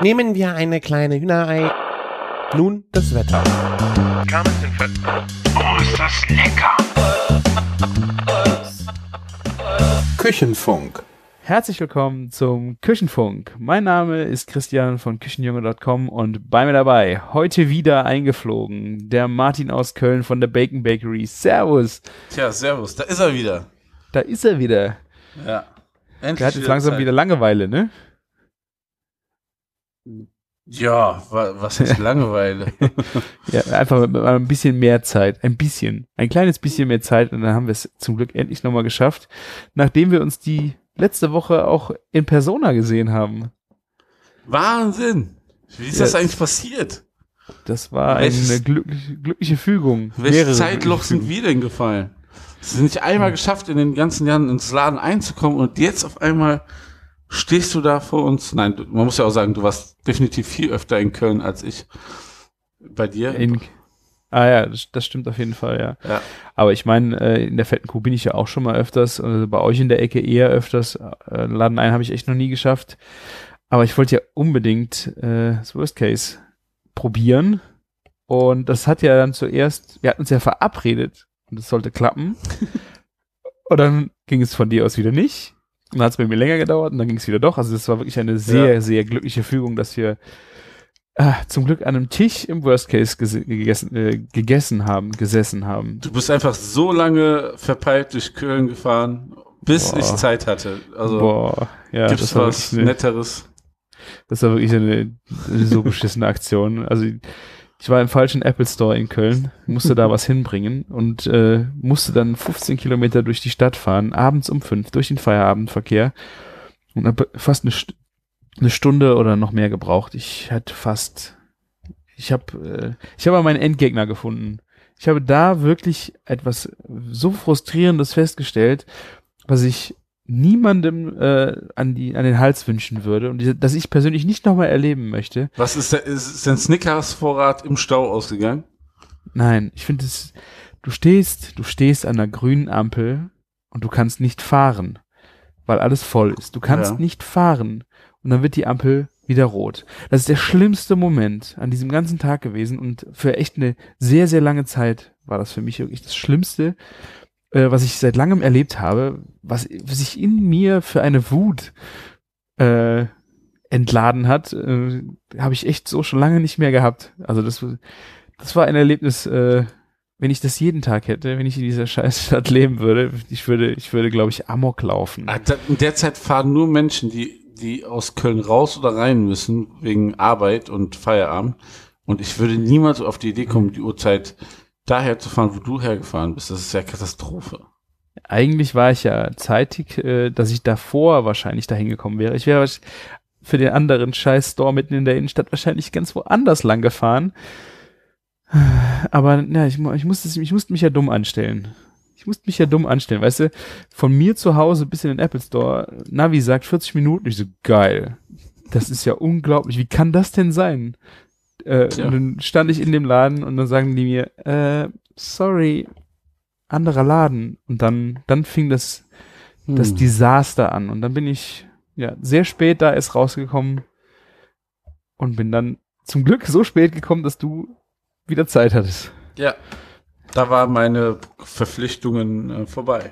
Nehmen wir eine kleine Hühnerei. Nun das Wetter. Oh, ist das lecker! Küchenfunk. Herzlich willkommen zum Küchenfunk. Mein Name ist Christian von Küchenjunge.com und bei mir dabei, heute wieder eingeflogen, der Martin aus Köln von der Bacon Bakery. Servus. Tja, servus, da ist er wieder. Da ist er wieder. Ja. Endlich. Der hat jetzt langsam wieder Langeweile, ne? Ja, was ist Langeweile? Ja, einfach mit ein bisschen mehr Zeit. Ein kleines bisschen mehr Zeit und dann haben wir es zum Glück endlich nochmal geschafft, nachdem wir uns die letzte Woche auch in Persona gesehen haben. Wahnsinn! Wie ist das eigentlich passiert? Das war eine glückliche Fügung. Welche Zeitloch sind wir denn gefallen? Es ist nicht einmal geschafft, in den ganzen Jahren ins Laden einzukommen und jetzt auf einmal stehst du da vor uns. Nein, man muss ja auch sagen, du warst definitiv viel öfter in Köln als ich. Bei dir? Ja, das stimmt auf jeden Fall, ja. Aber ich meine, in der fetten Kuh bin ich ja auch schon mal öfters, bei euch in der Ecke eher öfters. Laden ein habe ich echt noch nie geschafft. Aber ich wollte ja unbedingt das Worst Case probieren. Und das hat ja dann zuerst, wir hatten uns ja verabredet und es sollte klappen. Und dann ging es von dir aus wieder nicht. Und dann hat es bei mir länger gedauert und dann ging es wieder doch. Also das war wirklich eine sehr, sehr glückliche Fügung, dass wir zum Glück an einem Tisch im Worst Case gesessen haben. Du bist einfach so lange verpeilt durch Köln gefahren, bis ich Zeit hatte. Also gibt's was Netteres? Das war wirklich eine so beschissene Aktion. Also ich war im falschen Apple Store in Köln, musste da was hinbringen und musste dann 15 Kilometer durch die Stadt fahren, abends um 5 durch den Feierabendverkehr und habe fast eine Stunde oder noch mehr gebraucht. Ich habe meinen Endgegner gefunden. Ich habe da wirklich etwas so Frustrierendes festgestellt, was ich niemandem an den Hals wünschen würde und das ich persönlich nicht nochmal erleben möchte. Was ist denn Snickers-Vorrat im Stau ausgegangen? Nein, ich finde es, du stehst an einer grünen Ampel und du kannst nicht fahren, weil alles voll ist. Du kannst nicht fahren. Und dann wird die Ampel wieder rot. Das ist der schlimmste Moment an diesem ganzen Tag gewesen und für echt eine sehr, sehr lange Zeit war das für mich wirklich das Schlimmste, was ich seit langem erlebt habe, was sich in mir für eine Wut entladen hat, habe ich echt so schon lange nicht mehr gehabt. Also das war ein Erlebnis, wenn ich das jeden Tag hätte, wenn ich in dieser Scheißstadt leben würde, ich würde, glaube ich, Amok laufen. In der Zeit fahren nur Menschen, die aus Köln raus oder rein müssen, wegen Arbeit und Feierabend. Und ich würde niemals auf die Idee kommen, die Uhrzeit daher zu fahren, wo du hergefahren bist. Das ist ja Katastrophe. Eigentlich war ich ja zeitig, dass ich davor wahrscheinlich dahin gekommen wäre. Ich wäre für den anderen Scheiß-Store mitten in der Innenstadt wahrscheinlich ganz woanders lang gefahren. Aber ja, ich musste mich ja dumm anstellen. Weißt du, von mir zu Hause bis in den Apple Store, Navi sagt 40 Minuten, ich so, geil. Das ist ja unglaublich, wie kann das denn sein? Und dann stand ich in dem Laden und dann sagen die mir, sorry, anderer Laden. Und dann fing das Desaster an. Und dann bin ich sehr spät da erst rausgekommen und bin dann zum Glück so spät gekommen, dass du wieder Zeit hattest. Ja. Da waren meine Verpflichtungen vorbei.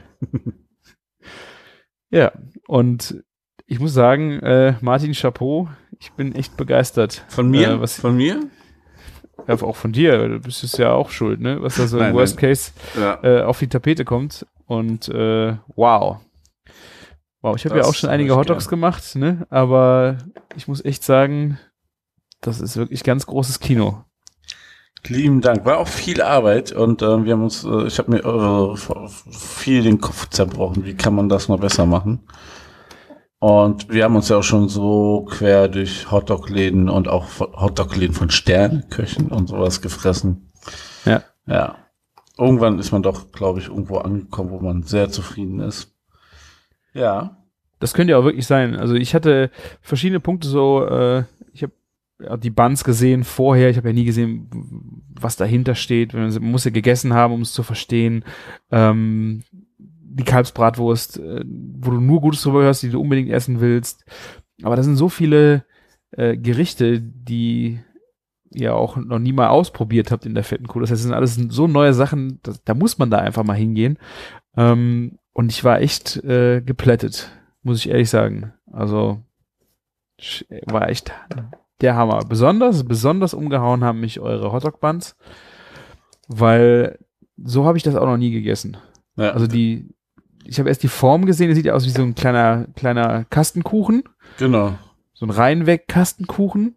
Ja, und ich muss sagen, Martin, Chapeau, ich bin echt begeistert. Von mir? Von mir? Ja, auch von dir, du bist es ja auch schuld, ne? Was da so im Worst Case auf die Tapete kommt. Und wow, ich habe ja auch schon einige Hotdogs gemacht, ne? Aber ich muss echt sagen, das ist wirklich ganz großes Kino. Lieben Dank. War auch viel Arbeit und wir haben uns, ich habe mir viel den Kopf zerbrochen. Wie kann man das noch besser machen? Und wir haben uns ja auch schon so quer durch Hotdog-Läden und auch Hotdog-Läden von Sterneköchen und sowas gefressen. Ja. Ja. Irgendwann ist man doch, glaube ich, irgendwo angekommen, wo man sehr zufrieden ist. Ja. Das könnte ja auch wirklich sein. Also ich hatte verschiedene Punkte so, ich habe die Buns gesehen vorher, ich habe ja nie gesehen, was dahinter steht. Man muss ja gegessen haben, um es zu verstehen. Die Kalbsbratwurst, wo du nur Gutes drüber hörst, die du unbedingt essen willst. Aber da sind so viele Gerichte, die ihr auch noch nie mal ausprobiert habt in der fetten Kuh. Das heißt, das sind alles so neue Sachen, da muss man da einfach mal hingehen. Und ich war echt geplättet, muss ich ehrlich sagen. Also war echt der Hammer. Besonders umgehauen haben mich eure Hotdog-Buns, weil so habe ich das auch noch nie gegessen. Ja. Also ich habe erst die Form gesehen, die sieht ja aus wie so ein kleiner Kastenkuchen. Genau. So ein Reinweg-Kastenkuchen.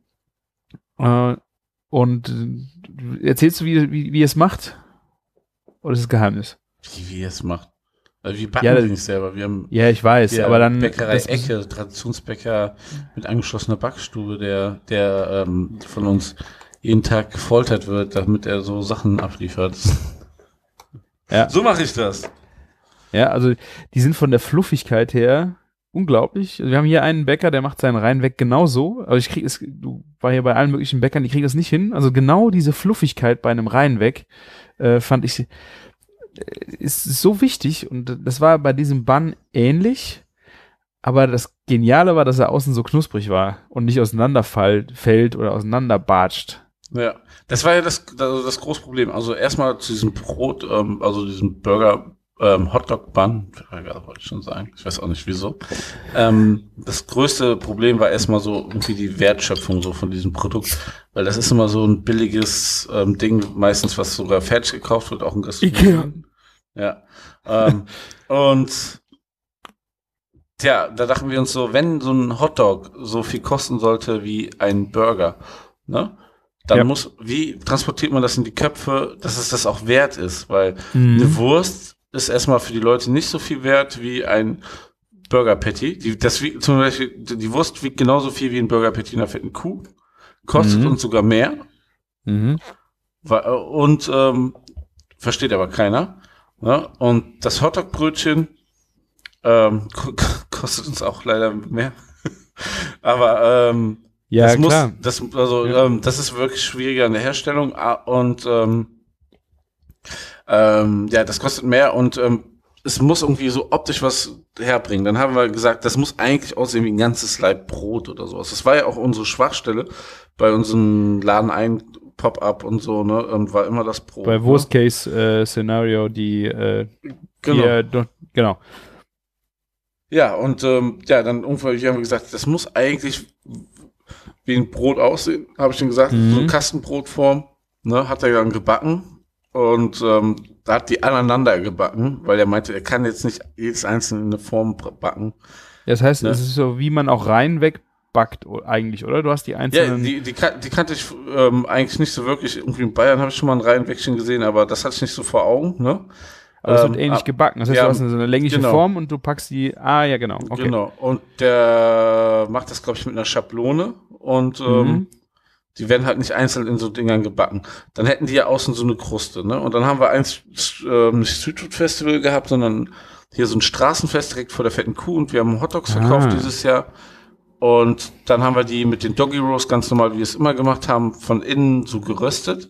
Und erzählst du, wie ihr es macht? Oder ist es Geheimnis? Wie ihr es macht. Also wir backen Ja, die nicht selber. Wir haben ich weiß, aber dann Bäckerei Ecke, Traditionsbäcker mit angeschlossener Backstube, der von uns jeden Tag gefoltert wird, damit er so Sachen abliefert. Ja. So mache ich das. Ja, also die sind von der Fluffigkeit her unglaublich. Also wir haben hier einen Bäcker, der macht seinen Reinweg genauso. Also du war hier bei allen möglichen Bäckern, die kriegen das nicht hin. Also genau diese Fluffigkeit bei einem Reinweg fand ich ist so wichtig, und das war bei diesem Bun ähnlich, aber das Geniale war, dass er außen so knusprig war und nicht auseinanderfällt oder auseinanderbatscht. Ja, das war ja das große Problem. Also erstmal zu diesem Brot, also diesem Burger, Hotdog-Bun, wollte ich schon sagen, ich weiß auch nicht wieso. Das größte Problem war erstmal so irgendwie die Wertschöpfung so von diesem Produkt, weil das ist immer so ein billiges Ding, meistens was sogar fertig gekauft wird, auch ein Gastronomie. Ja. Und tja, da dachten wir uns so, wenn so ein Hotdog so viel kosten sollte wie ein Burger, ne? Dann wie transportiert man das in die Köpfe, dass es das auch wert ist, weil eine Wurst ist erstmal für die Leute nicht so viel wert wie ein Burger Patty. Zum Beispiel, die Wurst wiegt genauso viel wie ein Burger Patty in einer fetten Kuh, kostet uns sogar mehr. Und versteht aber keiner. Ja? Und das Hotdog-Brötchen kostet uns auch leider mehr. Aber ja, klar. Das ist wirklich schwieriger in der Herstellung und das kostet mehr und es muss irgendwie so optisch was herbringen. Dann haben wir gesagt, das muss eigentlich aussehen wie ein ganzes Laib Brot oder sowas. Das war ja auch unsere Schwachstelle bei unserem Laden Pop-up und so, ne, war immer das Brot. Bei Worst-Case-Szenario, genau. Ja, und dann irgendwann haben wir gesagt, das muss eigentlich wie ein Brot aussehen, habe ich ihm gesagt, so eine Kastenbrotform, ne, hat er dann gebacken. Und da hat die aneinander gebacken, weil er meinte, er kann jetzt nicht jedes einzelne in eine Form backen. Das heißt, es ist so, wie man auch Reinweg backt eigentlich, oder? Du hast die einzelnen... Ja, die kannte ich eigentlich nicht so wirklich. Irgendwie in Bayern habe ich schon mal ein Reinwegchen gesehen, aber das hatte ich nicht so vor Augen. Ne? Aber es wird ähnlich gebacken. Das heißt, du hast so eine längliche Form und du packst die... ja, genau. Okay. Genau. Und der macht das, glaube ich, mit einer Schablone und die werden halt nicht einzeln in so Dingern gebacken. Dann hätten die ja außen so eine Kruste, ne? Und dann haben wir nicht Street Food Festival gehabt, sondern hier so ein Straßenfest direkt vor der fetten Kuh und wir haben Hotdogs verkauft dieses Jahr. Und dann haben wir die mit den Doggy Roast ganz normal, wie wir es immer gemacht haben, von innen so geröstet.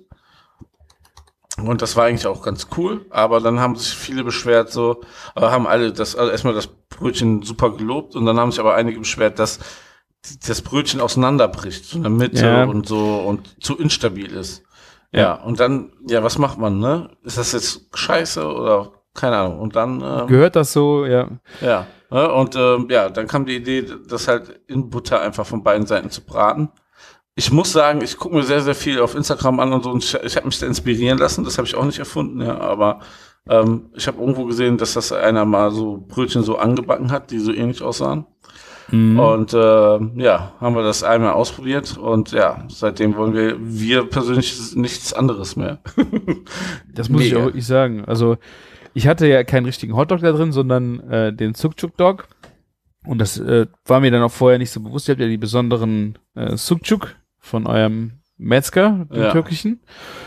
Und das war eigentlich auch ganz cool. Aber dann haben sich viele beschwert, haben alle erstmal das Brötchen super gelobt und dann haben sich aber einige beschwert, dass das Brötchen auseinanderbricht, so in der Mitte und so und zu instabil ist. Ja, und dann, was macht man, ne? Ist das jetzt scheiße oder keine Ahnung? Und dann gehört das so, ja. Ja, und dann kam die Idee, das halt in Butter einfach von beiden Seiten zu braten. Ich muss sagen, ich gucke mir sehr, sehr viel auf Instagram an und so, und ich habe mich da inspirieren lassen, das habe ich auch nicht erfunden, ja, aber ich habe irgendwo gesehen, dass das einer mal so Brötchen so angebacken hat, die so ähnlich aussahen. Und haben wir das einmal ausprobiert und seitdem wollen wir persönlich nichts anderes mehr. Das muss ich auch wirklich sagen. Also ich hatte ja keinen richtigen Hotdog da drin, sondern den Sucuk-Dog. Und das war mir dann auch vorher nicht so bewusst. Ihr habt ja die besonderen Sucuk von eurem Metzger, den türkischen.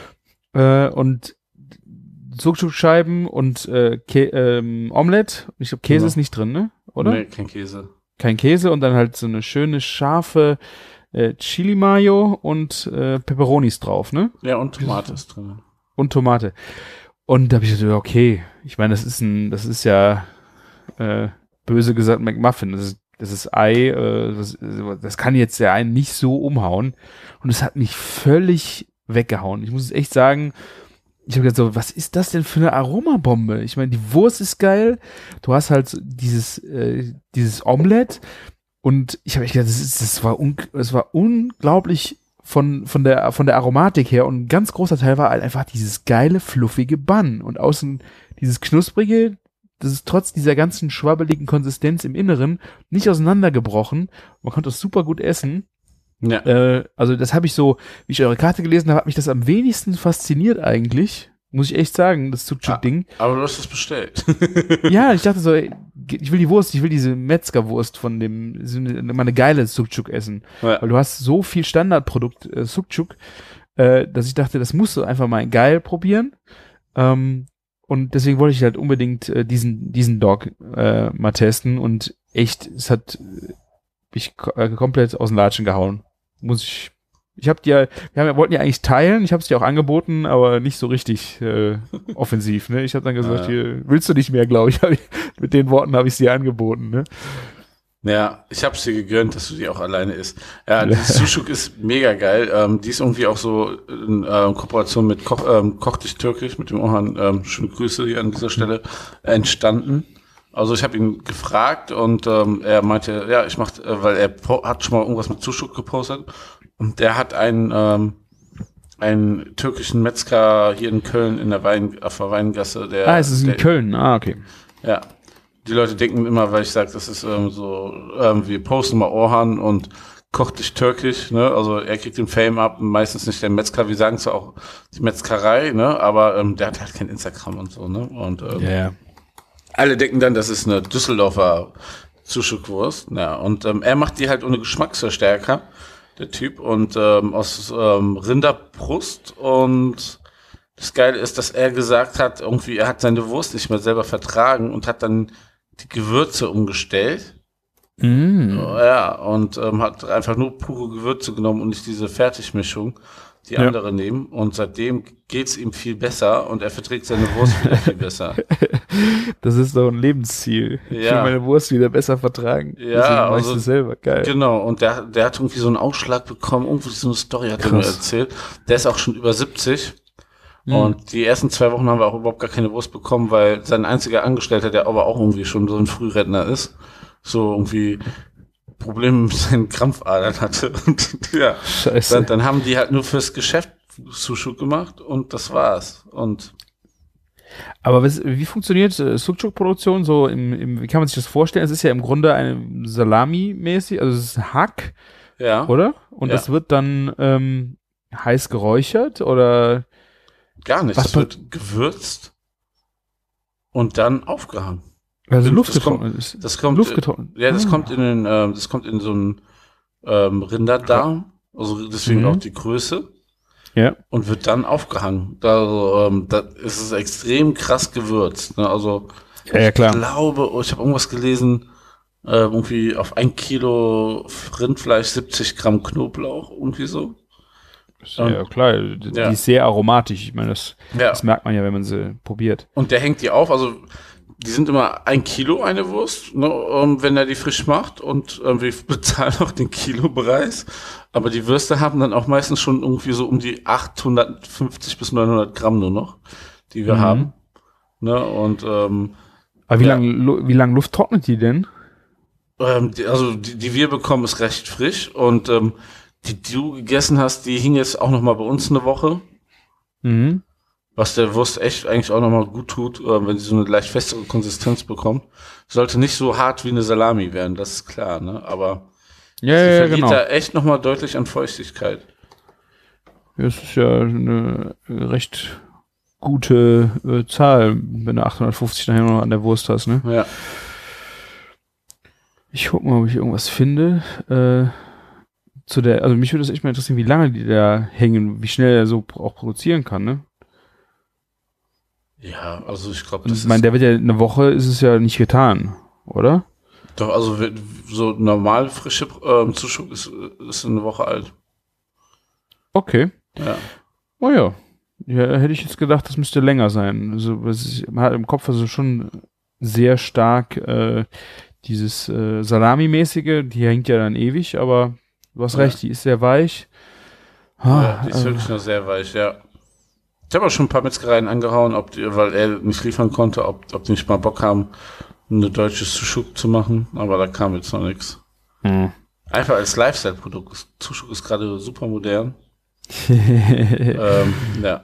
Und Sucuk-Scheiben und Omelette. Ich glaube, Käse ist nicht drin, ne? Oder? Nee, kein Käse. Kein Käse und dann halt so eine schöne, scharfe Chili Mayo und Pepperonis drauf, ne? Ja, und Tomate ist drin. Und Tomate. Und da habe ich gedacht, okay, ich meine, das ist ja böse gesagt McMuffin. Das ist das Ei, das kann jetzt der einen nicht so umhauen. Und es hat mich völlig weggehauen. Ich muss es echt sagen, ich habe gedacht so, was ist das denn für eine Aromabombe? Ich meine, die Wurst ist geil. Du hast halt dieses Omelett. Und ich habe echt gedacht, es war unglaublich von der Aromatik her. Und ein ganz großer Teil war halt einfach dieses geile, fluffige Bun. Und außen dieses knusprige, das ist trotz dieser ganzen schwabbeligen Konsistenz im Inneren nicht auseinandergebrochen. Man konnte das super gut essen. Ja. Also das habe ich so, wie ich eure Karte gelesen habe, hat mich das am wenigsten fasziniert eigentlich. Muss ich echt sagen, das Sucuk-Ding. Aber du hast es bestellt. Ja, ich dachte so, ey, ich will die Wurst, ich will diese Metzgerwurst von dem, mal eine geile Sucuk essen. Ja. Weil du hast so viel Standardprodukt Sucuk, dass ich dachte, das musst du einfach mal geil probieren. Und deswegen wollte ich halt unbedingt diesen Dog mal testen und echt, es hat mich komplett aus den Latschen gehauen. Wir wollten ja eigentlich teilen, ich habe es dir auch angeboten, aber nicht so richtig offensiv, ne? Ich habe dann gesagt, hier, willst du nicht mehr, glaube ich, mit den Worten habe ich es dir angeboten, ne? Ja, ich habe es dir gegönnt, dass du die auch alleine isst. Ja, die Sucuk ist mega geil. Die ist irgendwie auch so in Kooperation mit Koch dich Türkisch, mit dem Orhan, schöne Grüße hier an dieser Stelle, entstanden. Also ich habe ihn gefragt und er meinte, ja, ich mach, weil er hat schon mal irgendwas mit Sucuk gepostet und der hat einen türkischen Metzger hier in Köln auf der Weingasse. Es ist in Köln, okay. Ja, die Leute denken immer, weil ich sage, das ist so, wir posten mal Orhan und Koch dich Türkisch, ne? Also er kriegt den Fame ab, meistens nicht der Metzger, wir sagen zwar auch die Metzgerei, ne? Aber der hat halt kein Instagram und so, ne? Und alle denken dann, das ist eine Düsseldorfer Sucuk-Wurst. Ja, und er macht die halt ohne Geschmacksverstärker, der Typ, und aus Rinderbrust. Und das Geile ist, dass er gesagt hat, irgendwie, er hat seine Wurst nicht mehr selber vertragen und hat dann die Gewürze umgestellt. Ja, und hat einfach nur pure Gewürze genommen und nicht diese Fertigmischung, die andere nehmen. Und seitdem geht's ihm viel besser und er verträgt seine Wurst wieder viel besser. Das ist doch ein Lebensziel. Ja. Ich will meine Wurst wieder besser vertragen. Ja, also das selber geil. Genau. Und der hat irgendwie so einen Ausschlag bekommen. Irgendwie so eine Story hat er mir erzählt. Der ist auch schon über 70. Und die ersten 2 Wochen haben wir auch überhaupt gar keine Wurst bekommen, weil sein einziger Angestellter, der aber auch irgendwie schon so ein Frührentner ist, so irgendwie Probleme mit seinen Krampfadern hatte. Und ja, Scheiße. Dann haben die halt nur fürs Geschäft Sucuk gemacht und das war's. Und aber wie funktioniert Sucuk-Produktion so wie kann man sich das vorstellen? Es ist ja im Grunde eine Salami-mäßig, also es ist Hack, oder? Und das wird dann heiß geräuchert oder? Gar nicht, das wird gewürzt und dann aufgehangen. Also luftgetrocknet ist. Das kommt luftgetrocknet. Ja, das kommt das kommt in so einen Rinderdarm, also deswegen auch die Größe. Ja. Und wird dann aufgehangen. Also da ist es extrem krass gewürzt. Ne? Also ja, klar. Ich glaube, ich habe irgendwas gelesen, irgendwie auf 1 Kilo Rindfleisch 70 Gramm Knoblauch, irgendwie so. Ja, klar, die ist sehr aromatisch. Ich meine, das merkt man ja, wenn man sie probiert. Und der hängt die auf, also die sind immer 1 Kilo eine Wurst, ne, wenn er die frisch macht und wir bezahlen auch den Kilopreis. Aber die Würste haben dann auch meistens schon irgendwie so um die 850 bis 900 Gramm nur noch, die wir haben. Ne, und aber wie lang Luft trocknet die denn? Die wir bekommen, ist recht frisch und die du gegessen hast, die hing jetzt auch noch mal bei uns eine Woche. Was der Wurst echt eigentlich auch noch mal gut tut, wenn sie so eine leicht festere Konsistenz bekommt. Sollte nicht so hart wie eine Salami werden, das ist klar, ne? Aber sie verliert da echt noch mal deutlich an Feuchtigkeit. Ja, es ist ja eine recht gute Zahl, wenn du 850 nachher noch an der Wurst hast, ne? Ja. Ich guck mal, ob ich irgendwas finde. Also mich würde das echt mal interessieren, wie lange die da hängen, wie schnell er so auch produzieren kann, ne? Ja, also ich glaube, ich meine, der wird ja eine Woche, ist es ja nicht getan, oder? Doch, also so normal frische Sucuk ist eine Woche alt. Okay. Ja. Oh ja. Ja, hätte ich jetzt gedacht, das müsste länger sein. Also man hat im Kopf also schon sehr stark dieses Salami-mäßige, die hängt ja dann ewig, aber du hast recht, die ist sehr weich. Ja, die ist wirklich nur sehr weich, ja. Ich habe auch schon ein paar Metzgereien angehauen, weil er nicht liefern konnte, ob die nicht mal Bock haben, eine deutsche Sushuk zu machen, aber da kam jetzt noch nichts. Einfach als Lifestyle-Produkt. Sushuk ist gerade super modern. Ja.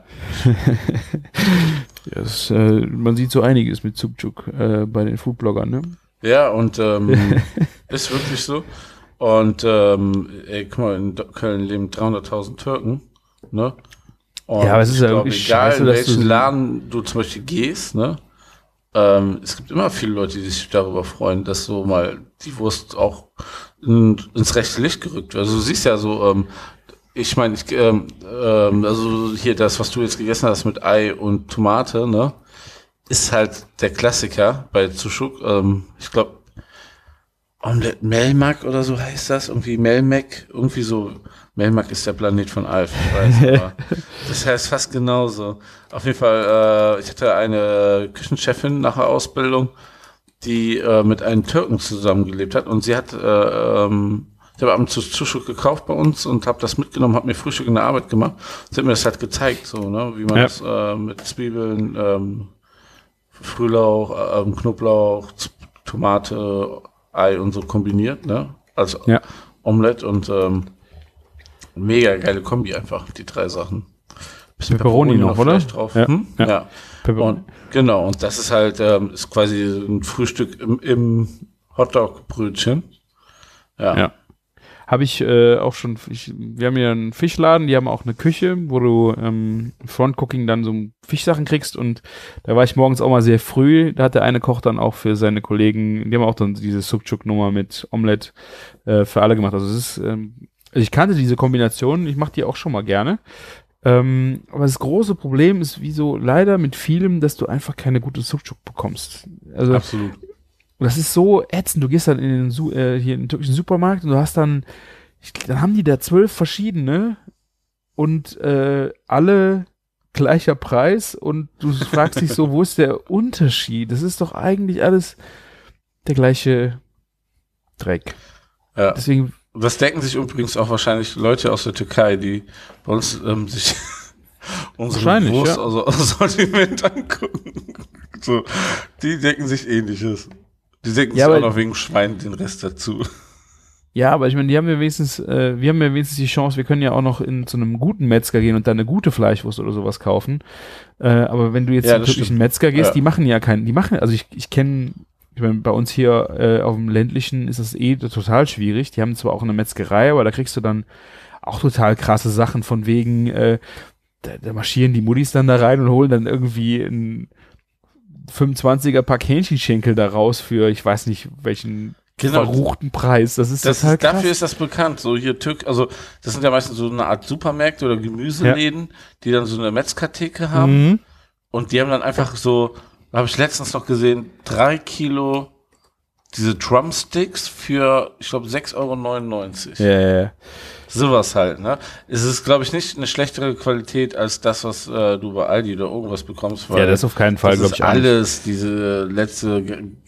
Man sieht so einiges mit Sushuk bei den Foodbloggern, ne? Ja, und ist wirklich so. Und guck mal, in Köln leben 300.000 Türken, ne? Und ja, aber es ist ja wirklich egal, scheiße, in dass welchen Laden du zum Beispiel gehst, ne? Es gibt immer viele Leute, die sich darüber freuen, dass so mal die Wurst auch ins rechte Licht gerückt wird. Also du siehst ja so, ich meine, also hier das, was du jetzt gegessen hast mit Ei und Tomate, ne? Ist halt der Klassiker bei Sushuk. Ich glaube, Omelette Melmac oder so heißt das. Irgendwie Melmac, irgendwie so. Melmac ist der Planet von Alf, ich weiß, aber das heißt fast genauso. Auf jeden Fall, ich hatte eine Küchenchefin nach der Ausbildung, die mit einem Türken zusammengelebt hat und sie hat, ich habe abends Sushuk gekauft bei uns und habe das mitgenommen, habe mir Frühstück in der Arbeit gemacht. Sie hat mir das halt gezeigt, so, ne, wie man das mit Zwiebeln, Frühlauch, Knoblauch, Tomate, Ei und so kombiniert, ne, als Omelette und mega geile Kombi einfach, die 3 Sachen. Bisschen Pepperoni noch, oder? Drauf. Ja. Ja. Und, genau, und das ist halt, ist quasi ein Frühstück im Hotdog-Brötchen. Ja. Habe ich auch schon, wir haben ja einen Fischladen, die haben auch eine Küche, wo du Frontcooking dann so Fischsachen kriegst und da war ich morgens auch mal sehr früh, da hat der eine Koch dann auch für seine Kollegen, die haben auch dann diese Sushuk-Nummer mit Omelette für alle gemacht. Also es ist, ich kannte diese Kombination, ich mache die auch schon mal gerne. Aber das große Problem ist, wie so leider mit vielem, dass du einfach keine gute Sushuk bekommst. Also, absolut. Das ist so ätzend. Du gehst dann in den hier in den türkischen Supermarkt und du hast dann haben die da 12 verschiedene und alle gleicher Preis und du fragst dich so, wo ist der Unterschied? Das ist doch eigentlich alles der gleiche Dreck. Ja. Deswegen. Das denken sich übrigens auch wahrscheinlich Leute aus der Türkei, die bei uns sich unsere Wurst aus Sortiment angucken. So, die denken sich Ähnliches. Die denken sich auch noch wegen Schwein den Rest dazu. Ja, aber ich meine, wir haben ja wenigstens die Chance, wir können ja auch noch zu einem guten Metzger gehen und da eine gute Fleischwurst oder sowas kaufen. Aber wenn du jetzt zu einem türkischen Metzger gehst, die machen also ich meine, bei uns hier auf dem ländlichen ist das total schwierig. Die haben zwar auch eine Metzgerei, aber da kriegst du dann auch total krasse Sachen von wegen, da marschieren die Muttis dann da rein und holen dann irgendwie ein 25er Pack Hähnchenschenkel da raus für, ich weiß nicht, welchen verruchten Preis. Das ist total krass. Dafür ist das bekannt. So hier das sind ja meistens so eine Art Supermärkte oder Gemüseläden, die dann so eine Metzgertheke haben. Und die haben dann einfach so, habe ich letztens noch gesehen, 3 Kilo diese Drumsticks für, ich glaube, 6,99 €. Ja. Sowas halt, ne? Es ist, glaube ich, nicht eine schlechtere Qualität als das, was du bei Aldi oder irgendwas bekommst. Weil das auf keinen Fall, glaube ich, alles diese letzte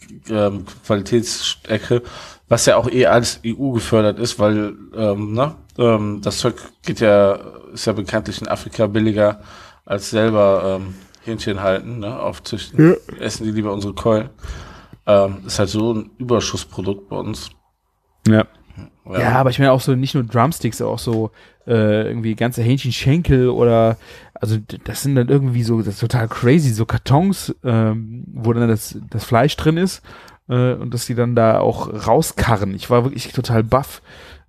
Qualitätsecke, was ja auch als EU gefördert ist, weil das Zeug ist ja bekanntlich in Afrika billiger als selber Hähnchen halten, ne, aufzüchten. Ja. Essen die lieber unsere Keulen. Ist halt so ein Überschussprodukt bei uns. Ja, aber ich meine auch so nicht nur Drumsticks, auch so irgendwie ganze Hähnchenschenkel oder also das sind dann irgendwie so, das ist total crazy, so Kartons, wo dann das Fleisch drin ist und dass die dann da auch rauskarren. Ich war wirklich total baff.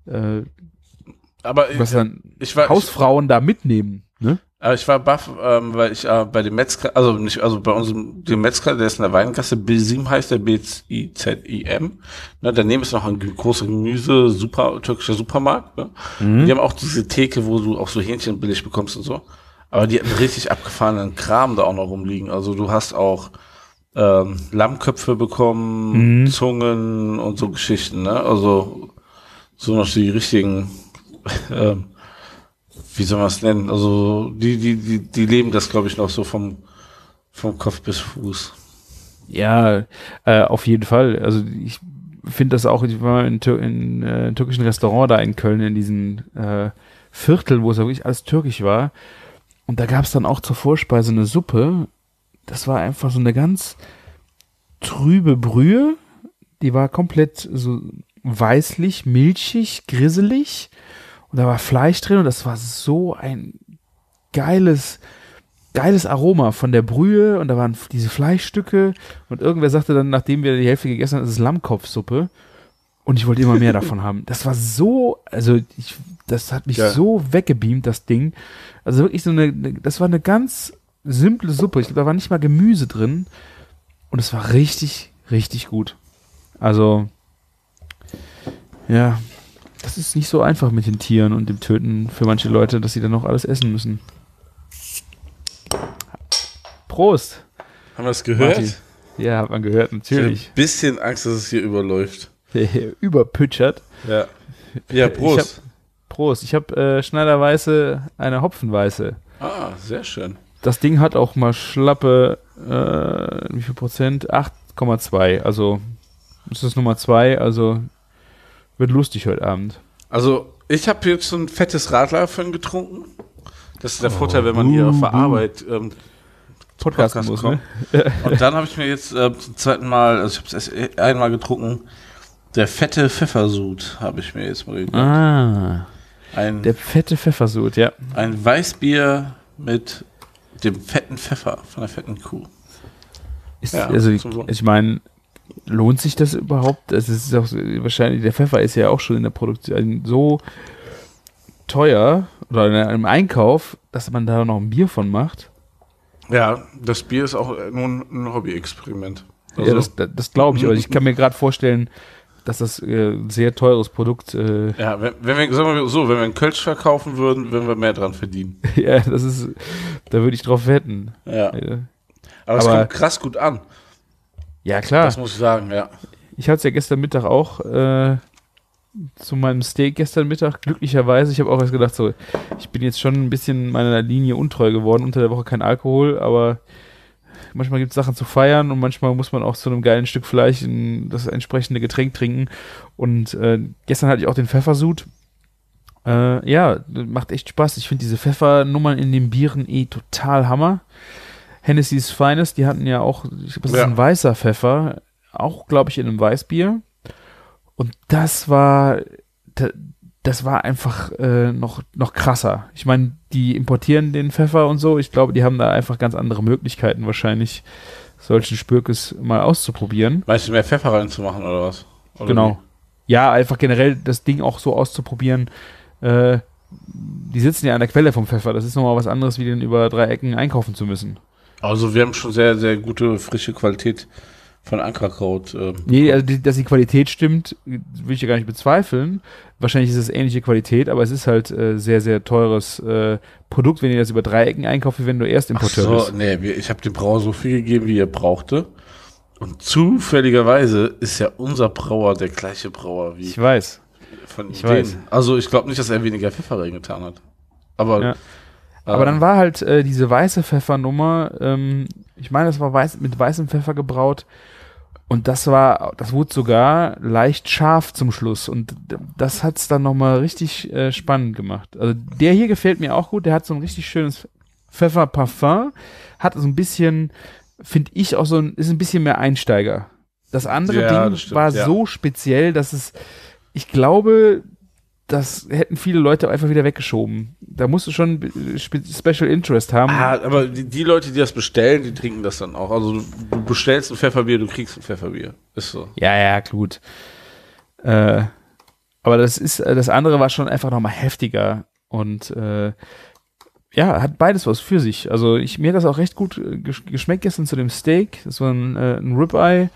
Aber was dann Hausfrauen da mitnehmen, ne? Aber ich war baff, weil ich bei dem Metzger, bei unserem dem Metzger, der ist in der Weingasse, Bizim heißt der, Bizim. Ne, daneben ist noch ein großer türkischer Supermarkt. Ne? Die haben auch diese Theke, wo du auch so Hähnchen billig bekommst und so. Aber die hatten richtig abgefahrenen Kram da auch noch rumliegen. Also du hast auch Lammköpfe bekommen, Zungen und so Geschichten. Ne? Also so noch die richtigen wie soll man es nennen? Also die leben das, glaube ich, noch so vom Kopf bis Fuß. Ja, auf jeden Fall. Also finde das auch, ich war in türkischen Restaurant da in Köln, in diesen Viertel, wo es ja wirklich alles türkisch war. Und da gab es dann auch zur Vorspeise eine Suppe. Das war einfach so eine ganz trübe Brühe. Die war komplett so weißlich, milchig, grisselig. Und da war Fleisch drin und das war so ein geiles Aroma von der Brühe und da waren diese Fleischstücke und irgendwer sagte dann, nachdem wir die Hälfte gegessen haben, es ist Lammkopfsuppe und ich wollte immer mehr davon haben. Das war so, das hat mich so weggebeamt, das Ding. Also wirklich das war eine ganz simple Suppe. Ich glaube, da war nicht mal Gemüse drin und es war richtig, richtig gut. Also, ja, das ist nicht so einfach mit den Tieren und dem Töten für manche Leute, dass sie dann noch alles essen müssen. Prost! Haben wir es gehört? Martin. Ja, hat man gehört, natürlich. Ich habe ein bisschen Angst, dass es hier überläuft. Überpütschert. Ja, Prost. Prost. Ich habe Schneiderweiße, eine Hopfenweiße. Ah, sehr schön. Das Ding hat auch mal schlappe, wie viel Prozent? 8,2. Also, das ist Nummer 2, also wird lustig heute Abend. Also, ich habe jetzt so ein fettes Radler von getrunken. Das ist der Vorteil, wenn man hier auf der Arbeit Podcasten muss, ne? Und dann habe ich mir jetzt zum zweiten Mal, also ich habe es erst einmal getrunken, der fette Pfeffersud habe ich mir jetzt mal gegönnt. Ah, der fette Pfeffersud, ja. Ein Weißbier mit dem fetten Pfeffer von der fetten Kuh. Also ich meine, lohnt sich das überhaupt? Es ist auch wahrscheinlich, der Pfeffer ist ja auch schon in der Produktion so teuer oder im Einkauf, dass man da noch ein Bier von macht. Ja, das Bier ist auch nur ein Hobby-Experiment. Also, ja, das glaube ich. Aber ich kann mir gerade vorstellen, dass das ein sehr teures Produkt. Ja, wenn wir einen Kölsch verkaufen würden, würden wir mehr dran verdienen. Ja, da würde ich drauf wetten. Ja. Aber es kommt krass gut an. Ja, klar. Das muss ich sagen, ja. Ich hatte es ja gestern Mittag auch zu meinem Steak gestern Mittag, glücklicherweise. Ich habe auch erst gedacht, so, ich bin jetzt schon ein bisschen meiner Linie untreu geworden, unter der Woche kein Alkohol, aber manchmal gibt es Sachen zu feiern und manchmal muss man auch zu einem geilen Stück Fleisch das entsprechende Getränk trinken. Und gestern hatte ich auch den Pfeffersud. Ja, macht echt Spaß. Ich finde diese Pfeffernummern in den Bieren total Hammer. Hennessy's Finest, die hatten ja auch, ich glaube, das ist ein weißer Pfeffer, auch, glaube ich, in einem Weißbier. Und das war einfach noch krasser. Ich meine, die importieren den Pfeffer und so. Ich glaube, die haben da einfach ganz andere Möglichkeiten, wahrscheinlich solchen Spürkes mal auszuprobieren. Meinst du, mehr Pfeffer reinzumachen oder was? Oder genau. Wie? Ja, einfach generell das Ding auch so auszuprobieren. Die sitzen ja an der Quelle vom Pfeffer. Das ist nochmal was anderes, wie den über 3 Ecken einkaufen zu müssen. Also wir haben schon sehr, sehr gute, frische Qualität von Ankerkraut. Nee, also dass die Qualität stimmt, will ich ja gar nicht bezweifeln. Wahrscheinlich ist es ähnliche Qualität, aber es ist halt sehr, sehr teures Produkt, wenn ihr das über 3 Ecken einkauft, wie wenn du erst Importeur bist. Nee, ich habe dem Brauer so viel gegeben, wie er brauchte. Und zufälligerweise ist ja unser Brauer der gleiche Brauer wie. Ich weiß. Ich weiß. Also ich glaube nicht, dass er weniger Pfeffer reingetan hat. Aber ja. Aber dann war halt diese weiße Pfeffernummer, ich meine, das war mit weißem Pfeffer gebraut und das wurde sogar leicht scharf zum Schluss und das hat's dann nochmal richtig spannend gemacht. Also der hier gefällt mir auch gut, der hat so ein richtig schönes Pfefferparfum, hat so ein bisschen, finde ich auch ist ein bisschen mehr Einsteiger. Das andere Ding war so speziell, dass ich glaube, das hätten viele Leute einfach wieder weggeschoben. Da musst du schon Special Interest haben. Ah, aber die Leute, die das bestellen, die trinken das dann auch. Also du bestellst ein Pfefferbier, du kriegst ein Pfefferbier. Ist so. Ja, gut. Aber das andere war schon einfach nochmal heftiger und hat beides was für sich. Also mir hat das auch recht gut geschmeckt gestern zu dem Steak. Das war ein Ribeye.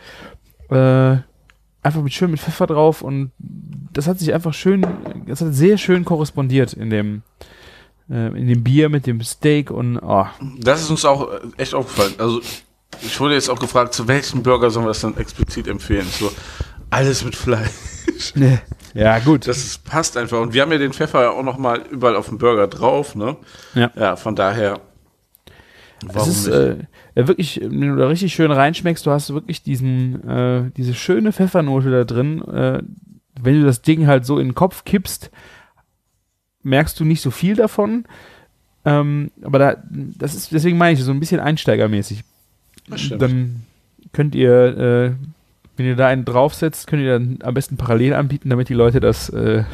Einfach schön mit Pfeffer drauf und das hat sehr schön korrespondiert in dem Bier mit dem Steak und Das ist uns auch echt aufgefallen. Also ich wurde jetzt auch gefragt, zu welchen Burger sollen wir das dann explizit empfehlen? So, alles mit Fleisch. Ja, gut. Das passt einfach. Und wir haben ja den Pfeffer auch nochmal überall auf dem Burger drauf, ne? Ja. Ja, von daher. Das ist wirklich, wenn du da richtig schön reinschmeckst, du hast wirklich diese schöne Pfeffernote da drin. Wenn du das Ding halt so in den Kopf kippst, merkst du nicht so viel davon. Aber das ist, deswegen meine ich, so ein bisschen einsteigermäßig. Dann könnt ihr, wenn ihr da einen draufsetzt, könnt ihr dann am besten parallel anbieten, damit die Leute eine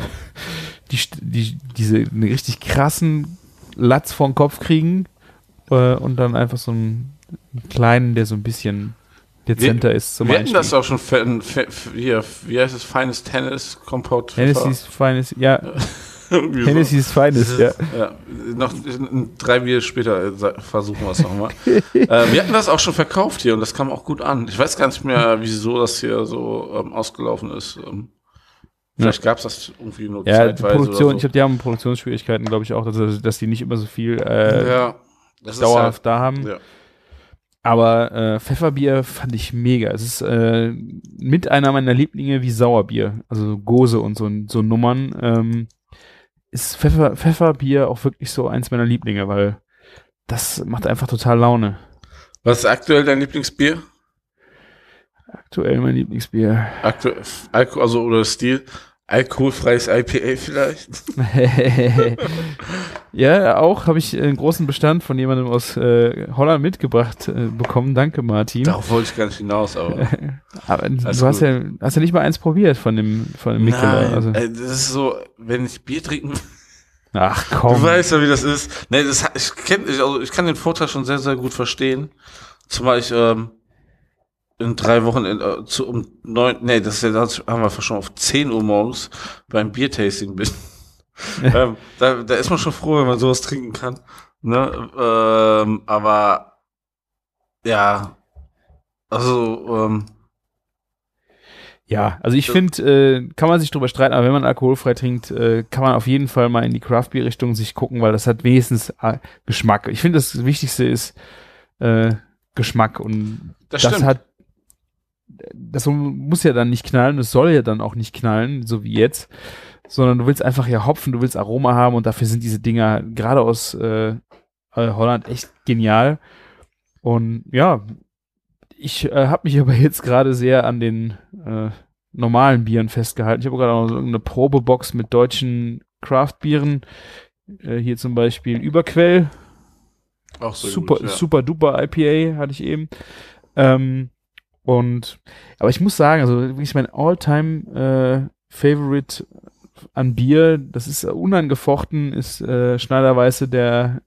richtig krassen Latz vor den Kopf kriegen und dann einfach so einen kleinen, der so ein bisschen dezenter ist zum Einstieg. Wir hatten das auch schon hier, wie heißt es, feines Tennis, Compound. Hennessy's feines, ja. Hennessy's feines, ja. Noch 3 Bier später versuchen wir es nochmal. Wir hatten das auch schon verkauft hier und das kam auch gut an. Ich weiß gar nicht mehr, wieso das hier so ausgelaufen ist. Vielleicht gab es das irgendwie nur zeitweise. Produktion, oder so. Ich glaube, die haben Produktionsschwierigkeiten, glaube ich auch, dass die nicht immer so viel das dauerhaft da haben. Ja. Aber Pfefferbier fand ich mega. Es ist mit einer meiner Lieblinge wie Sauerbier, also Gose und so Nummern. Ist Pfefferbier auch wirklich so eins meiner Lieblinge, weil das macht einfach total Laune. Was ist aktuell dein Lieblingsbier? Aktuell mein Lieblingsbier. Also oder Stil? Alkoholfreies IPA vielleicht? Ja, auch habe ich einen großen Bestand von jemandem aus Holland mitgebracht bekommen. Danke, Martin. Darauf wollte ich gar nicht hinaus, aber du hast ja nicht mal eins probiert von dem Mikkeler. Also. Das ist so, wenn ich Bier trinken. Ach komm. Du weißt ja, wie das ist. Nee, ich kann den Vorteil schon sehr, sehr gut verstehen. Zumal ich in 3 Wochen um 9, das haben wir schon auf 10 Uhr morgens beim Biertasting bin. Da ist man schon froh, wenn man sowas trinken kann. Ne? Aber ja, also ja, also ich finde, kann man sich drüber streiten, aber wenn man alkoholfrei trinkt, kann man auf jeden Fall mal in die Craft-Bier-Richtung sich gucken, weil das hat wenigstens Geschmack. Ich finde, das Wichtigste ist Geschmack und das muss ja dann nicht knallen, es soll ja dann auch nicht knallen, so wie jetzt, sondern du willst einfach ja hopfen, du willst Aroma haben und dafür sind diese Dinger gerade aus Holland echt genial. Und ja, ich habe mich aber jetzt gerade sehr an den normalen Bieren festgehalten. Ich habe gerade auch eine Probebox mit deutschen Craft-Bieren. Hier zum Beispiel Überquell. Auch so super duper IPA hatte ich eben. Aber ich muss sagen, also wirklich mein All-Time Favorite an Bier, das ist unangefochten, ist Schneiderweiße der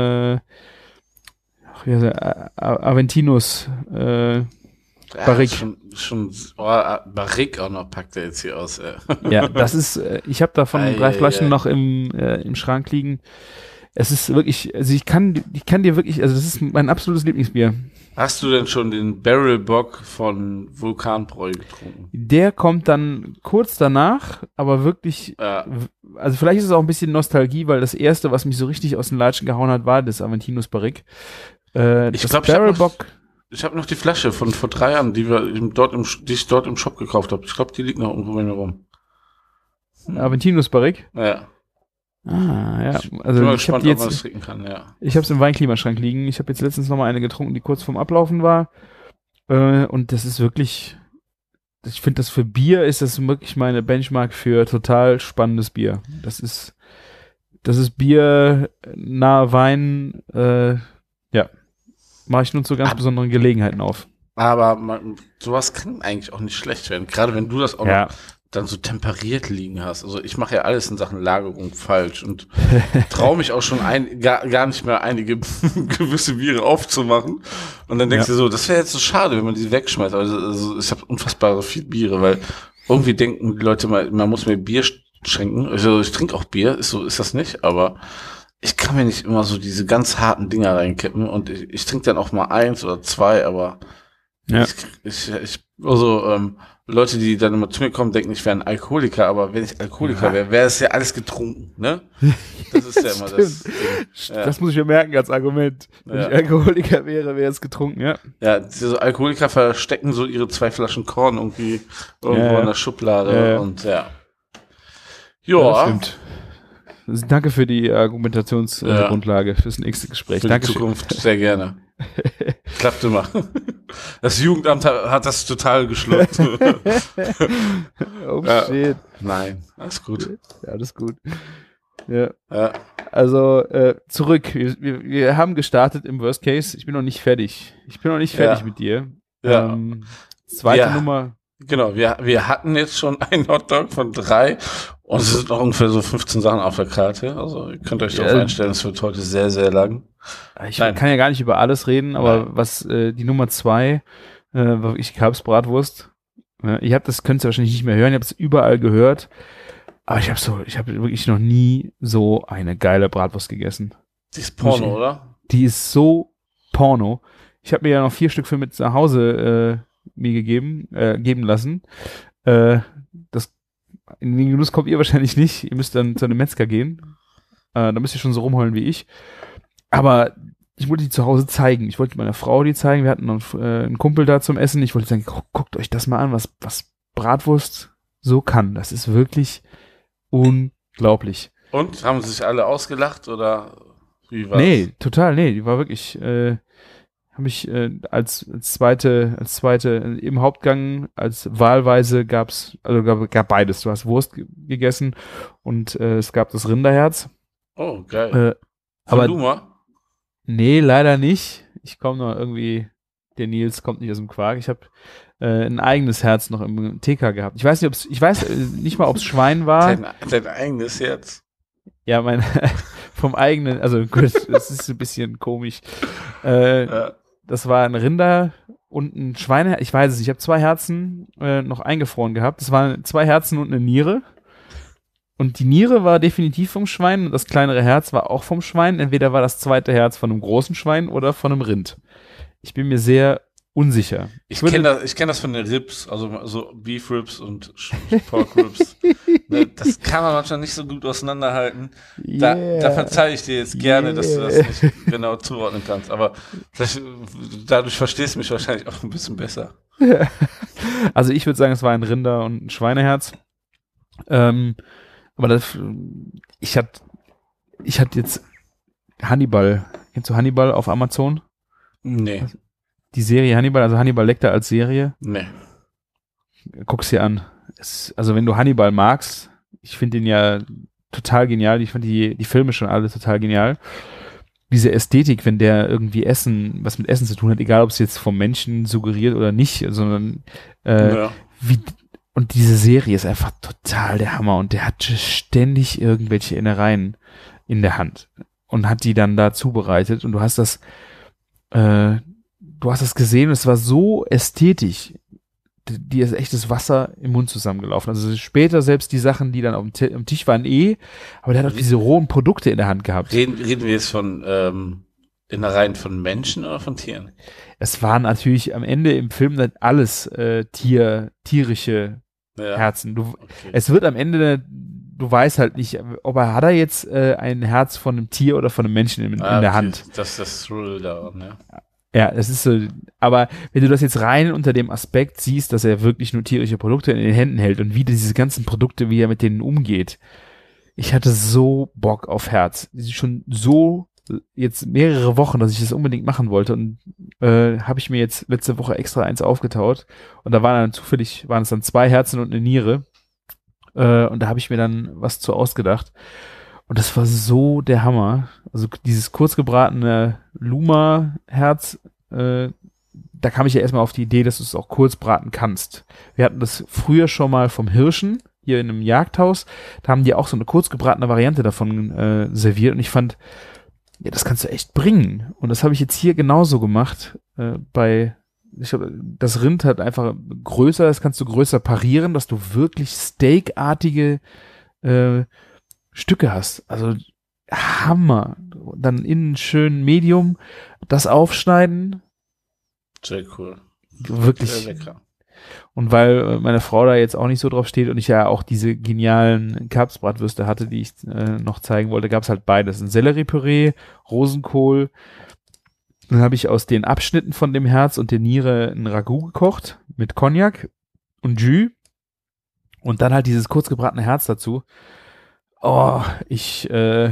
Aventinus Barrique. Barrique auch noch packt er jetzt hier aus. Ja, das ist, ich habe davon 3 Flaschen noch im Schrank liegen. Es ist wirklich, also ich kann dir wirklich, also das ist mein absolutes Lieblingsbier. Hast du denn schon den Barrel Bock von Vulkanbräu getrunken? Der kommt dann kurz danach, aber wirklich, also vielleicht ist es auch ein bisschen Nostalgie, weil das erste, was mich so richtig aus den Latschen gehauen hat, war das Aventinus Barrique. Ich habe noch die Flasche von vor 3 Jahren, die ich dort im Shop gekauft habe. Ich glaube, die liegt noch irgendwo bei mir rum. Aventinus Barrique? Ja. Ja. Also bin gespannt, ob man das trinken kann, ja. Ich habe es im Weinklimaschrank liegen. Ich habe jetzt letztens noch mal eine getrunken, die kurz vorm Ablaufen war. Und das ist wirklich, ich finde, das für Bier ist das wirklich meine Benchmark für total spannendes Bier. Das ist Bier, nahe Wein, mache ich nur zu ganz besonderen Gelegenheiten auf. Aber sowas kann eigentlich auch nicht schlecht werden. Gerade wenn du das auch noch dann so temperiert liegen hast. Also ich mache ja alles in Sachen Lagerung falsch und traue mich auch schon gar nicht mehr einige gewisse Biere aufzumachen. Und dann denkst du so, das wäre jetzt so schade, wenn man die wegschmeißt. Also ich habe unfassbare viel Biere, weil irgendwie denken die Leute mal, man muss mir Bier schenken. Also ich trinke auch Bier, ist das nicht, aber ich kann mir nicht immer so diese ganz harten Dinger reinkippen und ich trinke dann auch mal 1 oder 2, aber Leute, die dann immer zu mir kommen, denken, ich wäre ein Alkoholiker, aber wenn ich Alkoholiker wäre es ja alles getrunken, ne? Das ist ja immer das Ding. Das muss ich mir merken als Argument. Wenn ich Alkoholiker wäre es getrunken, ja. Ja, diese Alkoholiker verstecken so ihre 2 Flaschen Korn irgendwie irgendwo in der Schublade und ja. Ja, das stimmt. Danke für die Argumentationsgrundlage fürs nächste Gespräch. Für die Zukunft sehr gerne. Klappt immer. Das Jugendamt hat das total geschluckt. Oh shit. Nein, alles gut. Ja, alles gut. Ja. Ja. Also zurück. Wir haben gestartet im Worst Case. Ich bin noch nicht fertig. Mit dir. Ja. Zweite Nummer. Genau, wir hatten jetzt schon einen Hotdog von 3 und es sind noch ungefähr so 15 Sachen auf der Karte. Also ihr könnt euch darauf einstellen, es wird heute sehr, sehr lang. Ich kann ja gar nicht über alles reden, aber was die Nummer 2 war wirklich Kalbsbratwurst. Könnt ihr wahrscheinlich nicht mehr hören, ich habe es überall gehört. Aber ich habe wirklich noch nie so eine geile Bratwurst gegessen. Die ist Porno, oder? Die ist so Porno. Ich habe mir ja noch 4 Stück für mit nach Hause mir geben lassen. Das in den Genuss kommt ihr wahrscheinlich nicht. Ihr müsst dann zu einem Metzger gehen. Da müsst ihr schon so rumheulen wie ich. Aber ich wollte die zu Hause zeigen. Ich wollte meiner Frau die zeigen. Wir hatten noch einen Kumpel da zum Essen. Ich wollte sagen, guckt euch das mal an, was Bratwurst so kann. Das ist wirklich unglaublich. Und? Haben sich alle ausgelacht oder wie war's? Nee, total, nee. Die war wirklich, habe ich als zweite im Hauptgang, als wahlweise gab beides. Du hast Wurst gegessen und es gab das Rinderherz. Oh, geil. Aber Luma? Nee, leider nicht. Ich komme noch irgendwie, der Nils kommt nicht aus dem Quark. Ich habe ein eigenes Herz noch im TK gehabt. Ich weiß nicht mal, ob es Schwein war. Dein eigenes Herz? Ja, vom eigenen, also gut, das ist ein bisschen komisch. Das war ein Rinder und ein Schweine, ich weiß es nicht, ich habe 2 Herzen noch eingefroren gehabt. Das waren 2 Herzen und eine Niere. Und die Niere war definitiv vom Schwein und das kleinere Herz war auch vom Schwein. Entweder war das zweite Herz von einem großen Schwein oder von einem Rind. Ich bin mir sehr unsicher. Ich kenne das von den Ribs, also so Beef Ribs und Pork Ribs. Das kann man manchmal nicht so gut auseinanderhalten. Da verzeihe ich dir jetzt gerne, dass du das nicht genau zuordnen kannst. Aber dadurch verstehst du mich wahrscheinlich auch ein bisschen besser. Also ich würde sagen, es war ein Rinder- und ein Schweineherz. Aber ich hatte jetzt Hannibal. Kennst du Hannibal auf Amazon? Nee. Die Serie Hannibal, also Hannibal Lecter als Serie? Nee. Guck's dir an. Also wenn du Hannibal magst, ich finde den ja total genial. Ich fand die Filme schon alle total genial. Diese Ästhetik, wenn der irgendwie was mit Essen zu tun hat, egal ob es jetzt vom Menschen suggeriert oder nicht, sondern und diese Serie ist einfach total der Hammer und der hat ständig irgendwelche Innereien in der Hand und hat die dann da zubereitet und du hast das gesehen und es war so ästhetisch. Die ist echtes Wasser im Mund zusammengelaufen. Also später selbst die Sachen, die dann am Tisch waren aber der hat auch diese rohen Produkte in der Hand gehabt. Reden wir jetzt von Innereien von Menschen oder von Tieren? Es waren natürlich am Ende im Film dann alles tierische Herzen. Es wird am Ende, du weißt halt nicht, hat er jetzt ein Herz von einem Tier oder von einem Menschen in der Hand. Das ist das Rule da, ne? Ja, das ist so, aber wenn du das jetzt rein unter dem Aspekt siehst, dass er wirklich nur tierische Produkte in den Händen hält und wie diese ganzen Produkte, wie er mit denen umgeht, ich hatte so Bock auf Herz. Schon so jetzt mehrere Wochen, dass ich das unbedingt machen wollte und habe ich mir jetzt letzte Woche extra eins aufgetaut und da waren es dann 2 Herzen und eine Niere und da habe ich mir dann was zu ausgedacht. Und das war so der Hammer. Also dieses kurzgebratene Luma-Herz, da kam ich ja erstmal auf die Idee, dass du es auch kurz braten kannst. Wir hatten das früher schon mal vom Hirschen, hier in einem Jagdhaus. Da haben die auch so eine kurzgebratene Variante davon serviert. Und ich fand, ja, das kannst du echt bringen. Und das habe ich jetzt hier genauso gemacht. Das Rind hat einfach größer, das kannst du größer parieren, dass du wirklich steakartige Stücke hast. Also Hammer. Dann innen schön Medium, das aufschneiden. Sehr cool. Wirklich. Sehr lecker. Und weil meine Frau da jetzt auch nicht so drauf steht und ich ja auch diese genialen Kalbsbratwürste hatte, die ich noch zeigen wollte, gab es halt beides. Ein Selleriepüree, Rosenkohl. Dann habe ich aus den Abschnitten von dem Herz und der Niere ein Ragout gekocht mit Cognac und Jus. Und dann halt dieses kurz gebratene Herz dazu. Ich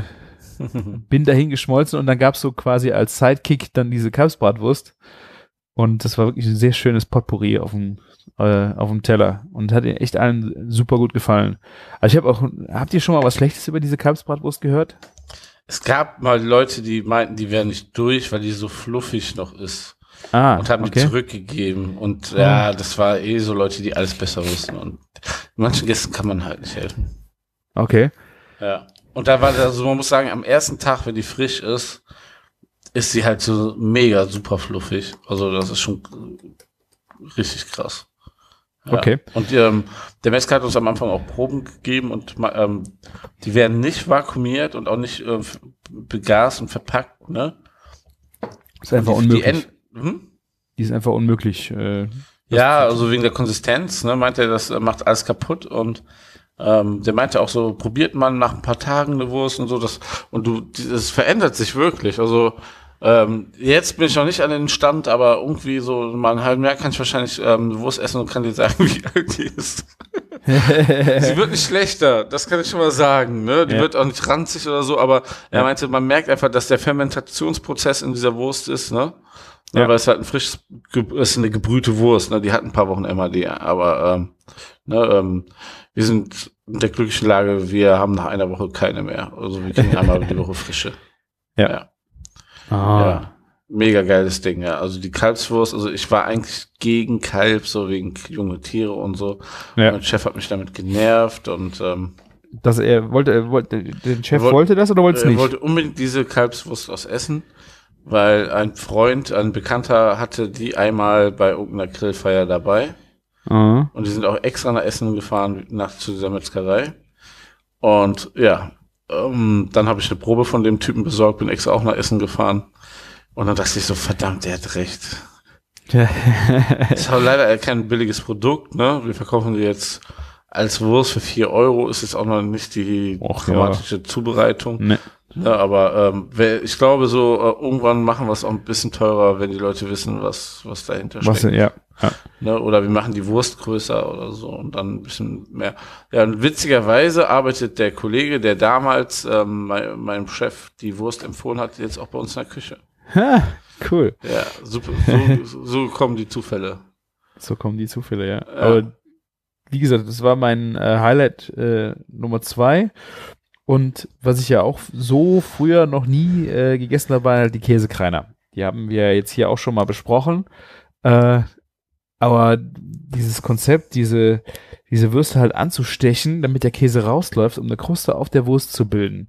bin dahin geschmolzen und dann gab es so quasi als Sidekick dann diese Kalbsbratwurst und das war wirklich ein sehr schönes Potpourri auf dem Teller und hat echt allen super gut gefallen. Also habt ihr schon mal was Schlechtes über diese Kalbsbratwurst gehört? Es gab mal Leute, die meinten, die wären nicht durch, weil die so fluffig noch ist. Und haben die zurückgegeben. Und ja, das war so Leute, die alles besser wussten. Und manchen Gästen kann man halt nicht helfen. Okay. Ja. Und da war also man muss sagen, am ersten Tag, wenn die frisch ist sie halt so mega super fluffig. Also das ist schon richtig krass. Ja. Okay. Und der Metzger hat uns am Anfang auch Proben gegeben und die werden nicht vakuumiert und auch nicht begast und verpackt, ne? Ist einfach unmöglich. Die ist einfach unmöglich. Ja, also wegen der Konsistenz, ne, meint er, das macht alles kaputt und der meinte auch so, probiert man nach ein paar Tagen eine Wurst und so, das verändert sich wirklich. Also jetzt bin ich noch nicht an den Stand, aber irgendwie so mal ein halben Jahr kann ich wahrscheinlich Wurst essen und kann dir sagen, wie alt die ist. Sie wird nicht schlechter, das kann ich schon mal sagen. Ne? Die wird auch nicht ranzig oder so, aber er meinte, man merkt einfach, dass der Fermentationsprozess in dieser Wurst ist, ne? Ja. Weil es halt ist eine gebrühte Wurst, ne? Die hat ein paar Wochen MAD, aber wir sind in der glücklichen Lage, wir haben nach einer Woche keine mehr. Also wir kriegen einmal die Woche frische. Ja. Ja. Mega geiles Ding, ja. Also die Kalbswurst, also ich war eigentlich gegen Kalb, so wegen junge Tiere und so. Ja. Mein Chef hat mich damit genervt und dass der Chef wollte das oder wollte es nicht? Er wollte unbedingt diese Kalbswurst aus Essen, weil ein Bekannter hatte die einmal bei irgendeiner Grillfeier dabei. Und die sind auch extra nach Essen gefahren, zu dieser Metzgerei. Und ja, dann habe ich eine Probe von dem Typen besorgt, bin extra auch nach Essen gefahren. Und dann dachte ich so, verdammt, der hat recht. Ist aber leider kein billiges Produkt, ne? Wir verkaufen die jetzt als Wurst für 4 €, ist jetzt auch noch nicht die dramatische Zubereitung. Nee. Ja, aber ich glaube so, irgendwann machen wir es auch ein bisschen teurer, wenn die Leute wissen, was dahinter steckt. Ja. Ne, oder wir machen die Wurst größer oder so und dann ein bisschen mehr. Ja, und witzigerweise arbeitet der Kollege, der damals meinem Chef die Wurst empfohlen hat, jetzt auch bei uns in der Küche. Ha, cool. Ja, super. So kommen die Zufälle. So kommen die Zufälle, ja. Aber wie gesagt, das war mein Highlight Nummer 2. Und was ich ja auch so früher noch nie gegessen habe, waren halt die Käsekreiner. Die haben wir jetzt hier auch schon mal besprochen. Aber dieses Konzept, diese Würste halt anzustechen, damit der Käse rausläuft, um eine Kruste auf der Wurst zu bilden,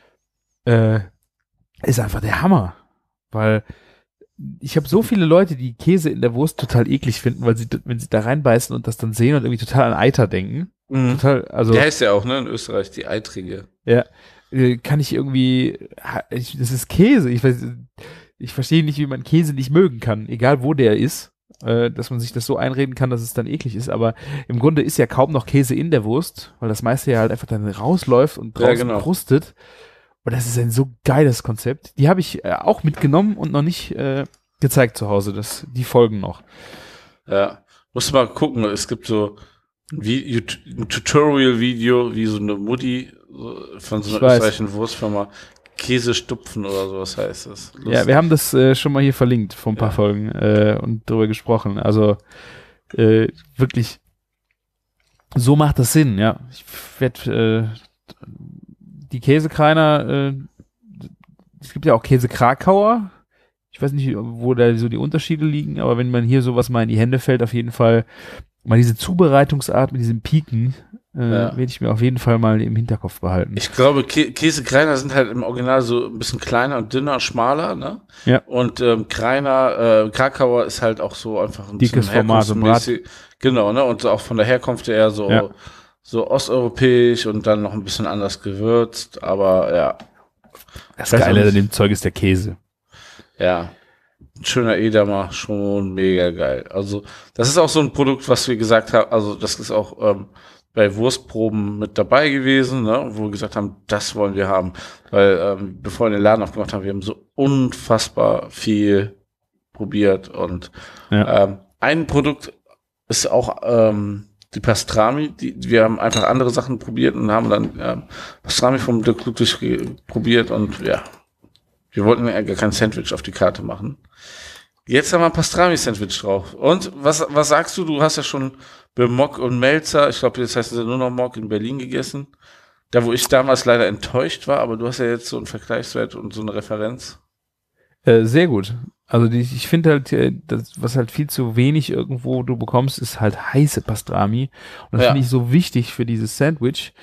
ist einfach der Hammer. Weil ich habe so viele Leute, die Käse in der Wurst total eklig finden, weil wenn sie da reinbeißen und das dann sehen und irgendwie total an Eiter denken. Mhm. Total, also. Der heißt ja auch, ne, in Österreich, die Eitrige. Ja, kann ich irgendwie, das ist Käse. Ich verstehe nicht, wie man Käse nicht mögen kann, egal wo der ist. Dass man sich das so einreden kann, dass es dann eklig ist, aber im Grunde ist ja kaum noch Käse in der Wurst, weil das meiste ja halt einfach dann rausläuft und draußen krustet. Und das ist ein so geiles Konzept. Die habe ich auch mitgenommen und noch nicht gezeigt zu Hause. Die folgen noch. Ja, musst mal gucken. Es gibt so ein Tutorial-Video, wie so eine Mutti von so einer österreichischen Wurstfirma Käse stupfen oder sowas heißt das. Lustig. Ja, wir haben das schon mal hier verlinkt vor ein paar Folgen und darüber gesprochen. Also wirklich, so macht das Sinn, ja. Ich werde die Käsekreiner, es gibt ja auch Käse-Krakauer. Ich weiß nicht, wo da so die Unterschiede liegen, aber wenn man hier sowas mal in die Hände fällt, auf jeden Fall mal diese Zubereitungsart mit diesen Piken, werde ich mir auf jeden Fall mal im Hinterkopf behalten. Ich glaube, Käsekreiner sind halt im Original so ein bisschen kleiner und dünner, schmaler, ne? Ja. Und Krakauer ist halt auch so einfach ein dickes Format, so Brat. Genau, ne? Und auch von der Herkunft eher so osteuropäisch und dann noch ein bisschen anders gewürzt, aber ja. Das Geile an dem Zeug ist der Käse. Ja. Ein schöner Edamer, schon mega geil. Also, das ist auch so ein Produkt, was wir gesagt haben, also das ist auch bei Wurstproben mit dabei gewesen, ne, wo wir gesagt haben, das wollen wir haben. Weil bevor wir den Laden aufgemacht haben, wir haben so unfassbar viel probiert und ein Produkt ist auch die Pastrami, wir haben einfach andere Sachen probiert und haben dann Pastrami vom Dirk Ludwig probiert und ja, wir wollten ja gar kein Sandwich auf die Karte machen. Jetzt haben wir ein Pastrami-Sandwich drauf. Und was sagst du? Du hast ja schon bei Mock und Melzer, ich glaube, jetzt heißt es ja nur noch Mock, in Berlin gegessen. Da, wo ich damals leider enttäuscht war, aber du hast ja jetzt so einen Vergleichswert und so eine Referenz. Sehr gut. Also ich finde halt, das, was halt viel zu wenig irgendwo du bekommst, ist halt heiße Pastrami. Und das finde ich so wichtig für dieses Sandwich.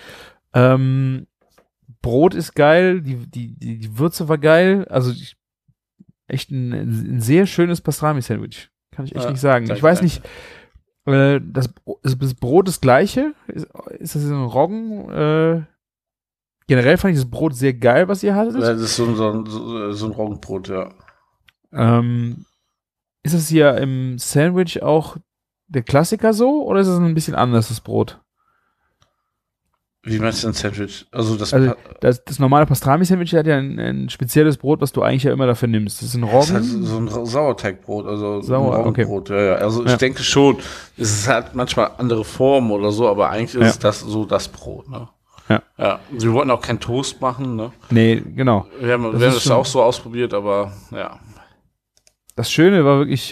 Brot ist geil, die Würze war geil. Also echt ein sehr schönes Pastrami-Sandwich. Kann ich echt nicht sagen. Ich weiß nicht, das Brot das gleiche? Ist das ein Roggen? Generell fand ich das Brot sehr geil, was ihr hattet. Ja, das ist so ein Roggenbrot, ja. Ist es hier im Sandwich auch der Klassiker so oder ist es ein bisschen anders, das Brot? Wie meinst du ein Sandwich? Also das normale Pastrami-Sandwich hat ja ein spezielles Brot, was du eigentlich ja immer dafür nimmst. Das ist ein Roggen. Das ist halt so ein Sauerteigbrot, also ein Roggenbrot. Okay. Ja. Also ich denke schon, es hat manchmal andere Formen oder so, aber eigentlich ist das so das Brot, ne? Ja. Wir wollten auch keinen Toast machen, ne? Nee, genau. Wir haben das auch so ausprobiert, aber ja. Das Schöne war wirklich,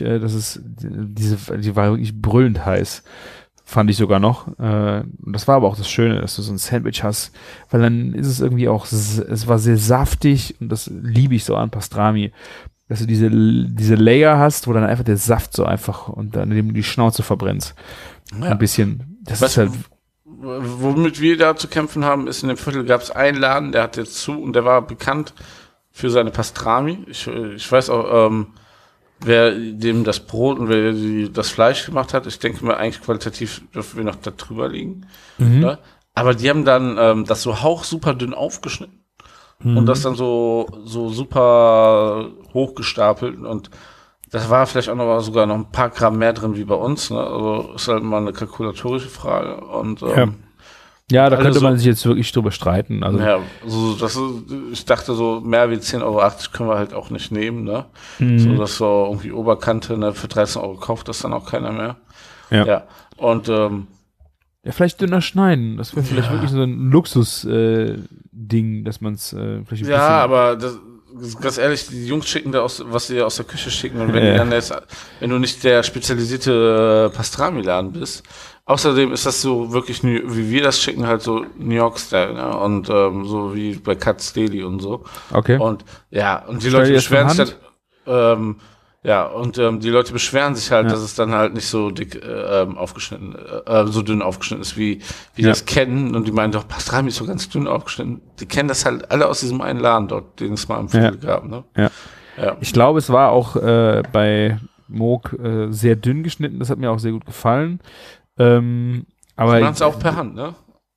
die war wirklich brüllend heiß. Fand ich sogar noch. Und das war aber auch das Schöne, dass du so ein Sandwich hast, weil dann ist es irgendwie auch, es war sehr saftig und das liebe ich so an Pastrami, dass du diese Layer hast, wo dann einfach der Saft so einfach und dann die Schnauze verbrennst. Ja. Ein bisschen. Das ist halt. Womit wir da zu kämpfen haben, ist in dem Viertel gab es einen Laden, der hat jetzt zu und der war bekannt für seine Pastrami. Ich weiß auch, wer dem das Brot und wer das Fleisch gemacht hat. Ich denke mal, eigentlich qualitativ dürfen wir noch da drüber liegen. Ne? Aber die haben dann das so hauchsuper dünn aufgeschnitten und das dann so super hochgestapelt und das war vielleicht auch noch sogar noch ein paar Gramm mehr drin wie bei uns. Ne? Also ist halt mal eine kalkulatorische Frage. Und, ja, da könnte man sich jetzt wirklich drüber streiten. Also. Ja, ich dachte so, mehr wie 10,80 Euro können wir halt auch nicht nehmen. Ne? So, das so irgendwie Oberkante, ne? Für 13 Euro kauft das dann auch keiner mehr. Ja. Und ja, vielleicht dünner schneiden. Das wäre vielleicht wirklich so ein Luxus-Ding, dass man es vielleicht ein bisschen... aber ganz ehrlich, die Jungs schicken da was sie aus der Küche schicken und wenn du nicht der spezialisierte Pastrami-Laden bist. Außerdem ist das so wirklich, wie wir das schicken, halt so New York-Style, ne? Und so wie bei Katz Deli und so. Okay. Und und die Leute beschweren sich dann, die Leute beschweren sich halt, dass es dann halt nicht so dick aufgeschnitten, so dünn aufgeschnitten ist, wie das kennen. Und die meinen doch, Pastrami ist so ganz dünn aufgeschnitten. Die kennen das halt alle aus diesem einen Laden dort, den es mal im Viertel gab. Ne? Ja. Ich glaube, es war auch bei Moog sehr dünn geschnitten. Das hat mir auch sehr gut gefallen. Aber die machen es auch per Hand, ne?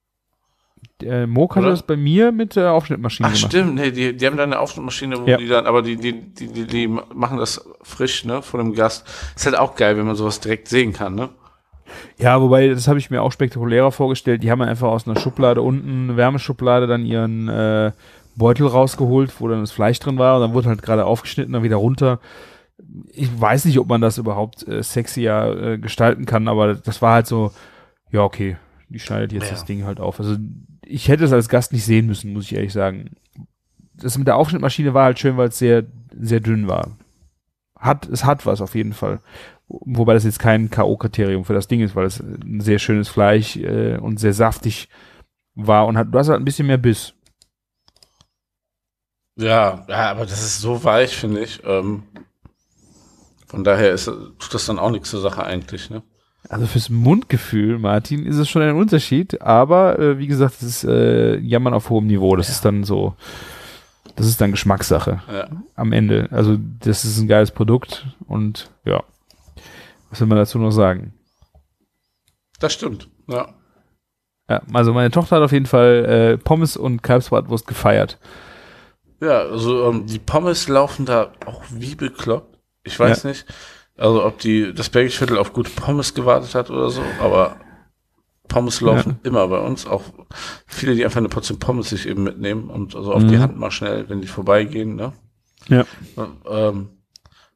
Moog hatte das bei mir mit der Aufschnittmaschine gemacht. Stimmt, nee, die haben da eine Aufschnittmaschine, wo die dann, aber die machen das frisch, ne, von dem Gast. Ist halt auch geil, wenn man sowas direkt sehen kann, ne? Ja, wobei, das habe ich mir auch spektakulärer vorgestellt. Die haben einfach aus einer Schublade unten, eine Wärmeschublade, dann ihren Beutel rausgeholt, wo dann das Fleisch drin war und dann wurde halt gerade aufgeschnitten, dann wieder runter. Ich weiß nicht, ob man das überhaupt sexier gestalten kann, aber das war halt so, ja, okay, die schneidet jetzt das Ding halt auf. Also ich hätte es als Gast nicht sehen müssen, muss ich ehrlich sagen. Das mit der Aufschnittmaschine war halt schön, weil es sehr, sehr dünn war. Es hat was auf jeden Fall. Wobei das jetzt kein K.O.-Kriterium für das Ding ist, weil es ein sehr schönes Fleisch und sehr saftig war und du hast halt ein bisschen mehr Biss. Ja, aber das ist so weich, finde ich. Von daher tut das dann auch nichts zur Sache eigentlich, ne? Also fürs Mundgefühl, Martin, ist es schon ein Unterschied, aber wie gesagt, das ist Jammern auf hohem Niveau. Das ist dann so, das ist dann Geschmackssache am Ende. Also das ist ein geiles Produkt und ja, was will man dazu noch sagen? Das stimmt, ja. Also meine Tochter hat auf jeden Fall Pommes und Kalbsbratwurst gefeiert. Ja, also die Pommes laufen da auch wie bekloppt. Ich weiß nicht, also ob das Bergviertel auf gute Pommes gewartet hat oder so, aber Pommes laufen immer bei uns. Auch viele, die einfach eine Portion Pommes sich eben mitnehmen und also auf die Hand mal schnell, wenn die vorbeigehen, ne? Ja.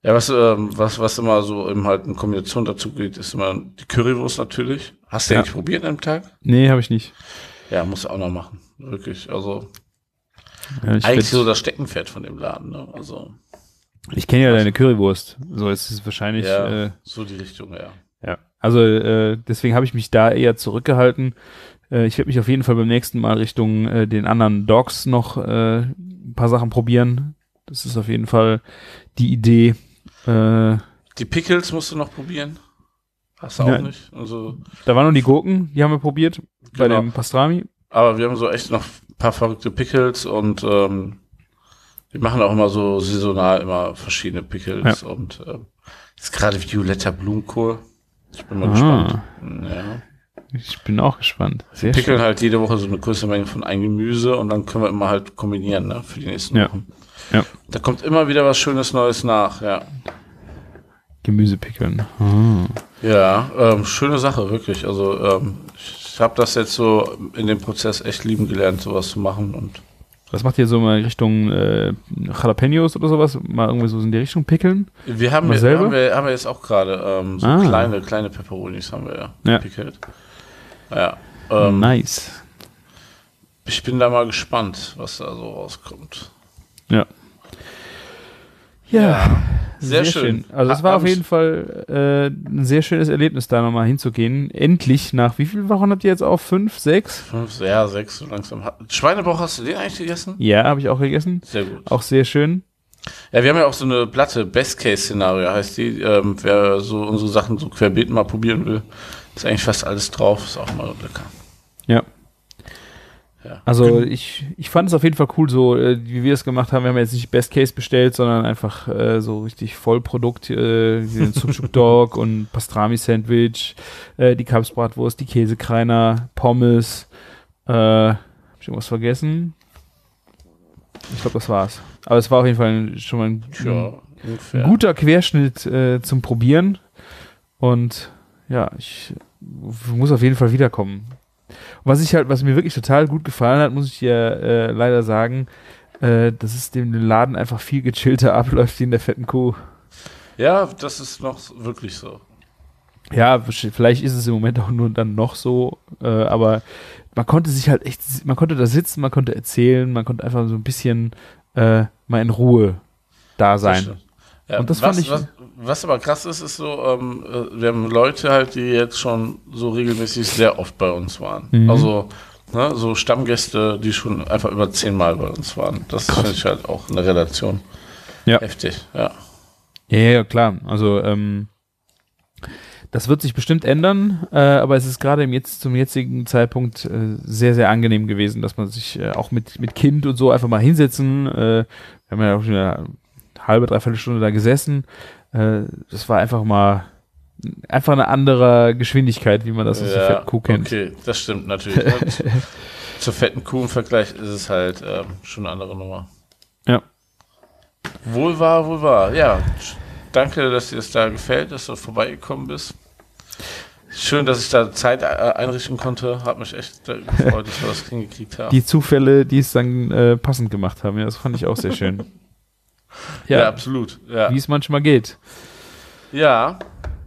Ja, was immer so eben halt in Kombination dazu geht, ist immer die Currywurst natürlich. Hast du eigentlich probiert am Tag? Nee, habe ich nicht. Ja, musst du auch noch machen. Wirklich, also Ja, eigentlich so das Steckenpferd von dem Laden, ne? Also ich kenne ja deine Currywurst. So ist es wahrscheinlich. so die Richtung, ja. Ja, also deswegen habe ich mich da eher zurückgehalten. Ich werde mich auf jeden Fall beim nächsten Mal Richtung den anderen Dogs noch ein paar Sachen probieren. Das ist auf jeden Fall die Idee. Die Pickles musst du noch probieren. Hast du auch nicht. Also, da waren noch die Gurken, die haben wir probiert bei dem Pastrami. Aber wir haben so echt noch ein paar verrückte Pickles und wir machen auch immer so saisonal immer verschiedene Pickles und ist gerade violetter Blumenkohl. Ich bin mal gespannt. Ja. Ich bin auch gespannt. Wir pickeln halt jede Woche so eine größere Menge von ein Gemüse und dann können wir immer halt kombinieren, ne, für die nächsten Wochen. Ja. Da kommt immer wieder was Schönes Neues nach, ja. Gemüsepickeln. Ja, schöne Sache, wirklich. Also ich habe das jetzt so in dem Prozess echt lieben gelernt, sowas zu machen. Und was macht ihr so mal Richtung Jalapenos oder sowas? Mal irgendwie so in die Richtung pickeln? Wir haben jetzt auch gerade so kleine Peperonis haben wir gepickelt. Ja. Nice. Ich bin da mal gespannt, was da so rauskommt. Ja. Sehr schön. Also es war auf jeden Fall ein sehr schönes Erlebnis, da nochmal hinzugehen. Endlich nach wie vielen Wochen habt ihr jetzt auf? 5, 6? 5, ja, 6 so langsam. Schweinebauch, hast du den eigentlich gegessen? Ja, habe ich auch gegessen. Sehr gut. Auch sehr schön. Ja, wir haben ja auch so eine Platte, Best-Case-Szenario heißt die. Wer so unsere Sachen so querbeet mal probieren will, ist eigentlich fast alles drauf. Ist auch mal lecker. Ja. Also ich fand es auf jeden Fall cool, so wie wir es gemacht haben. Wir haben jetzt nicht Best Case bestellt, sondern einfach so richtig Vollprodukt, den Sucuk Dog und Pastrami Sandwich, die Kalbsbratwurst, die Käsekreiner, Pommes. Hab ich irgendwas vergessen? Ich glaube, das war's. Aber es war auf jeden Fall schon mal ein guter Querschnitt zum Probieren. Und ja, ich muss auf jeden Fall wiederkommen. Was mir wirklich total gut gefallen hat, muss ich dir leider sagen, dass es dem Laden einfach viel gechillter abläuft wie in der fetten Kuh. Ja, das ist noch wirklich so. Ja, vielleicht ist es im Moment auch nur dann noch so, aber man konnte sich halt echt, man konnte da sitzen, man konnte erzählen, man konnte einfach so ein bisschen mal in Ruhe da sein. Ja, und das fand ich. Was aber krass ist so, wir haben Leute halt, die jetzt schon so regelmäßig sehr oft bei uns waren. Mhm. Also, ne, so Stammgäste, die schon einfach über 10 Mal bei uns waren. Das finde ich halt auch eine Relation. Ja. Heftig, ja. Ja, klar. Also, das wird sich bestimmt ändern, aber es ist gerade zum jetzigen Zeitpunkt sehr, sehr angenehm gewesen, dass man sich auch mit Kind und so einfach mal hinsetzen. Wir haben ja auch schon eine halbe, dreiviertel Stunde da gesessen. Das war einfach eine andere Geschwindigkeit, wie man das aus der fetten Kuh kennt. Okay, das stimmt natürlich. Zur fetten Kuh im Vergleich ist es halt schon eine andere Nummer. Ja. Wohl wahr. Ja, danke, dass dir das da gefällt, dass du vorbeigekommen bist. Schön, dass ich da Zeit einrichten konnte. Hat mich echt gefreut, dass wir das hingekriegt haben. Die Zufälle, die es dann passend gemacht haben, ja, das fand ich auch sehr schön. Ja, absolut. Ja. Wie es manchmal geht. Ja.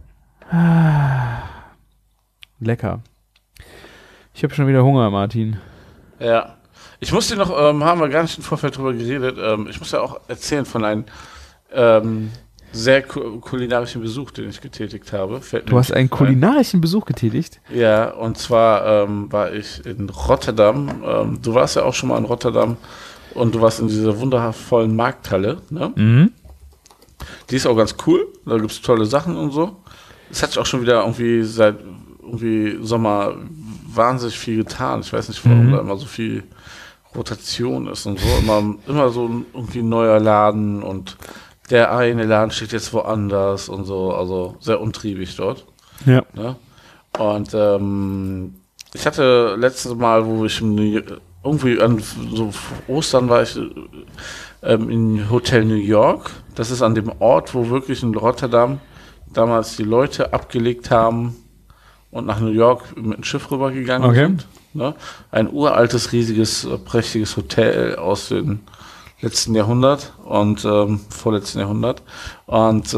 Lecker. Ich habe schon wieder Hunger, Martin. Ja. Ich muss dir noch, haben wir gar nicht im Vorfeld drüber geredet, ich muss ja auch erzählen von einem sehr kulinarischen Besuch, den ich getätigt habe. Du hast einen kulinarischen Besuch getätigt? Ja, und zwar war ich in Rotterdam. Du warst ja auch schon mal in Rotterdam und du warst in dieser wundervollen Markthalle. Ne? Mhm. Die ist auch ganz cool. Da gibt es tolle Sachen und so. Es hat sich auch schon wieder seit Sommer wahnsinnig viel getan. Ich weiß nicht, warum da immer so viel Rotation ist und so. Immer so irgendwie ein neuer Laden und der eine Laden steht jetzt woanders und so. Also sehr untriebig dort. Ja. Ne? Und ich hatte letztes Mal, wo ich irgendwie an so Ostern war ich in Hotel New York. Das ist an dem Ort, wo wirklich in Rotterdam damals die Leute abgelegt haben und nach New York mit dem Schiff rübergegangen sind. Ne? Ein uraltes, riesiges, prächtiges Hotel aus den letzten Jahrhundert und vorletzten Jahrhundert. Und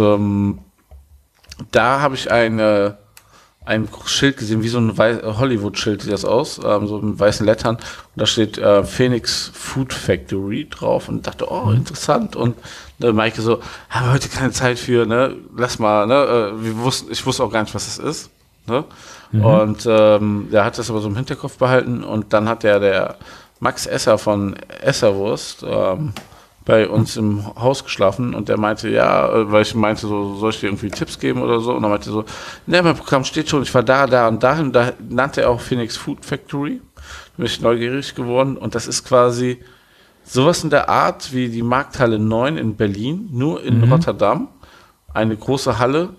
da habe ich ein Schild gesehen, wie so ein Hollywood-Schild sieht das aus, so mit weißen Lettern. Und da steht Phoenix Food Factory drauf und dachte, interessant. Und Maike so, haben wir heute keine Zeit für, ne? Lass mal, ne? Ich wusste auch gar nicht, was das ist. Ne? Und er hat das aber so im Hinterkopf behalten und dann hat der Max Esser von Esserwurst bei uns im Haus geschlafen und der meinte, ja, weil ich meinte, so, soll ich dir irgendwie Tipps geben oder so? Und er meinte so, ne, mein Programm steht schon, ich war da und dahin. Da nannte er auch Phoenix Food Factory. Da bin ich neugierig geworden und das ist quasi sowas in der Art wie die Markthalle 9 in Berlin, nur in Rotterdam. Eine große Halle,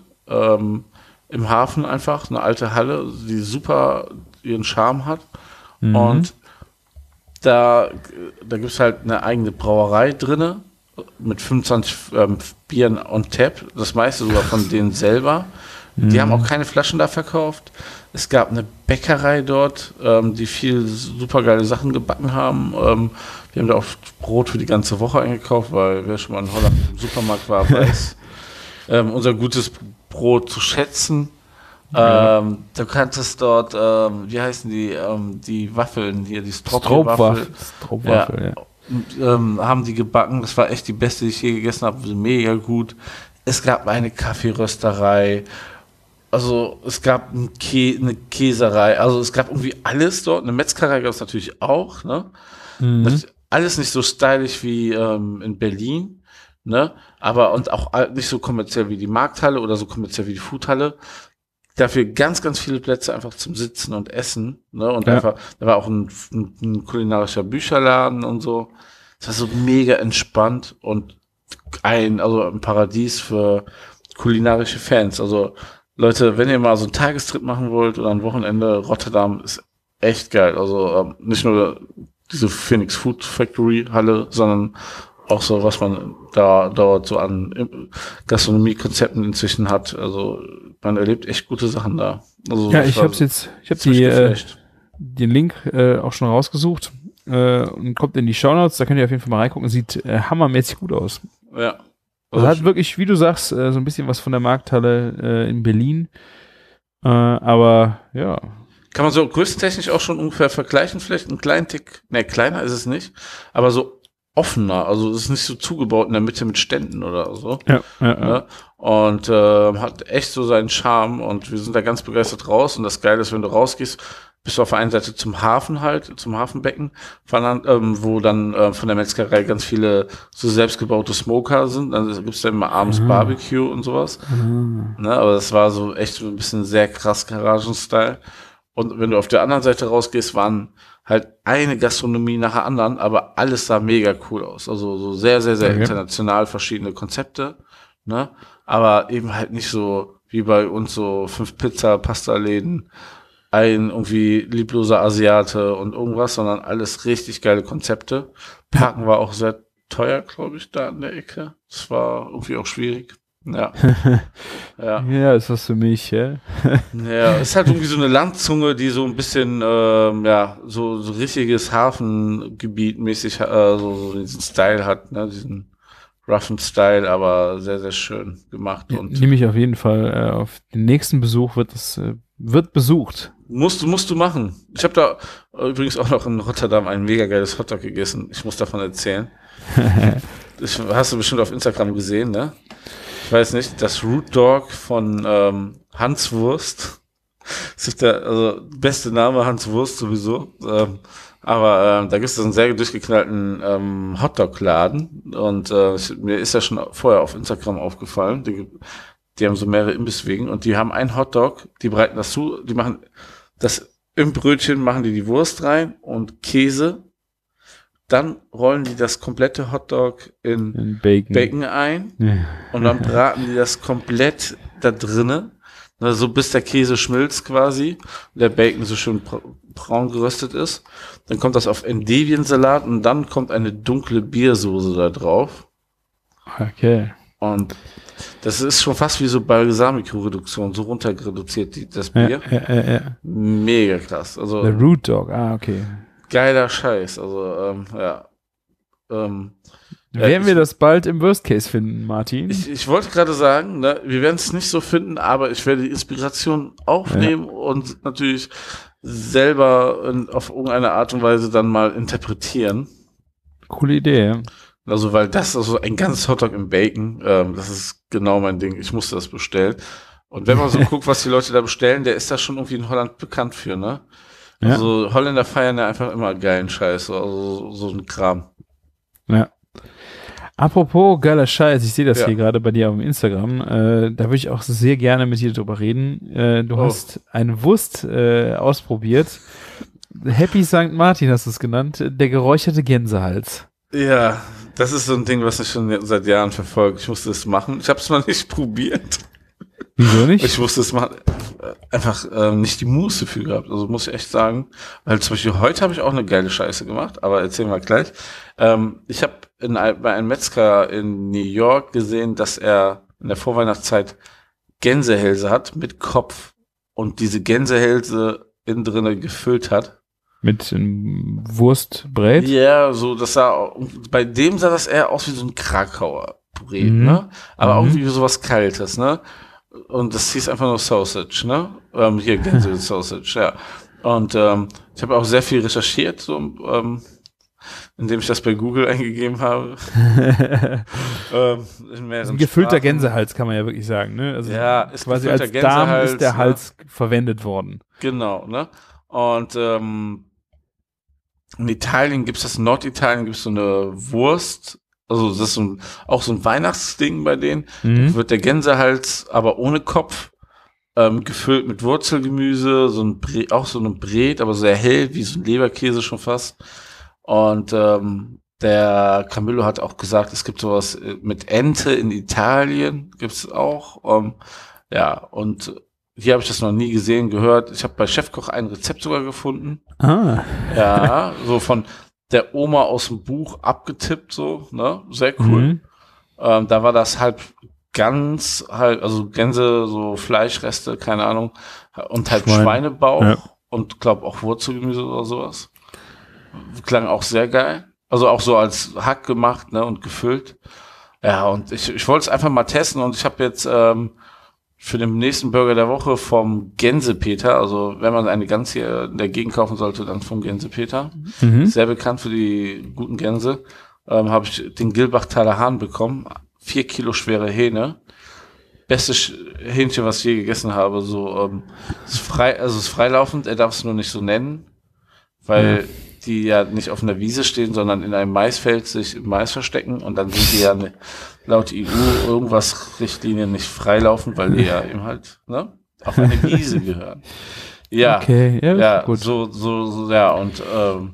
im Hafen einfach, eine alte Halle, die super ihren Charme hat. Und da gibt es halt eine eigene Brauerei drinne mit 25 Bieren on tap, das meiste sogar von denen selber. Die haben auch keine Flaschen da verkauft. Es gab eine Bäckerei dort, die viel super geile Sachen gebacken haben. Wir haben da auch Brot für die ganze Woche eingekauft, weil wer schon mal in Holland im Supermarkt war, weiß unser gutes Brot zu schätzen. Du kanntest dort, wie heißen die Waffeln hier, die Stroopwaffeln. Ja. Haben die gebacken, das war echt die beste, die ich je gegessen habe, mega gut. Es gab eine Kaffeerösterei, also es gab eine Käserei, also es gab irgendwie alles dort, eine Metzgerei gab es natürlich auch, ne? Alles nicht so stylisch wie in Berlin, ne? Aber und auch nicht so kommerziell wie die Markthalle oder so kommerziell wie die Foodhalle. Dafür ganz, ganz viele Plätze einfach zum Sitzen und Essen, ne? Und einfach, da war auch ein kulinarischer Bücherladen und so. Es war so mega entspannt und ein Paradies für kulinarische Fans. Also Leute, wenn ihr mal so einen Tagestrip machen wollt oder ein Wochenende, Rotterdam ist echt geil. Also nicht nur diese Phoenix Food Factory Halle, sondern auch so, was man da dort so an Gastronomiekonzepten inzwischen hat. Also man erlebt echt gute Sachen da. Also, ja, ich habe den Link auch schon rausgesucht und kommt in die Shownotes, da könnt ihr auf jeden Fall mal reingucken. Sieht hammermäßig gut aus. Ja. Also hat wirklich, wie du sagst, so ein bisschen was von der Markthalle in Berlin. Aber ja. Kann man so größentechnisch auch schon ungefähr vergleichen, vielleicht einen kleinen Tick, ne, kleiner ist es nicht, aber so offener, also es ist nicht so zugebaut in der Mitte mit Ständen oder so. Ja. Ne? Und hat echt so seinen Charme und wir sind da ganz begeistert raus und das Geile ist, wenn du rausgehst, bist du auf der einen Seite zum Hafen halt, zum Hafenbecken, wo dann von der Metzgerei ganz viele so selbstgebaute Smoker sind, dann gibt's da immer abends Barbecue und sowas. Ne? Aber das war so echt so ein bisschen sehr krass Garagen-Style. Und wenn du auf der anderen Seite rausgehst, waren halt eine Gastronomie nach der anderen, aber alles sah mega cool aus. Also so sehr, sehr, sehr international verschiedene Konzepte, ne? Aber eben halt nicht so wie bei uns so 5 Pizza-Pasta-Läden, ein irgendwie liebloser Asiate und irgendwas, sondern alles richtig geile Konzepte. Parken war auch sehr teuer, glaube ich, da in der Ecke. Das war irgendwie auch schwierig. Ja. Ja, ist was für mich, ja. Ja, ist halt irgendwie so eine Landzunge, die so ein bisschen, so richtiges Hafengebiet mäßig, so diesen Style hat, ne, diesen roughen Style, aber sehr, sehr schön gemacht. Und nehme ich auf jeden Fall auf den nächsten Besuch wird besucht. Musst du machen. Ich habe da übrigens auch noch in Rotterdam ein mega geiles Hotdog gegessen. Ich muss davon erzählen. Hast du bestimmt auf Instagram gesehen, ne? Ich weiß nicht, das Root Dog von Hans Wurst. Das ist beste Name, Hans Wurst sowieso. Aber da gibt es einen sehr durchgeknallten Hotdog-Laden. Und mir ist ja schon vorher auf Instagram aufgefallen. Die haben so mehrere Imbisswegen und die haben einen Hotdog, die bereiten das zu, die machen das im Brötchen, machen die Wurst rein und Käse. Dann rollen die das komplette Hotdog in Bacon ein und dann braten die das komplett da drinnen, so bis der Käse schmilzt quasi und der Bacon so schön braun geröstet ist. Dann kommt das auf Endiviensalat und dann kommt eine dunkle Biersoße da drauf. Okay. Und das ist schon fast wie so Balsamico-Reduktion, so runterreduziert das Bier. Ja. Mega krass. Also der Root Dog, okay. Geiler Scheiß, also werden wir das bald im Worst Case finden, Martin? Ich wollte gerade sagen, ne, wir werden es nicht so finden, aber ich werde die Inspiration aufnehmen und natürlich selber auf irgendeine Art und Weise dann mal interpretieren. Coole Idee, ja. Also, weil das, also ein ganzes Hotdog im Bacon, das ist genau mein Ding. Ich musste das bestellen. Und wenn man so guckt, was die Leute da bestellen, der ist da schon irgendwie in Holland bekannt für, ne? Ja. Also Holländer feiern ja einfach immer geilen Scheiß, also so ein Kram. Ja. Apropos geiler Scheiß, ich sehe das hier gerade bei dir auf Instagram, da würde ich auch sehr gerne mit dir drüber reden. Du hast eine Wurst ausprobiert. Happy St. Martin hast du es genannt, der geräucherte Gänsehals. Ja, das ist so ein Ding, was ich schon seit Jahren verfolge. Ich musste es machen. Ich habe es noch nicht probiert. Wieso nicht? Ich wusste es machen, einfach nicht die Muße für gehabt. Also muss ich echt sagen, weil zum Beispiel heute habe ich auch eine geile Scheiße gemacht, aber erzählen wir gleich. Ich habe bei einem Metzger in New York gesehen, dass er in der Vorweihnachtszeit Gänsehälse hat mit Kopf und diese Gänsehälse innen drinne gefüllt hat. Mit einem Wurstbrät? Ja, so, bei dem sah das eher aus wie so ein Krakauer Brät, ne? Aber auch wie sowas Kaltes, ne? Und das hieß einfach nur Sausage, ne? Hier Gänse-Sausage, ja. Und ich habe auch sehr viel recherchiert, so, indem ich das bei Google eingegeben habe. Ein gefüllter Gänsehals, kann man ja wirklich sagen, ne? Also ja, ist quasi als Darm ist der Hals verwendet worden. Genau, ne? Und in Italien gibt's das, in Norditalien gibt's so eine Wurst, also das ist auch so ein Weihnachtsding bei denen. Da wird der Gänsehals, aber ohne Kopf, gefüllt mit Wurzelgemüse, auch so ein Brät, aber sehr hell, wie so ein Leberkäse schon fast. Und der Camillo hat auch gesagt, es gibt sowas mit Ente in Italien, gibt's auch. Ja, und hier habe ich das noch nie gesehen, gehört. Ich habe bei Chefkoch ein Rezept sogar gefunden. Ah. Ja, so von der Oma aus dem Buch abgetippt, so, ne? Sehr cool. Da war das halb also Gänse, so Fleischreste, keine Ahnung, und halt Schweinebauch und glaub auch Wurzelgemüse oder sowas. Klang auch sehr geil. Also auch so als Hack gemacht, ne, und gefüllt. Ja, und ich wollte es einfach mal testen und ich habe jetzt für den nächsten Burger der Woche vom Gänsepeter, also wenn man eine Gans hier in der Gegend kaufen sollte, dann vom Gänsepeter. Sehr bekannt für die guten Gänse. Habe ich den Gilbachtaler Hahn bekommen. 4 Kilo schwere Hähne. Bestes Hähnchen, was ich je gegessen habe. So ist freilaufend, er darf es nur nicht so nennen, weil die ja nicht auf einer Wiese stehen, sondern in einem Maisfeld sich im Mais verstecken und dann sind die ja laut EU irgendwas Richtlinien nicht freilaufend, weil die ja eben halt, ne, auf eine Wiese gehören. Ja, okay, ja, gut. so, ja, und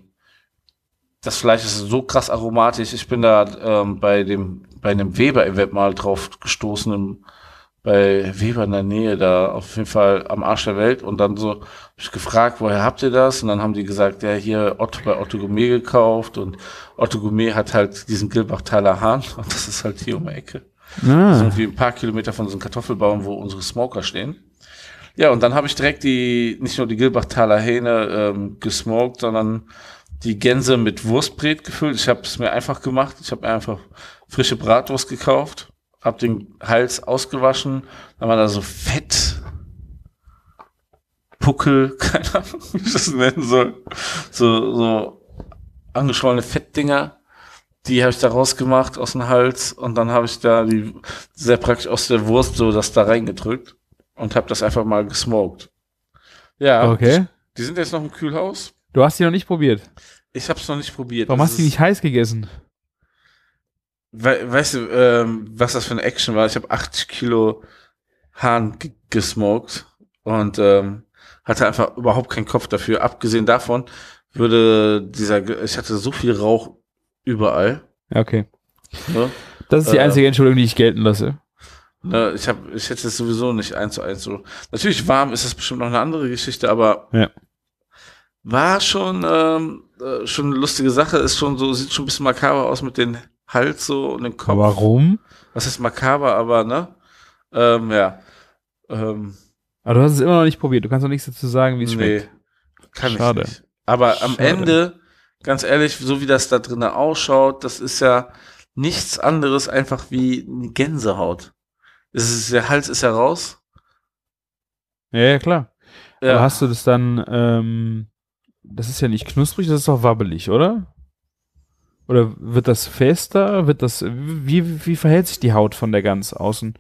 das Fleisch ist so krass aromatisch. Ich bin da bei einem Weber-Event mal drauf gestoßen, bei Weber in der Nähe, da auf jeden Fall am Arsch der Welt. Und dann so, hab ich gefragt, woher habt ihr das? Und dann haben die gesagt, ja, hier bei Otto Gourmet gekauft. Und Otto Gourmet hat halt diesen Gilbachtaler Hahn. Und das ist halt hier um die Ecke. Das ist irgendwie ein paar Kilometer von so einem Kartoffelbaum, wo unsere Smoker stehen. Ja, und dann habe ich direkt nicht nur die Gilbachtaler Hähne gesmoked, sondern die Gänse mit Wurstbrät gefüllt. Ich habe es mir einfach gemacht. Ich habe mir einfach frische Bratwurst gekauft. Hab den Hals ausgewaschen, dann war da so Fett, Puckel, keine Ahnung, wie ich das nennen soll, so angeschwollene Fettdinger, die habe ich da rausgemacht aus dem Hals und dann habe ich da die sehr praktisch aus der Wurst so das da reingedrückt und habe das einfach mal gesmoked. Ja, okay. Die sind jetzt noch im Kühlhaus. Du hast die noch nicht probiert? Ich habe es noch nicht probiert. Warum hast du die nicht heiß gegessen? Weißt du, was das für eine Action war? Ich habe 80 Kilo Hahn gesmoked und hatte einfach überhaupt keinen Kopf dafür. Abgesehen davon ich hatte so viel Rauch überall. Okay. Ne? Das ist die einzige Entschuldigung, die ich gelten lasse. Ne, ich hätte es sowieso nicht 1:1 so. Natürlich warm ist das bestimmt noch eine andere Geschichte, aber war schon eine lustige Sache. Ist schon so, sieht schon ein bisschen makaber aus mit den Hals so und den Kopf. Warum? Was ist makaber, aber ne? Ja. Aber du hast es immer noch nicht probiert. Du kannst noch nichts dazu sagen, wie es schmeckt. Kann Schade. ich nicht. Aber am Ende ganz ehrlich, so wie das da drinnen ausschaut, das ist ja nichts anderes einfach wie eine Gänsehaut. Der Hals ist ja raus. Ja, klar. Ja. Aber hast du das dann, das ist ja nicht knusprig, das ist auch wabbelig, oder? Oder wird das fester? Wie verhält sich die Haut von der Gans außen?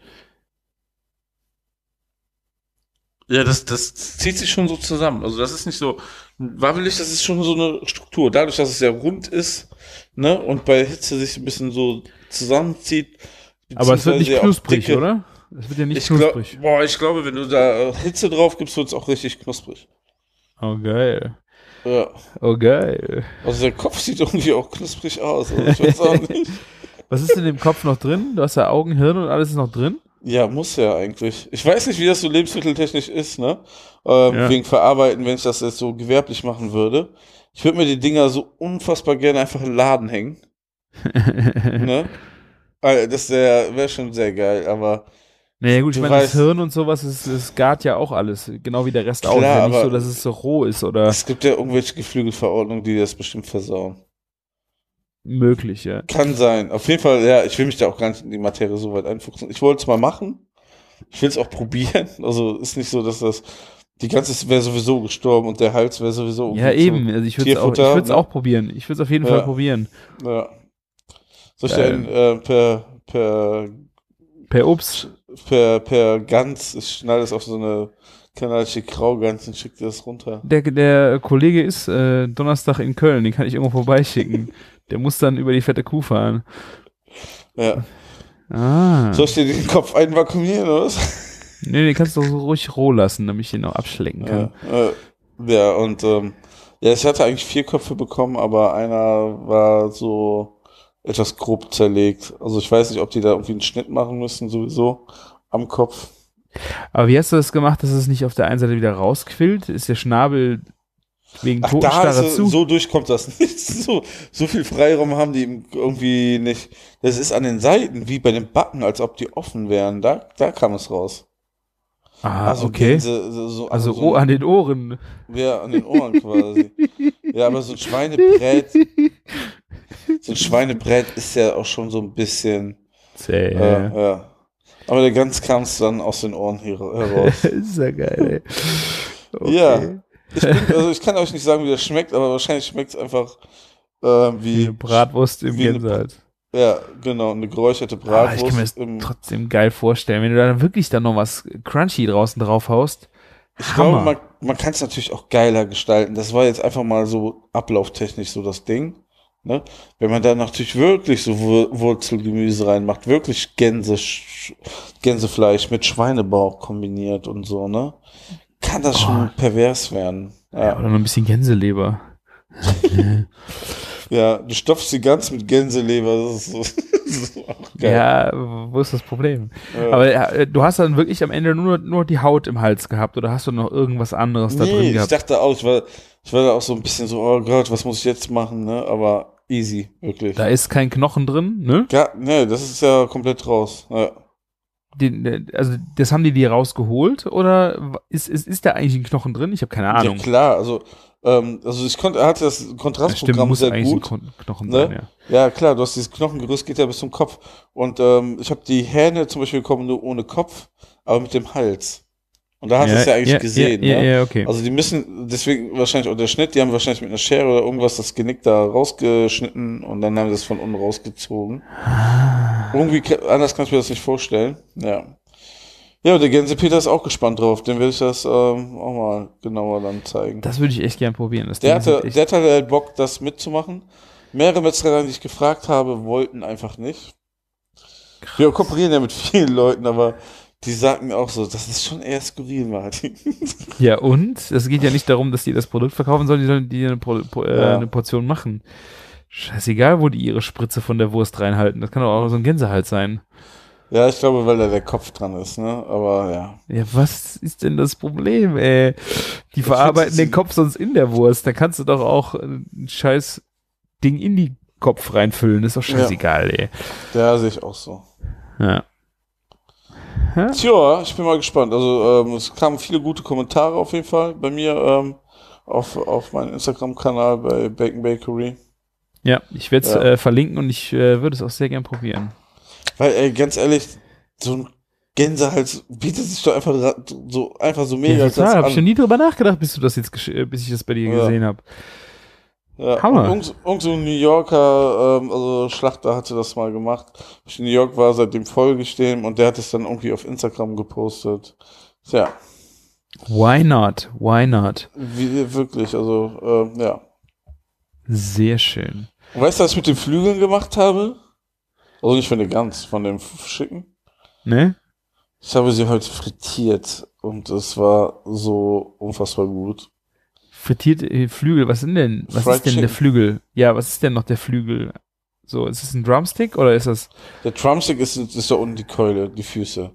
Ja, das zieht sich schon so zusammen. Also das ist nicht so wabbelig, das ist schon so eine Struktur. Dadurch, dass es ja rund ist, ne, und bei Hitze sich ein bisschen so zusammenzieht. Aber es wird nicht knusprig, dicke, oder? Es wird ja nicht knusprig. Ich glaube, wenn du da Hitze drauf gibst, wird es auch richtig knusprig. Oh, geil. Ja. Oh, geil. Also der Kopf sieht irgendwie auch knusprig aus. Also ich weiß auch nicht. Was ist in dem Kopf noch drin? Du hast ja Augen, Hirn und alles ist noch drin? Ja, muss ja eigentlich. Ich weiß nicht, wie das so lebensmitteltechnisch ist, ne? Wegen Verarbeiten, wenn ich das jetzt so gewerblich machen würde. Ich würde mir die Dinger so unfassbar gerne einfach in den Laden hängen. Ne? Das wäre schon sehr geil, aber. Naja gut, ich meine, das Hirn und sowas, es gart ja auch alles, genau wie der Rest auch. Ja nicht so, dass es so roh ist, oder? Es gibt ja irgendwelche Geflügelverordnungen, die das bestimmt versauen. Möglich, ja. Kann sein. Auf jeden Fall, ja, ich will mich da auch gar nicht in die Materie so weit einfuchsen. Ich wollte es mal machen. Ich will es auch probieren. Also ist nicht so, dass die ganze wäre sowieso gestorben und der Hals wäre sowieso ja, eben. Also ich würde es auch probieren. Ich würde es auf jeden Fall probieren. Ja. Soll ich denn per Obst? Per Gans, ich schneide es auf so eine kanadische Graugans und schicke dir das runter. Der Kollege ist Donnerstag in Köln, den kann ich irgendwo vorbeischicken. Der muss dann über die fette Kuh fahren. Ja. Ah. Soll ich dir den Kopf einvakuumieren, oder was? Nee, den kannst du so ruhig roh lassen, damit ich den auch abschlecken kann. Ja, und ich hatte eigentlich 4 Köpfe bekommen, aber einer war so etwas grob zerlegt. Also ich weiß nicht, ob die da irgendwie einen Schnitt machen müssen, sowieso am Kopf. Aber wie hast du das gemacht, dass es nicht auf der einen Seite wieder rausquillt? Ist der Schnabel wegen Totenstarre zu? So durchkommt das nicht. So viel Freiraum haben die irgendwie nicht. Das ist an den Seiten, wie bei den Backen, als ob die offen wären. Da kam es raus. Ah, also okay. An den Ohren. Ja, an den Ohren quasi. Ja, aber so ein Schweinebrät ist ja auch schon so ein bisschen zäh. Ja. Aber der Gans kam es dann aus den Ohren heraus. Ist ja geil, ey. Okay. Ja. Ich kann euch nicht sagen, wie das schmeckt, aber wahrscheinlich schmeckt es einfach wie eine Bratwurst im Gänsehals. Ja, genau, eine geräucherte Bratwurst. Ich kann mir das trotzdem geil vorstellen, wenn du da wirklich dann noch was Crunchy draußen drauf haust. Ich glaube, man kann es natürlich auch geiler gestalten. Das war jetzt einfach mal so ablauftechnisch so das Ding. Ne? Wenn man da natürlich wirklich so Wurzelgemüse reinmacht, wirklich Gänsefleisch mit Schweinebauch kombiniert und so, ne? Kann das schon pervers werden. Ja, oder noch ein bisschen Gänseleber. Ja, du stopfst die Gans mit Gänseleber, das ist so auch geil. Ja, wo ist das Problem? Ja. Aber du hast dann wirklich am Ende nur die Haut im Hals gehabt oder hast du noch irgendwas anderes da drin gehabt? Ich dachte auch, ich war da auch so ein bisschen so, oh Gott, was muss ich jetzt machen, ne? Aber easy, wirklich. Da ist kein Knochen drin, ne? Ja, ne, das ist ja komplett raus. Ja. Also das haben die dir rausgeholt oder ist da eigentlich ein Knochen drin? Ich habe keine Ahnung. Ja klar, also er hatte das Kontrastprogramm sehr gut. Knochen ne? sein, ja. Ja klar, du hast dieses Knochengerüst, geht ja bis zum Kopf. Und ich habe die Hähne zum Beispiel bekommen nur ohne Kopf, aber mit dem Hals. Und da hast du es ja eigentlich gesehen. Ja, okay. Also die müssen, deswegen wahrscheinlich auch der Schnitt, die haben wahrscheinlich mit einer Schere oder irgendwas das Genick da rausgeschnitten und dann haben sie das von unten rausgezogen. Irgendwie anders kannst du mir das nicht vorstellen. Ja. Ja, und der Gänsepeter ist auch gespannt drauf. Den will ich das auch mal genauer dann zeigen. Das würde ich echt gern probieren. Der hatte halt Bock, das mitzumachen. Mehrere Metzgereien, die ich gefragt habe, wollten einfach nicht. Krass. Wir kooperieren ja mit vielen Leuten, aber die sagten auch so, das ist schon eher skurril, Martin. Ja, und? Es geht ja nicht darum, dass die das Produkt verkaufen sollen, die sollen eine Portion machen. Scheißegal, wo die ihre Spritze von der Wurst reinhalten. Das kann doch auch so ein Gänsehals sein. Ja, ich glaube, weil da der Kopf dran ist, ne? Aber ja. Ja, was ist denn das Problem, ey? Die verarbeiten den Kopf sonst in der Wurst. Da kannst du doch auch ein scheiß Ding in die Kopf reinfüllen. Das ist doch scheißegal, ey. Ja, sehe ich auch so. Ja. Tja, ich bin mal gespannt. Also es kamen viele gute Kommentare auf jeden Fall bei mir auf meinen Instagram-Kanal bei Bacon Bakery. Ja, ich werde es verlinken und ich würde es auch sehr gern probieren. Weil, ey, ganz ehrlich, so ein Gänsehals bietet sich doch einfach so mega Ja, total, an. habe ich schon nie drüber nachgedacht, bis ich das bei dir gesehen habe. Ja, Hammer. und irgend so ein New Yorker, also Schlachter hatte das mal gemacht. Ich in New York war, seitdem folge ich dem und der hat es dann irgendwie auf Instagram gepostet. Tja. Why not? Why not? Wie, wirklich, also, ja. Sehr schön. Und weißt du, was ich mit den Flügeln gemacht habe? Also nicht von der Gans, von dem Schicken. Ne? Ich habe sie heute frittiert und es war so unfassbar gut. Frittierte Flügel, was ist denn der Flügel? Ja, was ist denn noch der Flügel? So, ist es ein Drumstick oder ist das? Der Drumstick ist da unten die Keule, die Füße.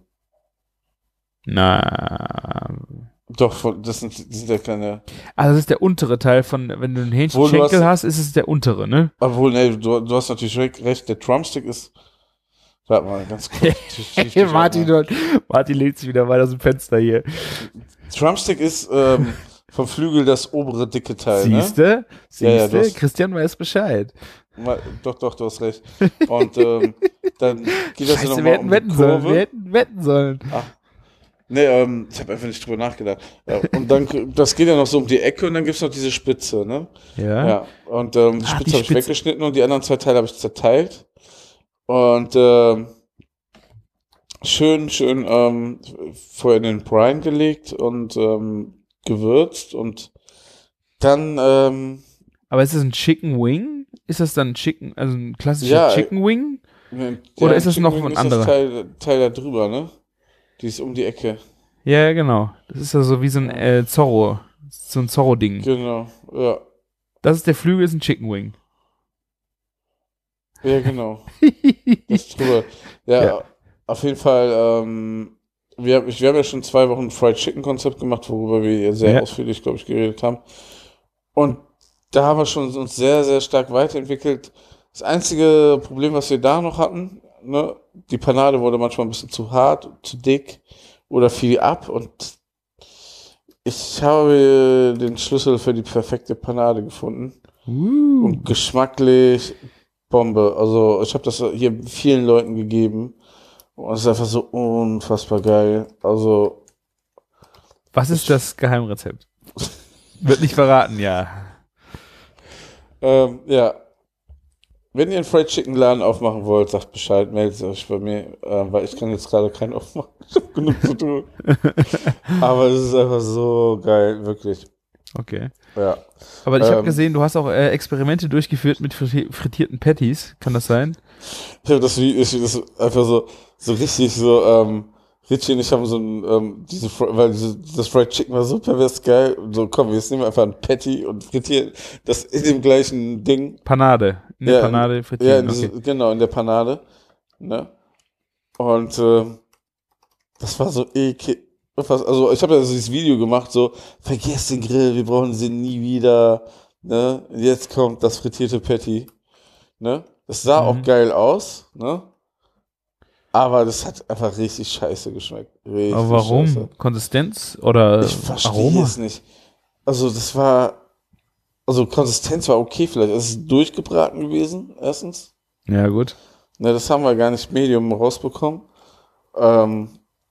Na. Doch, die sind ja keine. Also das ist der untere Teil von, wenn du einen Hähnchenschenkel hast, ist es der untere, ne? Obwohl, ne, du hast natürlich recht, der Drumstick ist. Warte mal, ganz kurz. Martin lehnt sich wieder weit aus dem Fenster hier. Drumstick ist vom Flügel das obere dicke Teil, Siehste? Ja, Christian weiß Bescheid. Doch, du hast recht. Und dann geht das ja nochmal wir hätten wetten sollen. Ach. Nee, ich habe einfach nicht drüber nachgedacht. Ja, und dann, das geht ja noch so um die Ecke und dann gibt's noch diese Spitze, ne? Ja. Und die Spitze habe ich weggeschnitten und die anderen 2 Teile habe ich zerteilt. Und schön vorher in den Brine gelegt und gewürzt und dann aber ist das ein Chicken Wing? Ist das dann also ein klassischer Chicken Wing? Oder ist das noch ein anderer? Teil da drüber, ne? Die ist um die Ecke. Ja, genau. Das ist ja so wie so ein Zorro. So ein Zorro-Ding. Genau, ja. Das ist der Flügel, ist ein Chicken Wing. Ja, genau. Das ist drüber. Ja, auf jeden Fall, wir haben ja schon 2 Wochen Fried Chicken Konzept gemacht, worüber wir sehr ausführlich, glaube ich, geredet haben. Und da haben wir schon uns sehr, sehr stark weiterentwickelt. Das einzige Problem, was wir da noch hatten, ne, die Panade wurde manchmal ein bisschen zu hart, zu dick oder fiel ab und ich habe den Schlüssel für die perfekte Panade gefunden. Und geschmacklich Bombe. Also ich habe das hier vielen Leuten gegeben und es ist einfach so unfassbar geil. Also was ist das Geheimrezept? Wird nicht verraten, ja. Ja. Wenn ihr einen Fried Chicken Laden aufmachen wollt, sagt Bescheid, meldet euch bei mir, weil ich kann jetzt gerade keinen aufmachen. Ich habe genug zu tun. Aber es ist einfach so geil, wirklich. Okay. Ja. Aber ich habe gesehen, du hast auch Experimente durchgeführt mit frittierten Patties. Kann das sein? Ich habe das einfach so richtig so, Richie und ich haben so ein, das Fried Chicken war so pervers geil. So, komm, jetzt nehmen wir einfach ein Patty und frittieren das in dem gleichen Ding. Panade. In der Panade frittieren. Ja, genau, in der Panade. Ne? Und das war so also ich habe ja dieses Video gemacht, so, vergesst den Grill, wir brauchen sie nie wieder. Ne? Jetzt kommt das frittierte Patty. Ne? Das sah auch geil aus, ne? Aber das hat einfach richtig scheiße geschmeckt. Richtig. Aber warum? Scheiße. Konsistenz oder ich verstehe Aroma? Es nicht. Also Konsistenz war okay vielleicht. Es ist durchgebraten gewesen, erstens. Ja, gut. Ne, das haben wir gar nicht Medium rausbekommen. Und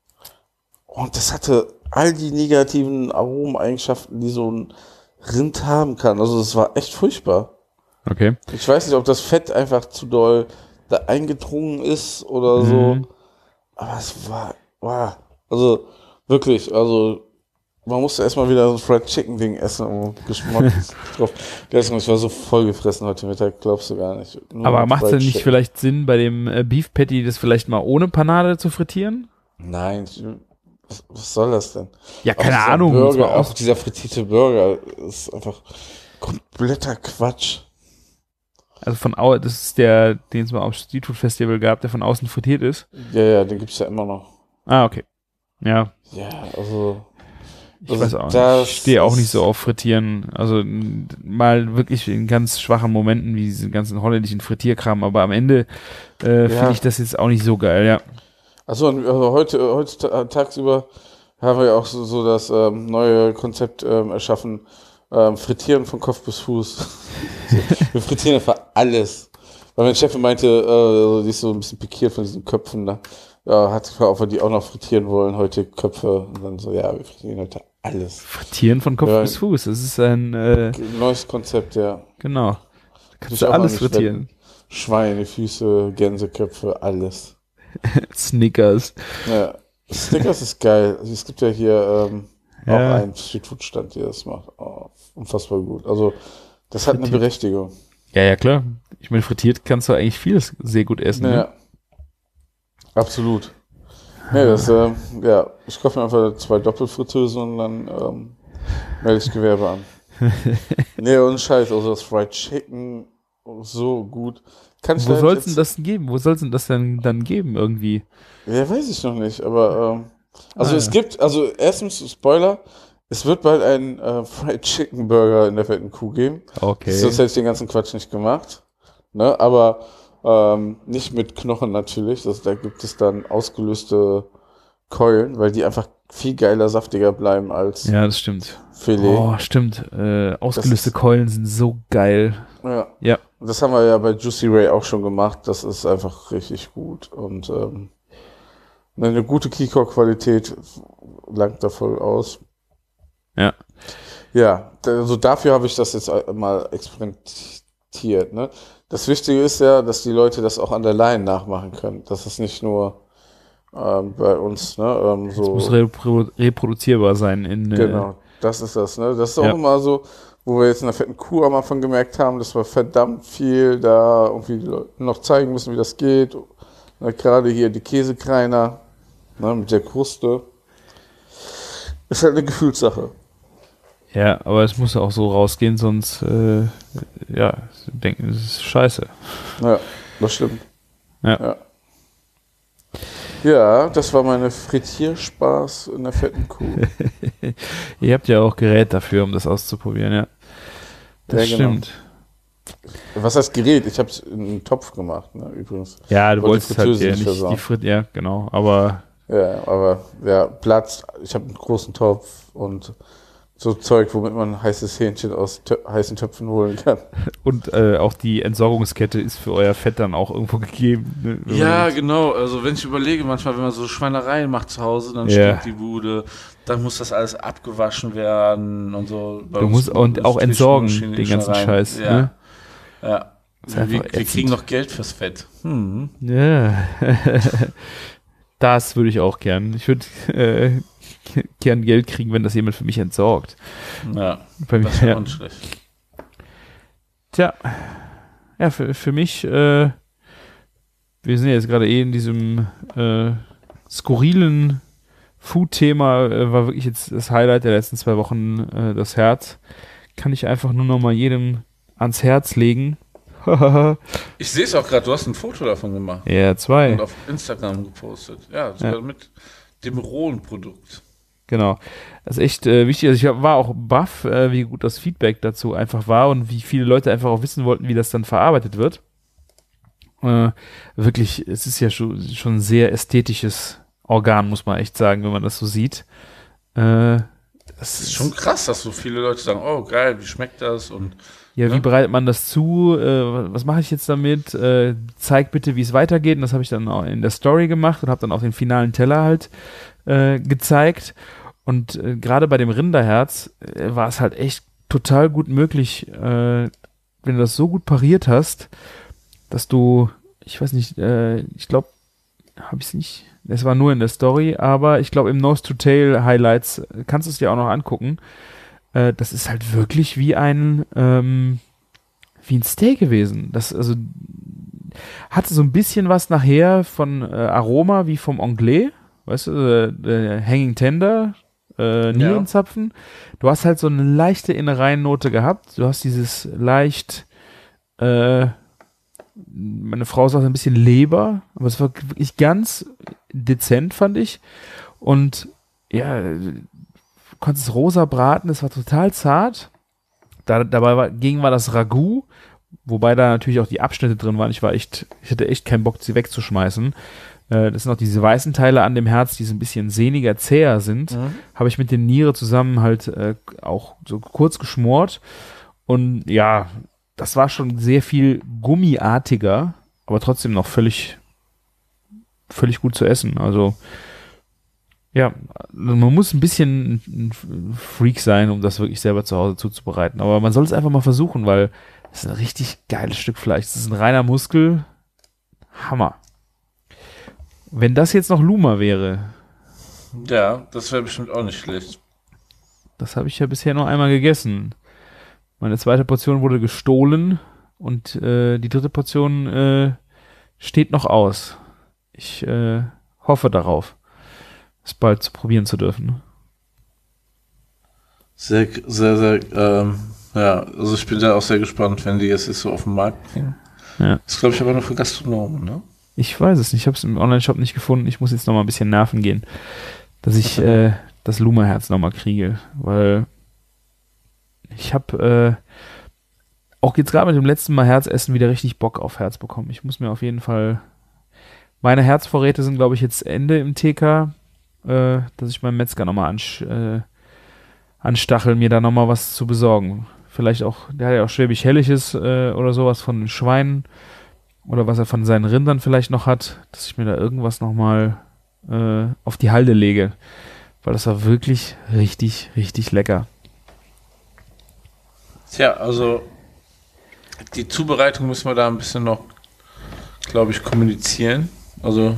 das hatte all die negativen Aromeneigenschaften, die so ein Rind haben kann. Also das war echt furchtbar. Okay. Ich weiß nicht, ob das Fett einfach zu doll da eingedrungen ist oder so. Aber es war, also wirklich, also man musste erstmal wieder so ein Fried Chicken Ding essen, um Geschmack drauf. Ich war so voll gefressen heute Mittag, glaubst du gar nicht. Nur aber macht es denn nicht Chicken. vielleicht Sinn, bei dem Beef Patty das vielleicht mal ohne Panade zu frittieren? Nein, was soll das denn? Ja, keine auch Ahnung. Burger, auch dieser frittierte Burger ist einfach kompletter Quatsch. Also das ist den es mal auf Street Food Festival gab, der von außen frittiert ist. Ja, den gibt's ja immer noch. Ah, okay. Ja. Ja, also ich weiß auch nicht. Ich stehe auch nicht so auf Frittieren. Also mal wirklich in ganz schwachen Momenten wie diesen ganzen holländischen Frittierkram, aber am Ende finde ich das jetzt auch nicht so geil, ja. Achso, und heute tagsüber haben wir ja auch so das neue Konzept erschaffen, Frittieren von Kopf bis Fuß. Wir frittieren einfach alles. Weil mein Chef meinte, die ist so ein bisschen pikiert von diesen Köpfen da. Ja, hat gefragt, ob wir die auch noch frittieren wollen, heute Köpfe. Und dann so, ja, wir frittieren heute alles. Frittieren von Kopf bis Fuß, das ist ein neues Konzept, ja. Genau. Da kannst du alles frittieren. Schweine, Füße, Gänseköpfe, alles. Snickers. Ja, Snickers ist geil. Also es gibt ja hier auch einen Streetfood-Stand, der das macht. Oh, unfassbar gut. Also, das hat eine Berechtigung. Ja, klar. Ich meine, frittiert kannst du eigentlich vieles sehr gut essen. Ja, ne? Absolut. Nee, das, ich kaufe mir einfach 2 Doppelfritteusen und dann melde ich Gewerbe an. Nee, ohne Scheiß, also das Fried Chicken, so gut. Wo soll es denn das geben? Wo soll es denn das denn dann geben irgendwie? Ja, weiß ich noch nicht, aber es gibt, also erstens, Spoiler, es wird bald einen Fried Chicken Burger in der fetten Kuh geben. Okay. Sonst hätte ich den ganzen Quatsch nicht gemacht. Ne? Aber nicht mit Knochen natürlich. Da gibt es dann ausgelöste Keulen, weil die einfach viel geiler, saftiger bleiben als ja, das stimmt. Filet. Oh, stimmt. Ausgelöste Keulen sind so geil. Ja. Und das haben wir ja bei Juicy Ray auch schon gemacht. Das ist einfach richtig gut. Und eine gute Keycore-Qualität langt da voll aus. Ja. Ja, also dafür habe ich das jetzt mal experimentiert. Ne? Das Wichtige ist ja, dass die Leute das auch an der Line nachmachen können. Das ist nicht nur bei uns, ne? So. Es muss reproduzierbar sein. Genau, das ist das. Ne? Das ist auch immer so, wo wir jetzt in der fetten Kuh am Anfang gemerkt haben, dass wir verdammt viel da irgendwie die Leute noch zeigen müssen, wie das geht. Ne? Gerade hier die Käsekreiner, ne? Mit der Kruste. Ist halt eine Gefühlssache. Ja, aber es muss auch so rausgehen, sonst denken, es ist scheiße. Ja, das stimmt. Ja. Ja, das war meine Frittierspaß in der fetten Kuh. Ihr habt ja auch Gerät dafür, um das auszuprobieren, ja. Das stimmt. Was heißt Gerät? Ich habe es in einen Topf gemacht, ne, übrigens. Ja, du wolltest halt nicht die Fritteuse, ja, genau, aber... Ja, aber Platz, ich habe einen großen Topf und so Zeug, womit man heißes Hähnchen aus heißen Töpfen holen kann. Und auch die Entsorgungskette ist für euer Fett dann auch irgendwo gegeben. Ne? Ja, genau. Also wenn ich überlege, manchmal, wenn man so Schweinereien macht zu Hause, dann stinkt die Bude, dann muss das alles abgewaschen werden und so. Du musst und auch entsorgen, den ganzen Scheiß. Ja. Ne? Ja. Wir kriegen noch Geld fürs Fett. Ja. Das würde ich auch gern. Ich würde gern Geld kriegen, wenn das jemand für mich entsorgt. Ja, bei mir, das wäre auch schlecht. Tja, ja, für mich, wir sind ja jetzt gerade in diesem skurrilen Food-Thema, war wirklich jetzt das Highlight der letzten 2 Wochen, das Herz. Kann ich einfach nur noch mal jedem ans Herz legen. Ich sehe es auch gerade, du hast ein Foto davon gemacht. Ja, 2. Und auf Instagram gepostet. Ja, sogar mit dem rohen Produkt. Genau. Das ist echt wichtig. Also ich war auch baff, wie gut das Feedback dazu einfach war und wie viele Leute einfach auch wissen wollten, wie das dann verarbeitet wird. Wirklich, es ist ja schon ein sehr ästhetisches Organ, muss man echt sagen, wenn man das so sieht. Das ist schon krass, dass so viele Leute sagen, oh geil, wie schmeckt das? Und ja, wie bereitet man das zu? Was mache ich jetzt damit? Zeig bitte, wie es weitergeht. Und das habe ich dann auch in der Story gemacht und habe dann auch den finalen Teller halt gezeigt. Und gerade bei dem Rinderherz war es halt echt total gut möglich, wenn du das so gut pariert hast, dass du, ich weiß nicht, ich glaube, habe ich es nicht, es war nur in der Story, aber ich glaube im Nose to Tail Highlights kannst du es dir auch noch angucken. Das ist halt wirklich wie ein Steak gewesen. Das also hatte so ein bisschen was nachher von Aroma wie vom Anglais, weißt du, Hanging Tender, Nierenzapfen. Du hast halt so eine leichte Innereiennote gehabt. Du hast dieses leicht, meine Frau sagt ein bisschen Leber, aber es war wirklich ganz dezent, fand ich. Und ja, konntest es rosa braten, es war total zart. Dabei war das Ragout, wobei da natürlich auch die Abschnitte drin waren. Ich hatte echt keinen Bock, sie wegzuschmeißen. das sind auch diese weißen Teile an dem Herz, die so ein bisschen sehniger, zäher sind, habe ich mit der Niere zusammen halt auch so kurz geschmort. Und ja, das war schon sehr viel gummiartiger, aber trotzdem noch völlig gut zu essen. Also ja, man muss ein bisschen ein Freak sein, um das wirklich selber zu Hause zuzubereiten. Aber man soll es einfach mal versuchen, weil es ist ein richtig geiles Stück Fleisch. Es ist ein reiner Muskel. Hammer. Wenn das jetzt noch Luma wäre. Ja, das wäre bestimmt auch nicht schlecht. Das habe ich ja bisher nur einmal gegessen. Meine zweite Portion wurde gestohlen und die dritte Portion steht noch aus. Ich hoffe darauf, es bald zu probieren zu dürfen. Sehr, sehr, sehr, ja, also ich bin da auch sehr gespannt, wenn die jetzt so auf den Markt bringen. Ja. Das glaube ich aber nur für Gastronomen, ne? Ich weiß es nicht, ich habe es im Online-Shop nicht gefunden. Ich muss jetzt noch mal ein bisschen nerven gehen, dass ich das Luma-Herz noch mal kriege, weil ich habe auch jetzt gerade mit dem letzten Mal Herzessen wieder richtig Bock auf Herz bekommen. Ich muss mir auf jeden Fall, meine Herzvorräte sind, glaube ich, jetzt Ende im TK, dass ich meinen Metzger noch mal anstacheln, mir da noch mal was zu besorgen. Vielleicht auch, der hat ja auch Schwäbisch-Helliges oder sowas von den Schweinen oder was er von seinen Rindern vielleicht noch hat, dass ich mir da irgendwas noch mal auf die Halde lege, weil das war wirklich richtig, richtig lecker. Tja, also die Zubereitung müssen wir da ein bisschen noch, glaube ich, kommunizieren. Also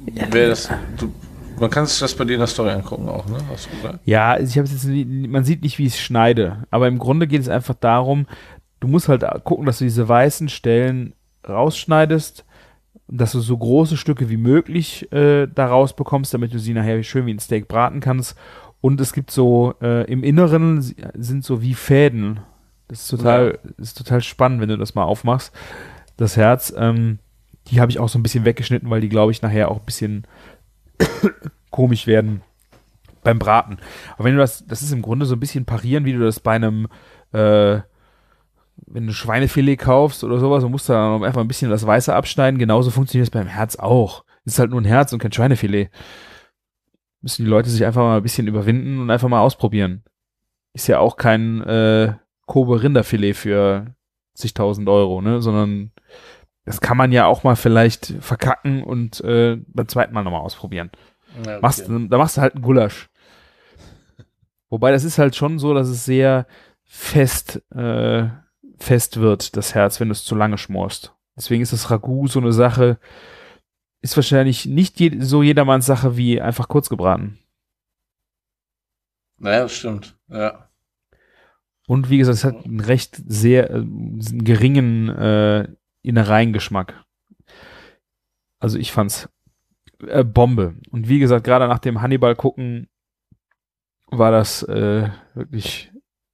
man kann sich das bei dir in der Story angucken auch, ne? Hast du gesagt? Ja, ich habe jetzt man sieht nicht, wie ich es schneide, aber im Grunde geht es einfach darum, du musst halt gucken, dass du diese weißen Stellen rausschneidest, dass du so große Stücke wie möglich da rausbekommst, damit du sie nachher schön wie ein Steak braten kannst. Und es gibt so, im Inneren sind so wie Fäden. Das ist total spannend, wenn du das mal aufmachst. Das Herz, die habe ich auch so ein bisschen weggeschnitten, weil die, glaube ich, nachher auch ein bisschen komisch werden beim Braten. Aber wenn du das ist im Grunde so ein bisschen parieren, wie du das bei einem, wenn du Schweinefilet kaufst oder sowas, dann musst du dann einfach ein bisschen das Weiße abschneiden. Genauso funktioniert es beim Herz auch. Es ist halt nur ein Herz und kein Schweinefilet. Müssen die Leute sich einfach mal ein bisschen überwinden und einfach mal ausprobieren. Ist ja auch kein Kobe Rinderfilet für zigtausend Euro, ne, sondern das kann man ja auch mal vielleicht verkacken und beim zweiten Mal nochmal ausprobieren. Ja, okay. Da machst du halt einen Gulasch. Wobei das ist halt schon so, dass es sehr fest wird, das Herz, wenn du es zu lange schmorst. Deswegen ist das Ragout so eine Sache, ist wahrscheinlich nicht so jedermanns Sache wie einfach kurz gebraten. Naja, das stimmt, ja. Und wie gesagt, es hat einen recht sehr geringen Innereiengeschmack. Also ich fand's Bombe. Und wie gesagt, gerade nach dem Hannibal gucken war das wirklich,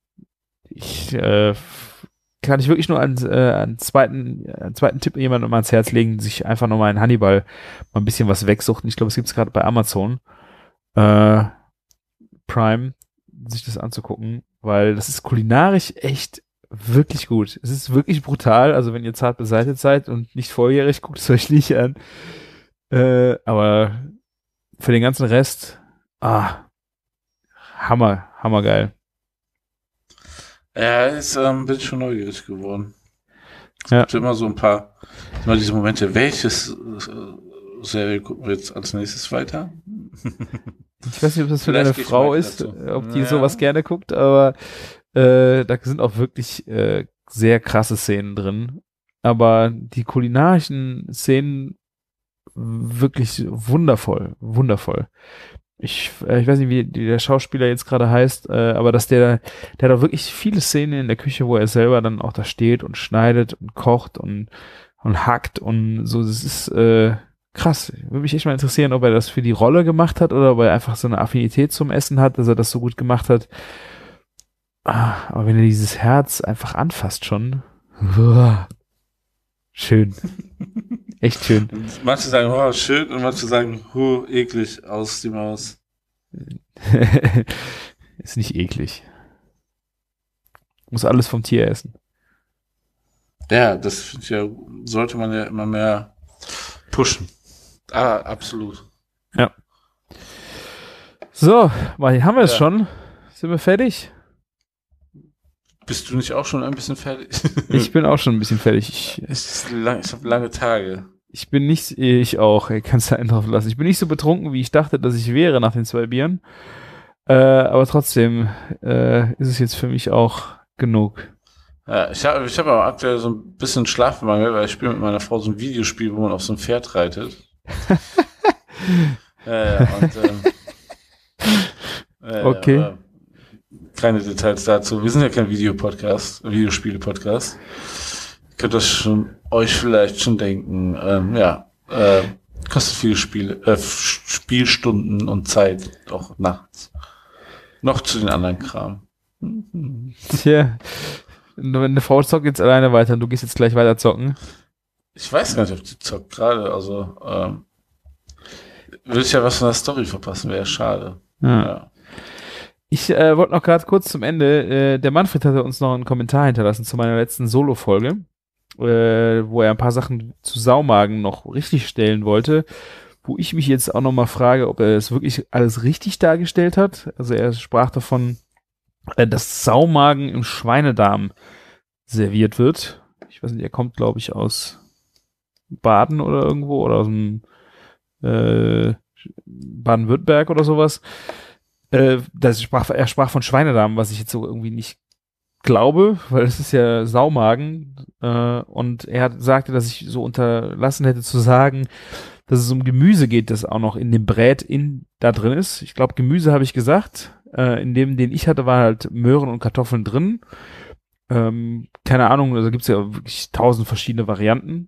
kann ich wirklich nur einen zweiten Tipp jemandem ans Herz legen, sich einfach nochmal in Hannibal mal ein bisschen was wegsuchten. Ich glaube, es gibt's gerade bei Amazon Prime, sich das anzugucken, weil das ist kulinarisch echt wirklich gut. Es ist wirklich brutal, also wenn ihr zart beseitigt seid und nicht volljährig, guckt es euch nicht an. Aber für den ganzen Rest, hammergeil. Ja, jetzt bin ich schon neugierig geworden. Es gibt immer so ein paar, immer diese Momente, welches Serie gucken wir jetzt als nächstes weiter? Ich weiß nicht, ob das für deine Frau ist, ob die sowas gerne guckt, aber da sind auch wirklich sehr krasse Szenen drin. Aber die kulinarischen Szenen wirklich wundervoll. Ich weiß nicht, wie der Schauspieler jetzt gerade heißt, aber dass der hat auch wirklich viele Szenen in der Küche, wo er selber dann auch da steht und schneidet und kocht und hackt und so. Das ist krass. Würde mich echt mal interessieren, ob er das für die Rolle gemacht hat oder ob er einfach so eine Affinität zum Essen hat, dass er das so gut gemacht hat. Aber wenn er dieses Herz einfach anfasst schon, schön. Echt schön. Manche sagen, oh, schön, und manche sagen, eklig, aus die Maus. Ist nicht eklig. Muss alles vom Tier essen. Ja, das sollte man ja immer mehr pushen. Absolut. Ja. So, haben wir es schon? Sind wir fertig? Bist du nicht auch schon ein bisschen fertig? Ich bin auch schon ein bisschen fertig. Ich habe lange Tage. Ich auch, kannst du einen drauf lassen. Ich bin nicht so betrunken, wie ich dachte, dass ich wäre nach den 2 Bieren. Aber trotzdem ist es jetzt für mich auch genug. Ja, ich hab aber aktuell so ein bisschen Schlafmangel, weil ich spiele mit meiner Frau so ein Videospiel, wo man auf so einem Pferd reitet. Okay. Keine Details dazu. Wir sind ja kein Videospiele-Podcast. Ihr könnt das euch vielleicht schon denken. Kostet viele Spielstunden und Zeit, auch nachts. Noch zu den anderen Kram. Tja, eine Frau zockt jetzt alleine weiter und du gehst jetzt gleich weiter zocken. Ich weiß gar nicht, ob die zockt gerade. Also, würde ich ja was von der Story verpassen, wäre schade. Ja. Ich wollte noch gerade kurz zum Ende, der Manfred hatte uns noch einen Kommentar hinterlassen zu meiner letzten Solo-Folge, wo er ein paar Sachen zu Saumagen noch richtig stellen wollte, wo ich mich jetzt auch nochmal frage, ob er das wirklich alles richtig dargestellt hat. Also er sprach davon, dass Saumagen im Schweinedarm serviert wird. Ich weiß nicht, er kommt, glaube ich, aus Baden oder irgendwo oder aus dem Baden-Württemberg oder sowas. Er sprach von Schweinedarm, was ich jetzt so irgendwie nicht glaube, weil es ist ja Saumagen. Und er sagte, dass ich so unterlassen hätte zu sagen, dass es um Gemüse geht, das auch noch in dem Brät da drin ist. Ich glaube, Gemüse habe ich gesagt. In dem, den ich hatte, waren halt Möhren und Kartoffeln drin. Keine Ahnung, also gibt es ja wirklich 1000 verschiedene Varianten.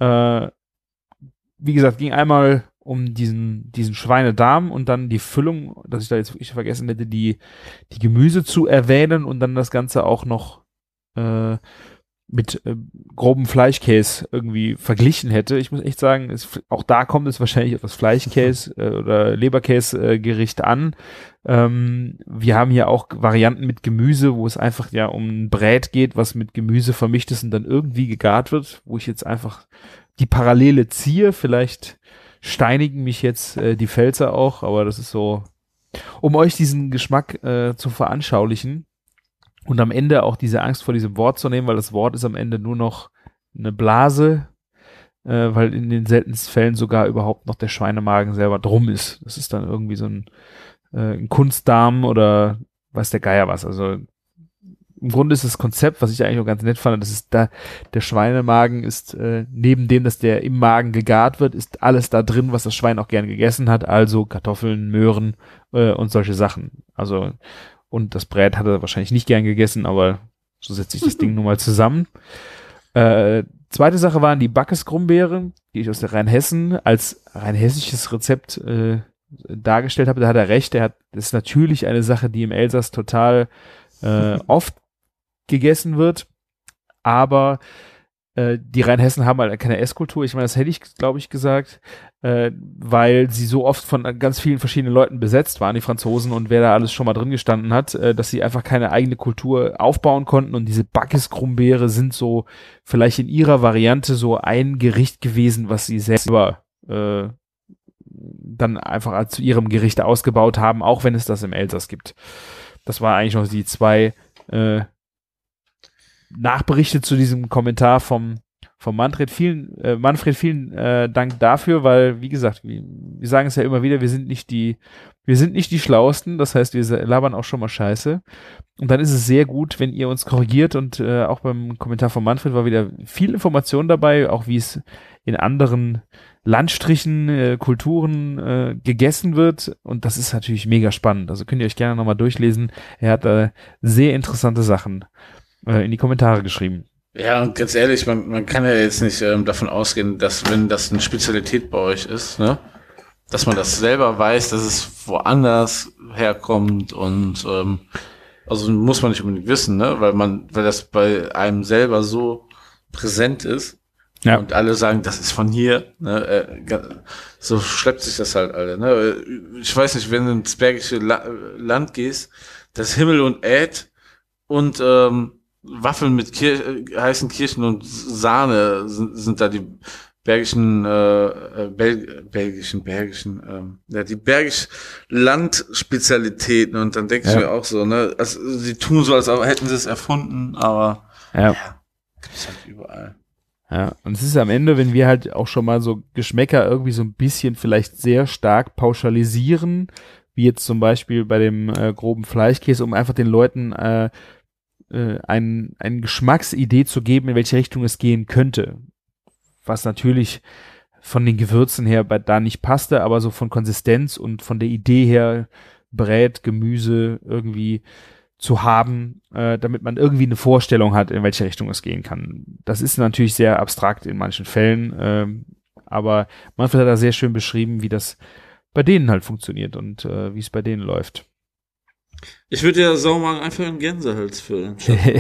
Wie gesagt, ging einmal um diesen Schweinedarm und dann die Füllung, dass ich da jetzt wirklich vergessen hätte, die Gemüse zu erwähnen und dann das Ganze auch noch mit grobem Fleischkäse irgendwie verglichen hätte. Ich muss echt sagen, auch da kommt es wahrscheinlich auf das Fleischkäse oder Leberkäse-Gericht an. Wir haben hier auch Varianten mit Gemüse, wo es einfach ja um ein Brät geht, was mit Gemüse vermischt ist und dann irgendwie gegart wird, wo ich jetzt einfach die Parallele ziehe. Vielleicht steinigen mich jetzt die Pfälzer auch, aber das ist so, um euch diesen Geschmack zu veranschaulichen und am Ende auch diese Angst vor diesem Wort zu nehmen, weil das Wort ist am Ende nur noch eine Blase, weil in den seltensten Fällen sogar überhaupt noch der Schweinemagen selber drum ist. Das ist dann irgendwie so ein Kunstdarm oder weiß der Geier was. Also im Grunde ist das Konzept, was ich eigentlich auch ganz nett fand, das ist da, der Schweinemagen ist neben dem, dass der im Magen gegart wird, ist alles da drin, was das Schwein auch gern gegessen hat, also Kartoffeln, Möhren und solche Sachen. Also, und das Brät hat er wahrscheinlich nicht gern gegessen, aber so setzt sich das Ding nun mal zusammen. Zweite Sache waren die Backes-Grumbeere, die ich aus der Rheinhessen als rheinhessisches Rezept dargestellt habe. Da hat er recht, das ist natürlich eine Sache, die im Elsass total oft gegessen wird, aber die Rheinhessen haben halt keine Esskultur. Ich meine, das hätte ich, glaube ich, gesagt, weil sie so oft von ganz vielen verschiedenen Leuten besetzt waren, die Franzosen, und wer da alles schon mal drin gestanden hat, dass sie einfach keine eigene Kultur aufbauen konnten, und diese Backes-Grumbeere sind so vielleicht in ihrer Variante so ein Gericht gewesen, was sie selber dann einfach zu ihrem Gericht ausgebaut haben, auch wenn es das im Elsass gibt. Das war eigentlich noch die 2 Nachberichte zu diesem Kommentar vom Manfred. Vielen Dank dafür, weil, wie gesagt, wir sagen es ja immer wieder, wir sind nicht die Schlauesten, das heißt, wir labern auch schon mal Scheiße. Und dann ist es sehr gut, wenn ihr uns korrigiert, und auch beim Kommentar von Manfred war wieder viel Information dabei, auch wie es in anderen Landstrichen, Kulturen gegessen wird, und das ist natürlich mega spannend. Also könnt ihr euch gerne nochmal durchlesen. Er hat sehr interessante Sachen in die Kommentare geschrieben. Ja, und ganz ehrlich, man kann ja jetzt nicht davon ausgehen, dass, wenn das eine Spezialität bei euch ist, ne, dass man das selber weiß, dass es woanders herkommt, und also muss man nicht unbedingt wissen, ne, weil das bei einem selber so präsent ist. Ja. Und alle sagen, das ist von hier, ne, so schleppt sich das halt alle, ne. Ich weiß nicht, wenn du ins Bergische Land gehst, das Himmel und Äd und Waffeln mit heißen Kirschen und Sahne sind da die bergischen die Bergisch-Land-Spezialitäten und dann denke ich mir auch so, ne, also sie tun so, als hätten sie es erfunden, aber gibt's halt überall. Ja, und es ist am Ende, wenn wir halt auch schon mal so Geschmäcker irgendwie so ein bisschen vielleicht sehr stark pauschalisieren, wie jetzt zum Beispiel bei dem groben Fleischkäse, um einfach den Leuten eine Geschmacksidee zu geben, in welche Richtung es gehen könnte. Was natürlich von den Gewürzen her da nicht passte, aber so von Konsistenz und von der Idee her, Brät, Gemüse irgendwie zu haben, damit man irgendwie eine Vorstellung hat, in welche Richtung es gehen kann. Das ist natürlich sehr abstrakt in manchen Fällen, aber Manfred hat da sehr schön beschrieben, wie das bei denen halt funktioniert und wie es bei denen läuft. Ich würde ja Saumagen einfach in Gänsehals füllen.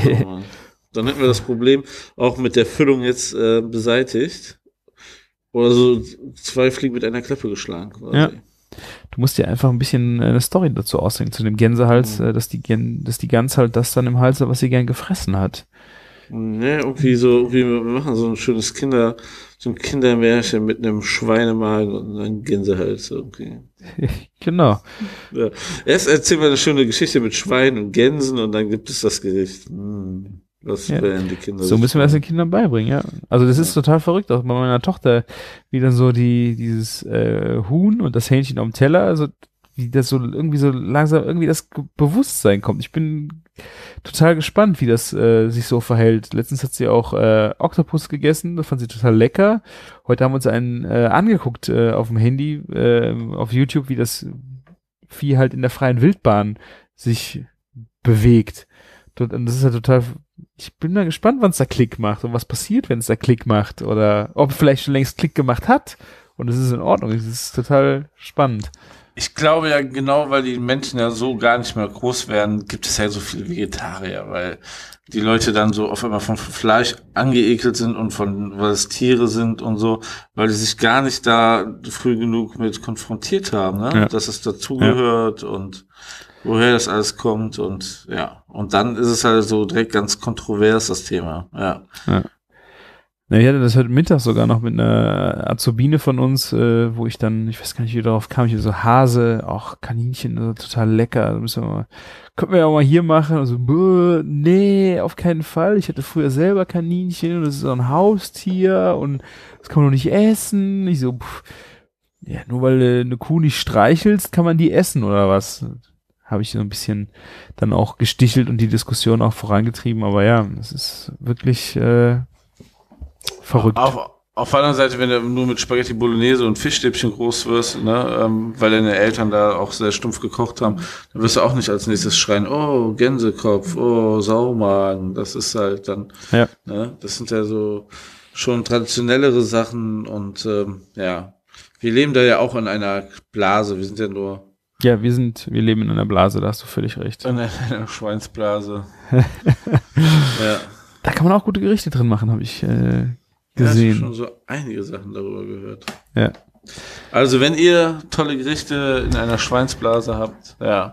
Dann hätten wir das Problem auch mit der Füllung jetzt beseitigt. Oder so 2 Fliegen mit einer Klappe geschlagen quasi. Ja. Du musst dir einfach ein bisschen eine Story dazu ausdenken, zu dem Gänsehals, dass die Gans halt das dann im Hals hat, was sie gern gefressen hat. Ne, wir machen so ein schönes Kindermärchen mit einem Schweinemagen und einem Gänsehals irgendwie. Genau. Ja. Erst erzählen wir eine schöne Geschichte mit Schweinen und Gänsen und dann gibt es das Gericht. Was werden die Kinder so müssen wir das den Kindern beibringen, ja. Also das ist total verrückt, auch bei meiner Tochter, wie dann so dieses Huhn und das Hähnchen auf dem Teller, also wie das so irgendwie so langsam irgendwie das Bewusstsein kommt. Ich bin total gespannt, wie das sich so verhält. Letztens hat sie auch Oktopus gegessen, das fand sie total lecker. Heute haben wir uns einen angeguckt auf dem Handy, auf YouTube, wie das Vieh halt in der freien Wildbahn sich bewegt. Und das ist ja total, ich bin mal gespannt, wann es da Klick macht und was passiert, wenn es da Klick macht oder ob vielleicht schon längst Klick gemacht hat und es ist in Ordnung. Es ist total spannend. Ich glaube ja genau, weil die Menschen ja so gar nicht mehr groß werden, gibt es ja so viele Vegetarier, weil die Leute dann so auf einmal von Fleisch angeekelt sind und weil es Tiere sind und so, weil die sich gar nicht da früh genug mit konfrontiert haben, ne? Ja. Dass es dazugehört und woher das alles kommt und und dann ist es halt so direkt ganz kontrovers, das Thema, ja. Na, ich hatte das heute Mittag sogar noch mit einer Azubine von uns, wo ich dann, ich weiß gar nicht, wie darauf kam, ich so Hase, auch Kaninchen, so total lecker, könnten wir ja auch mal hier machen, also, nee, auf keinen Fall, ich hatte früher selber Kaninchen und das ist so ein Haustier und das kann man doch nicht essen, ich so, nur weil du eine Kuh nicht streichelst, kann man die essen oder was? Habe ich so ein bisschen dann auch gestichelt und die Diskussion auch vorangetrieben, aber ja, es ist wirklich verrückt. Auf der anderen Seite, wenn du nur mit Spaghetti Bolognese und Fischstäbchen groß wirst, ne, weil deine Eltern da auch sehr stumpf gekocht haben, dann wirst du auch nicht als nächstes schreien, oh, Gänsekopf, oh, Saumagen, das ist halt dann, ne, das sind ja so schon traditionellere Sachen und wir leben da ja auch in einer Blase, wir sind ja nur wir leben in einer Blase, da hast du völlig recht. In einer Schweinsblase. Da kann man auch gute Gerichte drin machen, habe ich gesehen. Ja, ich habe schon so einige Sachen darüber gehört. Ja. Also wenn ihr tolle Gerichte in einer Schweinsblase habt,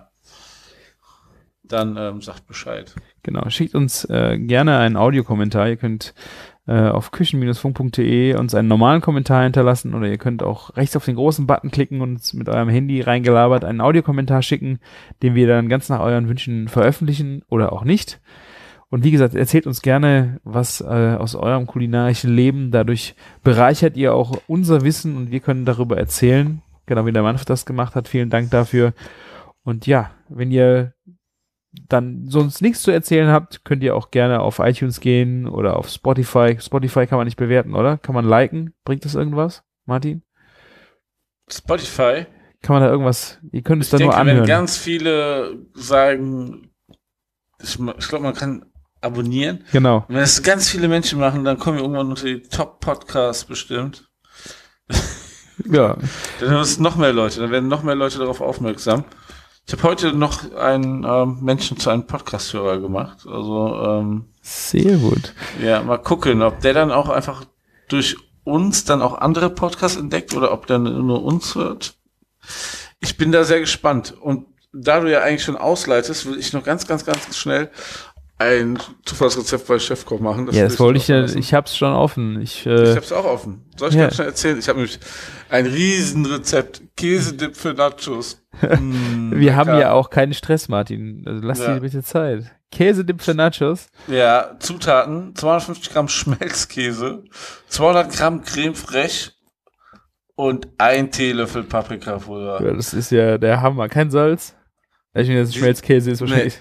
dann sagt Bescheid. Genau, schickt uns gerne einen Audiokommentar. Ihr könnt auf küchen-funk.de uns einen normalen Kommentar hinterlassen oder ihr könnt auch rechts auf den großen Button klicken und uns mit eurem Handy reingelabert einen Audiokommentar schicken, den wir dann ganz nach euren Wünschen veröffentlichen oder auch nicht. Und wie gesagt, erzählt uns gerne was aus eurem kulinarischen Leben. Dadurch bereichert ihr auch unser Wissen und wir können darüber erzählen. Genau wie der Manfred das gemacht hat. Vielen Dank dafür. Und ja, wenn ihr dann sonst nichts zu erzählen habt, könnt ihr auch gerne auf iTunes gehen oder auf Spotify. Spotify kann man nicht bewerten, oder? Kann man liken? Bringt das irgendwas, Martin? Spotify? Kann man da irgendwas, ihr könnt es da nur anhören. Wenn ganz viele sagen, ich glaube, man kann abonnieren. Genau. Und wenn es ganz viele Menschen machen, dann kommen wir irgendwann unter die Top-Podcasts bestimmt. Ja. Dann hören es noch mehr Leute, dann werden noch mehr Leute darauf aufmerksam. Ich habe heute noch einen Menschen zu einem Podcast-Hörer gemacht. Also sehr gut. Ja, mal gucken, ob der dann auch einfach durch uns dann auch andere Podcasts entdeckt oder ob der nur uns hört. Ich bin da sehr gespannt. Und da du ja eigentlich schon ausleitest, will ich noch ganz schnell ein Zufallsrezept bei Chefkoch machen. Das wollte ich ja, ich hab's schon offen. Ich hab's auch offen. Soll ich ganz schnell erzählen? Ich habe nämlich ein Riesenrezept. Käsedip für Nachos. Wir haben ja auch keinen Stress, Martin. Also lass dir bitte Zeit. Käsedip für Nachos? Ja, Zutaten. 250 Gramm Schmelzkäse, 200 Gramm Creme fraiche und 1 Teelöffel Paprikapulver. Ja, das ist ja der Hammer. Kein Salz? Ich meine, das Schmelzkäse ist wahrscheinlich...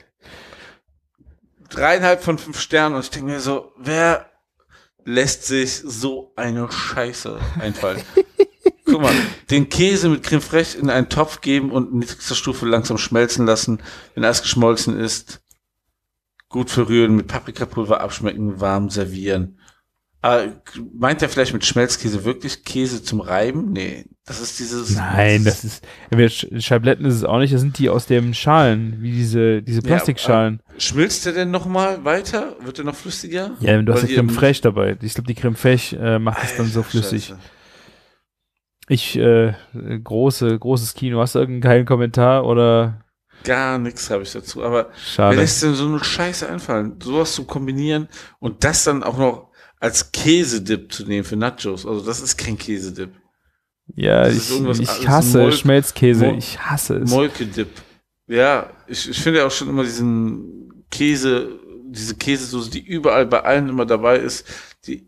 3,5 von 5 Sternen und ich denke mir so, wer lässt sich so eine Scheiße einfallen? Guck mal, den Käse mit Creme fraiche in einen Topf geben und in niedrigster Stufe langsam schmelzen lassen. Wenn alles geschmolzen ist, gut verrühren, mit Paprikapulver abschmecken, warm servieren. Aber meint er vielleicht mit Schmelzkäse wirklich Käse zum Reiben? Nee, das ist dieses... Nein, das ist... Scheibletten ist es auch nicht, das sind die aus den Schalen, wie diese Plastikschalen. Ja, schmilzt der denn nochmal weiter? Wird der noch flüssiger? Ja, du hast ja Creme fraiche dabei. Ich glaube, die Creme fraiche macht es dann so flüssig. Scheiße. Großes Kino. Hast du irgendeinen geilen Kommentar oder... Gar nichts habe ich dazu, aber schade. Wer lässt denn so eine Scheiße einfallen? Sowas zu kombinieren und das dann auch noch als Käsedip zu nehmen für Nachos. Also das ist kein Käsedip. Ja, ich hasse Schmelzkäse. Ich hasse es. Molkedip. Ja, ich finde auch schon immer diese Käsesoße, die überall bei allen immer dabei ist, die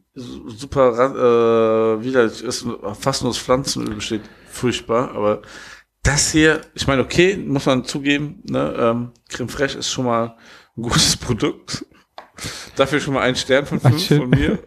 super widerlich ist, fast nur aus Pflanzenöl besteht. Furchtbar, aber das hier, ich meine, okay, muss man zugeben, ne, Creme fraiche ist schon mal ein gutes Produkt. Dafür schon mal 1 Stern von 5 von mir.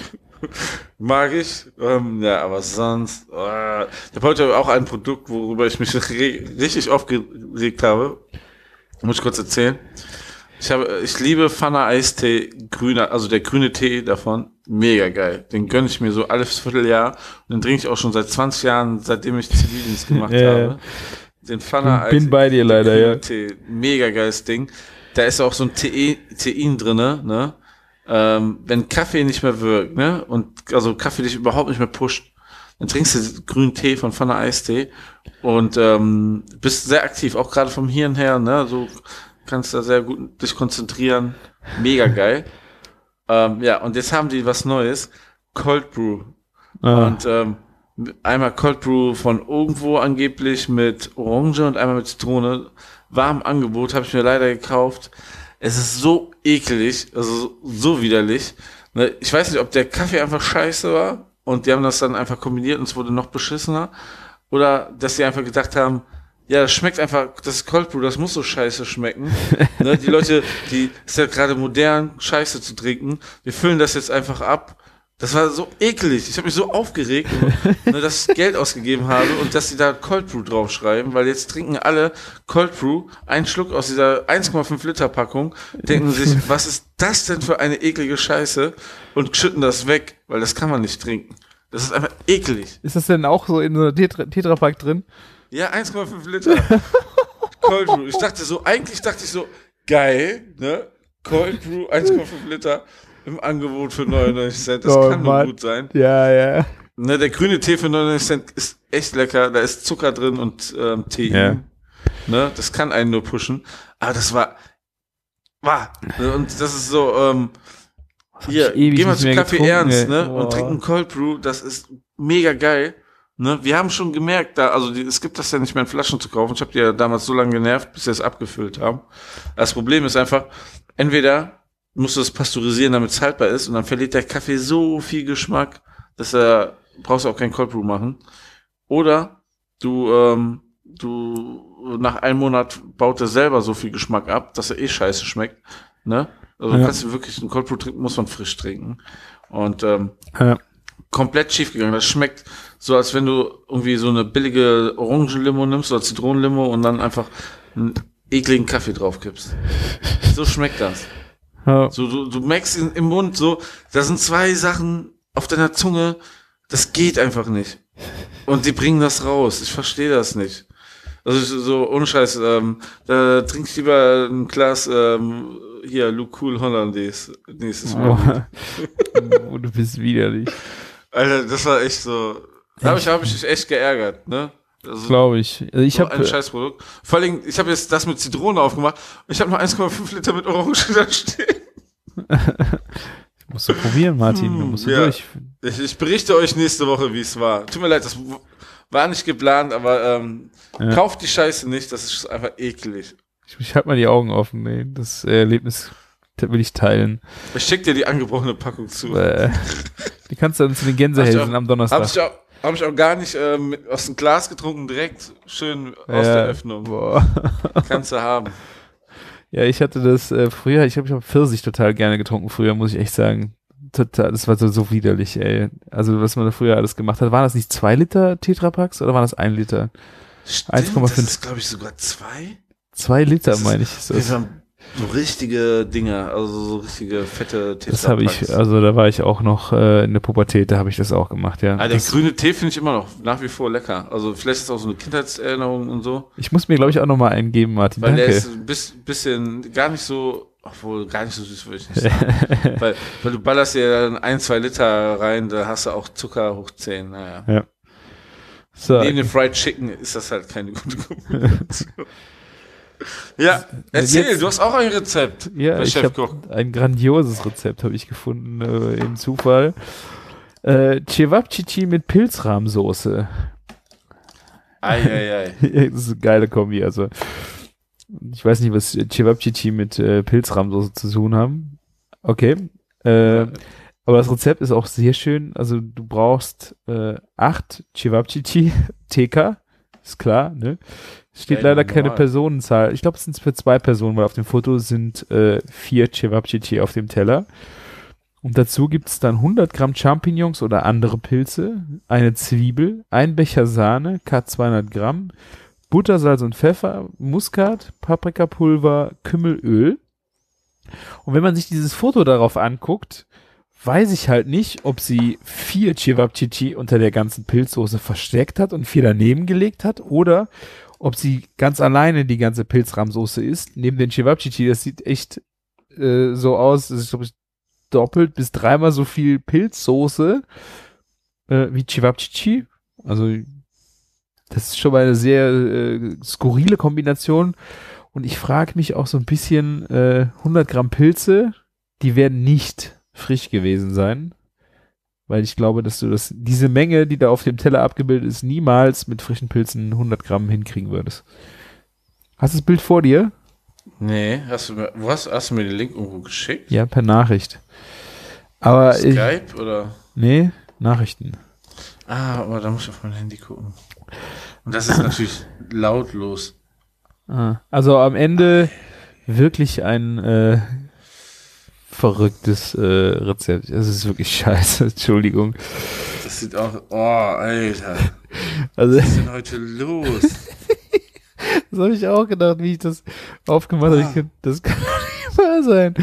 Mag ich. Ja, aber sonst, ich habe heute auch ein Produkt, worüber ich mich richtig aufgeregt habe. Muss ich kurz erzählen. Ich liebe Pfanne Eistee, grüner, also der grüne Tee davon, mega geil. Den gönne ich mir so alles Vierteljahr und den trinke ich auch schon seit 20 Jahren, seitdem ich Zivildienst gemacht habe. Den Pfanne Eistee. Bin bei dir leider, ja. Tee, mega geiles Ding. Da ist auch so ein Tein drinne, ne? Wenn Kaffee nicht mehr wirkt, ne? Und also Kaffee dich überhaupt nicht mehr pusht, dann trinkst du grünen Tee von Pfanne Eistee und bist sehr aktiv, auch gerade vom Hirn her, ne? So kannst da sehr gut dich konzentrieren. Mega geil. Ja, und jetzt haben die was Neues. Cold Brew. Und einmal Cold Brew von irgendwo angeblich mit Orange und einmal mit Zitrone. War im Angebot, habe ich mir leider gekauft. Es ist so eklig, also so widerlich. Ich weiß nicht, ob der Kaffee einfach scheiße war und die haben das dann einfach kombiniert und es wurde noch beschissener. Oder dass sie einfach gedacht haben, ja, das schmeckt einfach, das ist Cold Brew, das muss so scheiße schmecken. Ne, die Leute, ist ja gerade modern, Scheiße zu trinken. Wir füllen das jetzt einfach ab. Das war so eklig. Ich habe mich so aufgeregt, dass ich Geld ausgegeben habe und dass sie da Cold Brew draufschreiben, weil jetzt trinken alle Cold Brew einen Schluck aus dieser 1,5 Liter Packung, denken sich, was ist das denn für eine eklige Scheiße und schütten das weg, weil das kann man nicht trinken. Das ist einfach eklig. Ist das denn auch so in so einer Tetrapack drin? Ja, 1,5 Liter Cold Brew. Eigentlich dachte ich so, geil, ne? Cold Brew, 1,5 Liter. Im Angebot für 99 Cent. Das kann nur gut sein. Ja, ja. Ne, der grüne Tee für 99 Cent ist echt lecker. Da ist Zucker drin und Tee. Ja. Ne, das kann einen nur pushen. Aber das war. Und das ist so, hier, geh mal zu Kaffee Ernst, ne? Und trink einen Cold Brew. Das ist mega geil. Ne? Wir haben schon gemerkt, es gibt das ja nicht mehr in Flaschen zu kaufen. Ich habe die ja damals so lange genervt, bis sie es abgefüllt haben. Das Problem ist einfach, entweder musst du das pasteurisieren, damit es haltbar ist, und dann verliert der Kaffee so viel Geschmack, dass brauchst du auch kein Cold Brew machen. Oder du nach einem Monat baut er selber so viel Geschmack ab, dass er scheiße schmeckt. Ne? Also du kannst wirklich einen Cold Brew trinken, muss man frisch trinken. Und komplett schief gegangen. Das schmeckt so, als wenn du irgendwie so eine billige Orangenlimo nimmst oder Zitronenlimo und dann einfach einen ekligen Kaffee draufkippst. So schmeckt das. Ja. So, du merkst im Mund so, da sind 2 Sachen auf deiner Zunge, das geht einfach nicht. Und die bringen das raus. Ich verstehe das nicht. Also so, ohne Scheiß, da trink ich lieber ein Glas, hier, Luke Cool Hollandaise nächstes Mal. Oh, du bist widerlich. Alter, das war echt so, da hab ich mich echt geärgert, ne? Also, glaube ich. Also ich habe ein Scheißprodukt. Vor allem, ich habe jetzt das mit Zitrone aufgemacht. Ich habe noch 1,5 Liter mit Orange da stehen. Musst du probieren, Martin. Du musst durch. Ich berichte euch nächste Woche, wie es war. Tut mir leid, das war nicht geplant, aber kauft die Scheiße nicht. Das ist einfach eklig. Ich halte mal die Augen offen. Nee. Das Erlebnis will ich teilen. Ich schicke dir die angebrochene Packung zu. Die kannst du dann zu den Gänsehälsen am Donnerstag. Habe ich auch gar nicht aus dem Glas getrunken, direkt schön aus der Öffnung. Boah. Kannst du haben. Ja, ich hatte das früher, ich habe Pfirsich total gerne getrunken früher, muss ich echt sagen. Total, das war so widerlich, ey. Also, was man da früher alles gemacht hat. Waren das nicht 2 Liter Tetrapacks oder waren das 1 Liter? Stimmt, 1,5. Das ist, glaube ich, sogar 2. 2 Liter, meine ich. Das waren so richtige Dinger, also so richtige fette Tetrapacks. Das habe ich, also da war ich auch noch in der Pubertät, da habe ich das auch gemacht, ja. Der grüne Tee finde ich immer noch nach wie vor lecker. Also vielleicht ist es auch so eine Kindheitserinnerung und so. Ich muss mir, glaube ich, auch noch mal einen geben, Martin. Weil danke. Der ist ein bisschen, gar nicht so, obwohl gar nicht so süß würde ich nicht sagen. weil du ballerst dir dann 1-2 Liter rein, da hast du auch Zucker hoch 10, naja. Ja. So, neben dem Fried Chicken ist das halt keine gute Kombination. Ja, erzähl, jetzt, du hast auch ein Rezept. Ja, ich habe ein grandioses Rezept habe ich gefunden im Zufall. Cevapcici mit Pilzrahmsoße. Ei. Das ist eine geile Kombi. Also ich weiß nicht, was Cevapcici mit Pilzrahmsoße zu tun haben. Okay. Aber das Rezept ist auch sehr schön. Also du brauchst 8 Cevapcici TK, ist klar, ne? Steht leider keine Personenzahl. Ich glaube, es sind für 2 Personen, weil auf dem Foto sind 4 Cevapcici auf dem Teller. Und dazu gibt es dann 100 Gramm Champignons oder andere Pilze, eine Zwiebel, ein Becher Sahne, 200 Gramm, Butter, Salz und Pfeffer, Muskat, Paprikapulver, Kümmelöl. Und wenn man sich dieses Foto darauf anguckt, weiß ich halt nicht, ob sie 4 Cevapcici unter der ganzen Pilzsoße versteckt hat und 4 daneben gelegt hat oder ob sie ganz alleine die ganze Pilzrahmsoße isst, neben den Cevapcici. Das sieht echt so aus, das ist, glaube ich, doppelt bis 3-mal so viel Pilzsoße wie Cevapcici. Also das ist schon mal eine sehr skurrile Kombination. Und ich frage mich auch so ein bisschen, 100 Gramm Pilze, die werden nicht frisch gewesen sein. Weil ich glaube, dass du diese Menge, die da auf dem Teller abgebildet ist, niemals mit frischen Pilzen 100 Gramm hinkriegen würdest. Hast du das Bild vor dir? Nee, hast du mir den Link irgendwo geschickt? Ja, per Nachricht. Aber Skype oder? Nee, Nachrichten. Aber da muss ich auf mein Handy gucken. Und das ist natürlich lautlos. Also am Ende wirklich ein verrücktes Rezept. Es ist wirklich scheiße, Entschuldigung. Das sieht auch, Alter. Also, was ist denn heute los? Das habe ich auch gedacht, wie ich das aufgemacht habe. Das kann doch nicht wahr sein.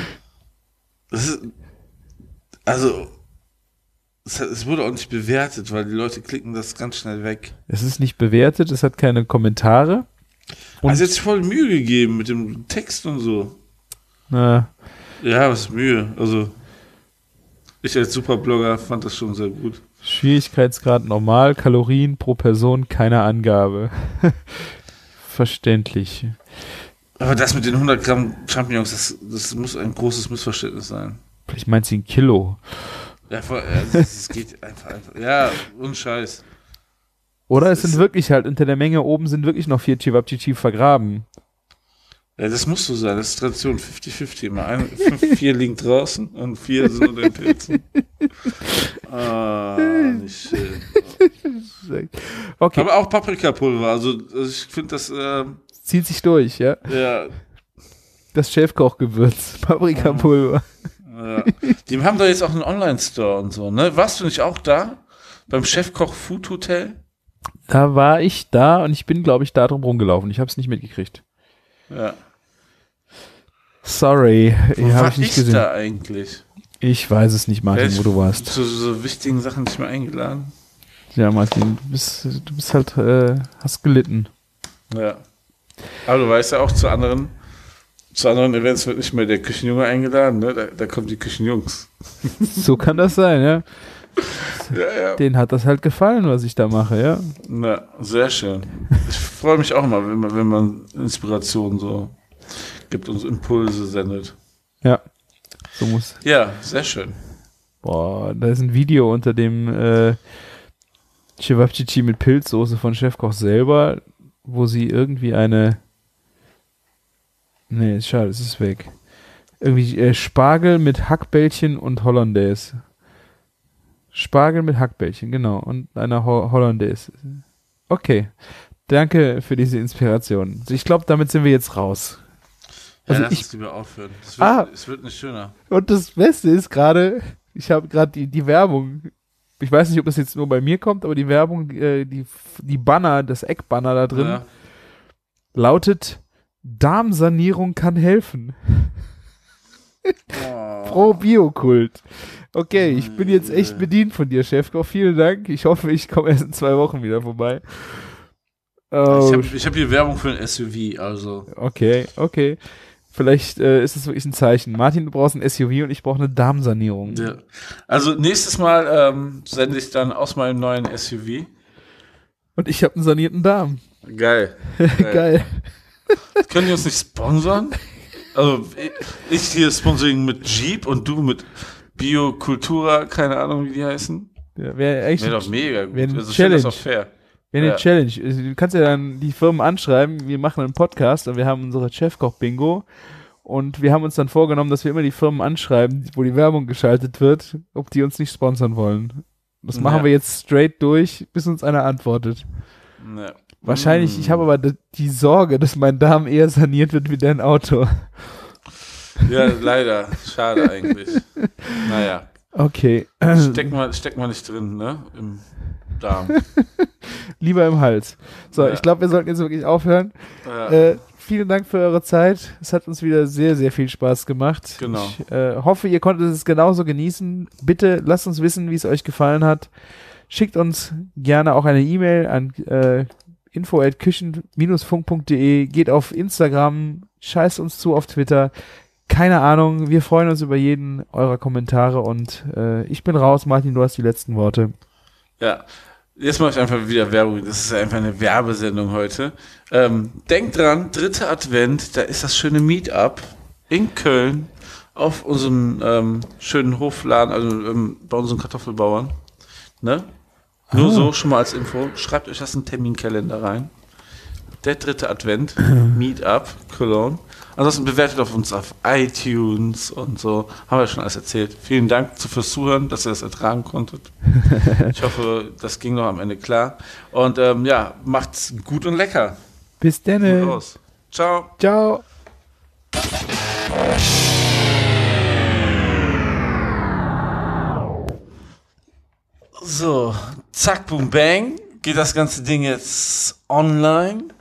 Es wurde auch nicht bewertet, weil die Leute klicken das ganz schnell weg. Es ist nicht bewertet, es hat keine Kommentare. Also jetzt voll Mühe gegeben mit dem Text und so. Na. Ja, was ist Mühe? Also, ich als Superblogger fand das schon sehr gut. Schwierigkeitsgrad normal, Kalorien pro Person, keine Angabe. Verständlich. Aber das mit den 100 Gramm Champignons, das muss ein großes Missverständnis sein. Vielleicht meint sie ein Kilo. Ja, das geht einfach. Ja, und Scheiß. Oder es sind wirklich halt unter der Menge oben sind wirklich noch 4 Cevapcici vergraben. Ja, das muss so sein. Das ist Tradition 50-50 immer. 4 liegen draußen und 4 sind unter den Pilzen. Nicht schön. Okay. Aber auch Paprikapulver. Also ich finde das zieht sich durch, ja? Ja. Das Chefkochgewürz, Paprikapulver. Ja. Die haben da jetzt auch einen Online-Store und so, ne? Warst du nicht auch da? Beim Chefkoch Food Hotel? Da war ich da und ich bin, glaube ich, da drum rumgelaufen. Ich habe es nicht mitgekriegt. Ja. Sorry, wo habe ich nicht gesehen. Da eigentlich? Ich weiß es nicht, Martin, wo du warst. Zu so wichtigen Sachen nicht mehr eingeladen. Ja, Martin, du bist halt, hast gelitten. Ja. Aber du weißt ja auch, zu anderen Events wird nicht mehr der Küchenjunge eingeladen, ne? Da kommen die Küchenjungs. So kann das sein, ja. denen hat das halt gefallen, was ich da mache, ja. Na, sehr schön. Ich freue mich auch immer, wenn man Inspiration so gibt und Impulse sendet. Ja, so muss. Ja, sehr schön. Boah, da ist ein Video unter dem Cevapcici mit Pilzsoße von Chefkoch selber, wo sie irgendwie nee, ist schade, es ist weg. Irgendwie Spargel mit Hackbällchen und Hollandaise. Spargel mit Hackbällchen, genau. Und einer Hollandaise. Okay. Danke für diese Inspiration. Ich glaube, damit sind wir jetzt raus. Also lass uns lieber aufhören. Es wird nicht schöner. Und das Beste ist gerade, ich habe gerade die Werbung, ich weiß nicht, ob das jetzt nur bei mir kommt, aber die Werbung, die Banner, das Eckbanner da drin, lautet: Darmsanierung kann helfen. Pro Biokult. Okay, ich bin jetzt echt bedient von dir, Chefkoch. Vielen Dank. Ich hoffe, ich komme erst in 2 Wochen wieder vorbei. Oh. Ich hab hier Werbung für ein SUV, also. Okay. Vielleicht ist es wirklich ein Zeichen. Martin, du brauchst ein SUV und ich brauche eine Darmsanierung. Ja. Also nächstes Mal sende ich dann aus meinem neuen SUV. Und ich habe einen sanierten Darm. Geil. Geil. Können die uns nicht sponsern? Also ich hier Sponsoring mit Jeep und du mit Biokultura, keine Ahnung, wie die heißen. Ja, wäre doch mega gut. Also ich finde das auch fair. Wäre eine Challenge. Du kannst ja dann die Firmen anschreiben, wir machen einen Podcast und wir haben unsere Chefkoch-Bingo und wir haben uns dann vorgenommen, dass wir immer die Firmen anschreiben, wo die Werbung geschaltet wird, ob die uns nicht sponsern wollen. Das machen wir jetzt straight durch, bis uns einer antwortet. Ja. Wahrscheinlich, ich habe aber die Sorge, dass mein Darm eher saniert wird wie dein Auto. Ja, leider. Schade eigentlich. Naja. Okay. Steck mal nicht drin, ne? Im Darm. Lieber im Hals. So, ich glaube, wir sollten jetzt wirklich aufhören. Ja. Vielen Dank für eure Zeit. Es hat uns wieder sehr, sehr viel Spaß gemacht. Genau. Ich hoffe, ihr konntet es genauso genießen. Bitte lasst uns wissen, wie es euch gefallen hat. Schickt uns gerne auch eine E-Mail an info@küchen-funk.de. Geht auf Instagram, scheißt uns zu auf Twitter. Keine Ahnung, wir freuen uns über jeden eurer Kommentare und ich bin raus. Martin, du hast die letzten Worte. Ja, jetzt mache ich einfach wieder Werbung. Das ist einfach eine Werbesendung heute. Denkt dran, 3. Advent, da ist das schöne Meetup in Köln auf unserem schönen Hofladen, also bei unseren Kartoffelbauern. Ne? Nur so, schon mal als Info. Schreibt euch das in den Terminkalender rein. Der 3. Advent, Meetup, Cologne. Ansonsten bewertet auf uns auf iTunes und so. Haben wir schon alles erzählt. Vielen Dank fürs Zuhören, dass ihr das ertragen konntet. Ich hoffe, das ging noch am Ende klar. Und macht's gut und lecker. Bis dann. Ciao. Ciao. So, zack, boom, bang. Geht das ganze Ding jetzt online.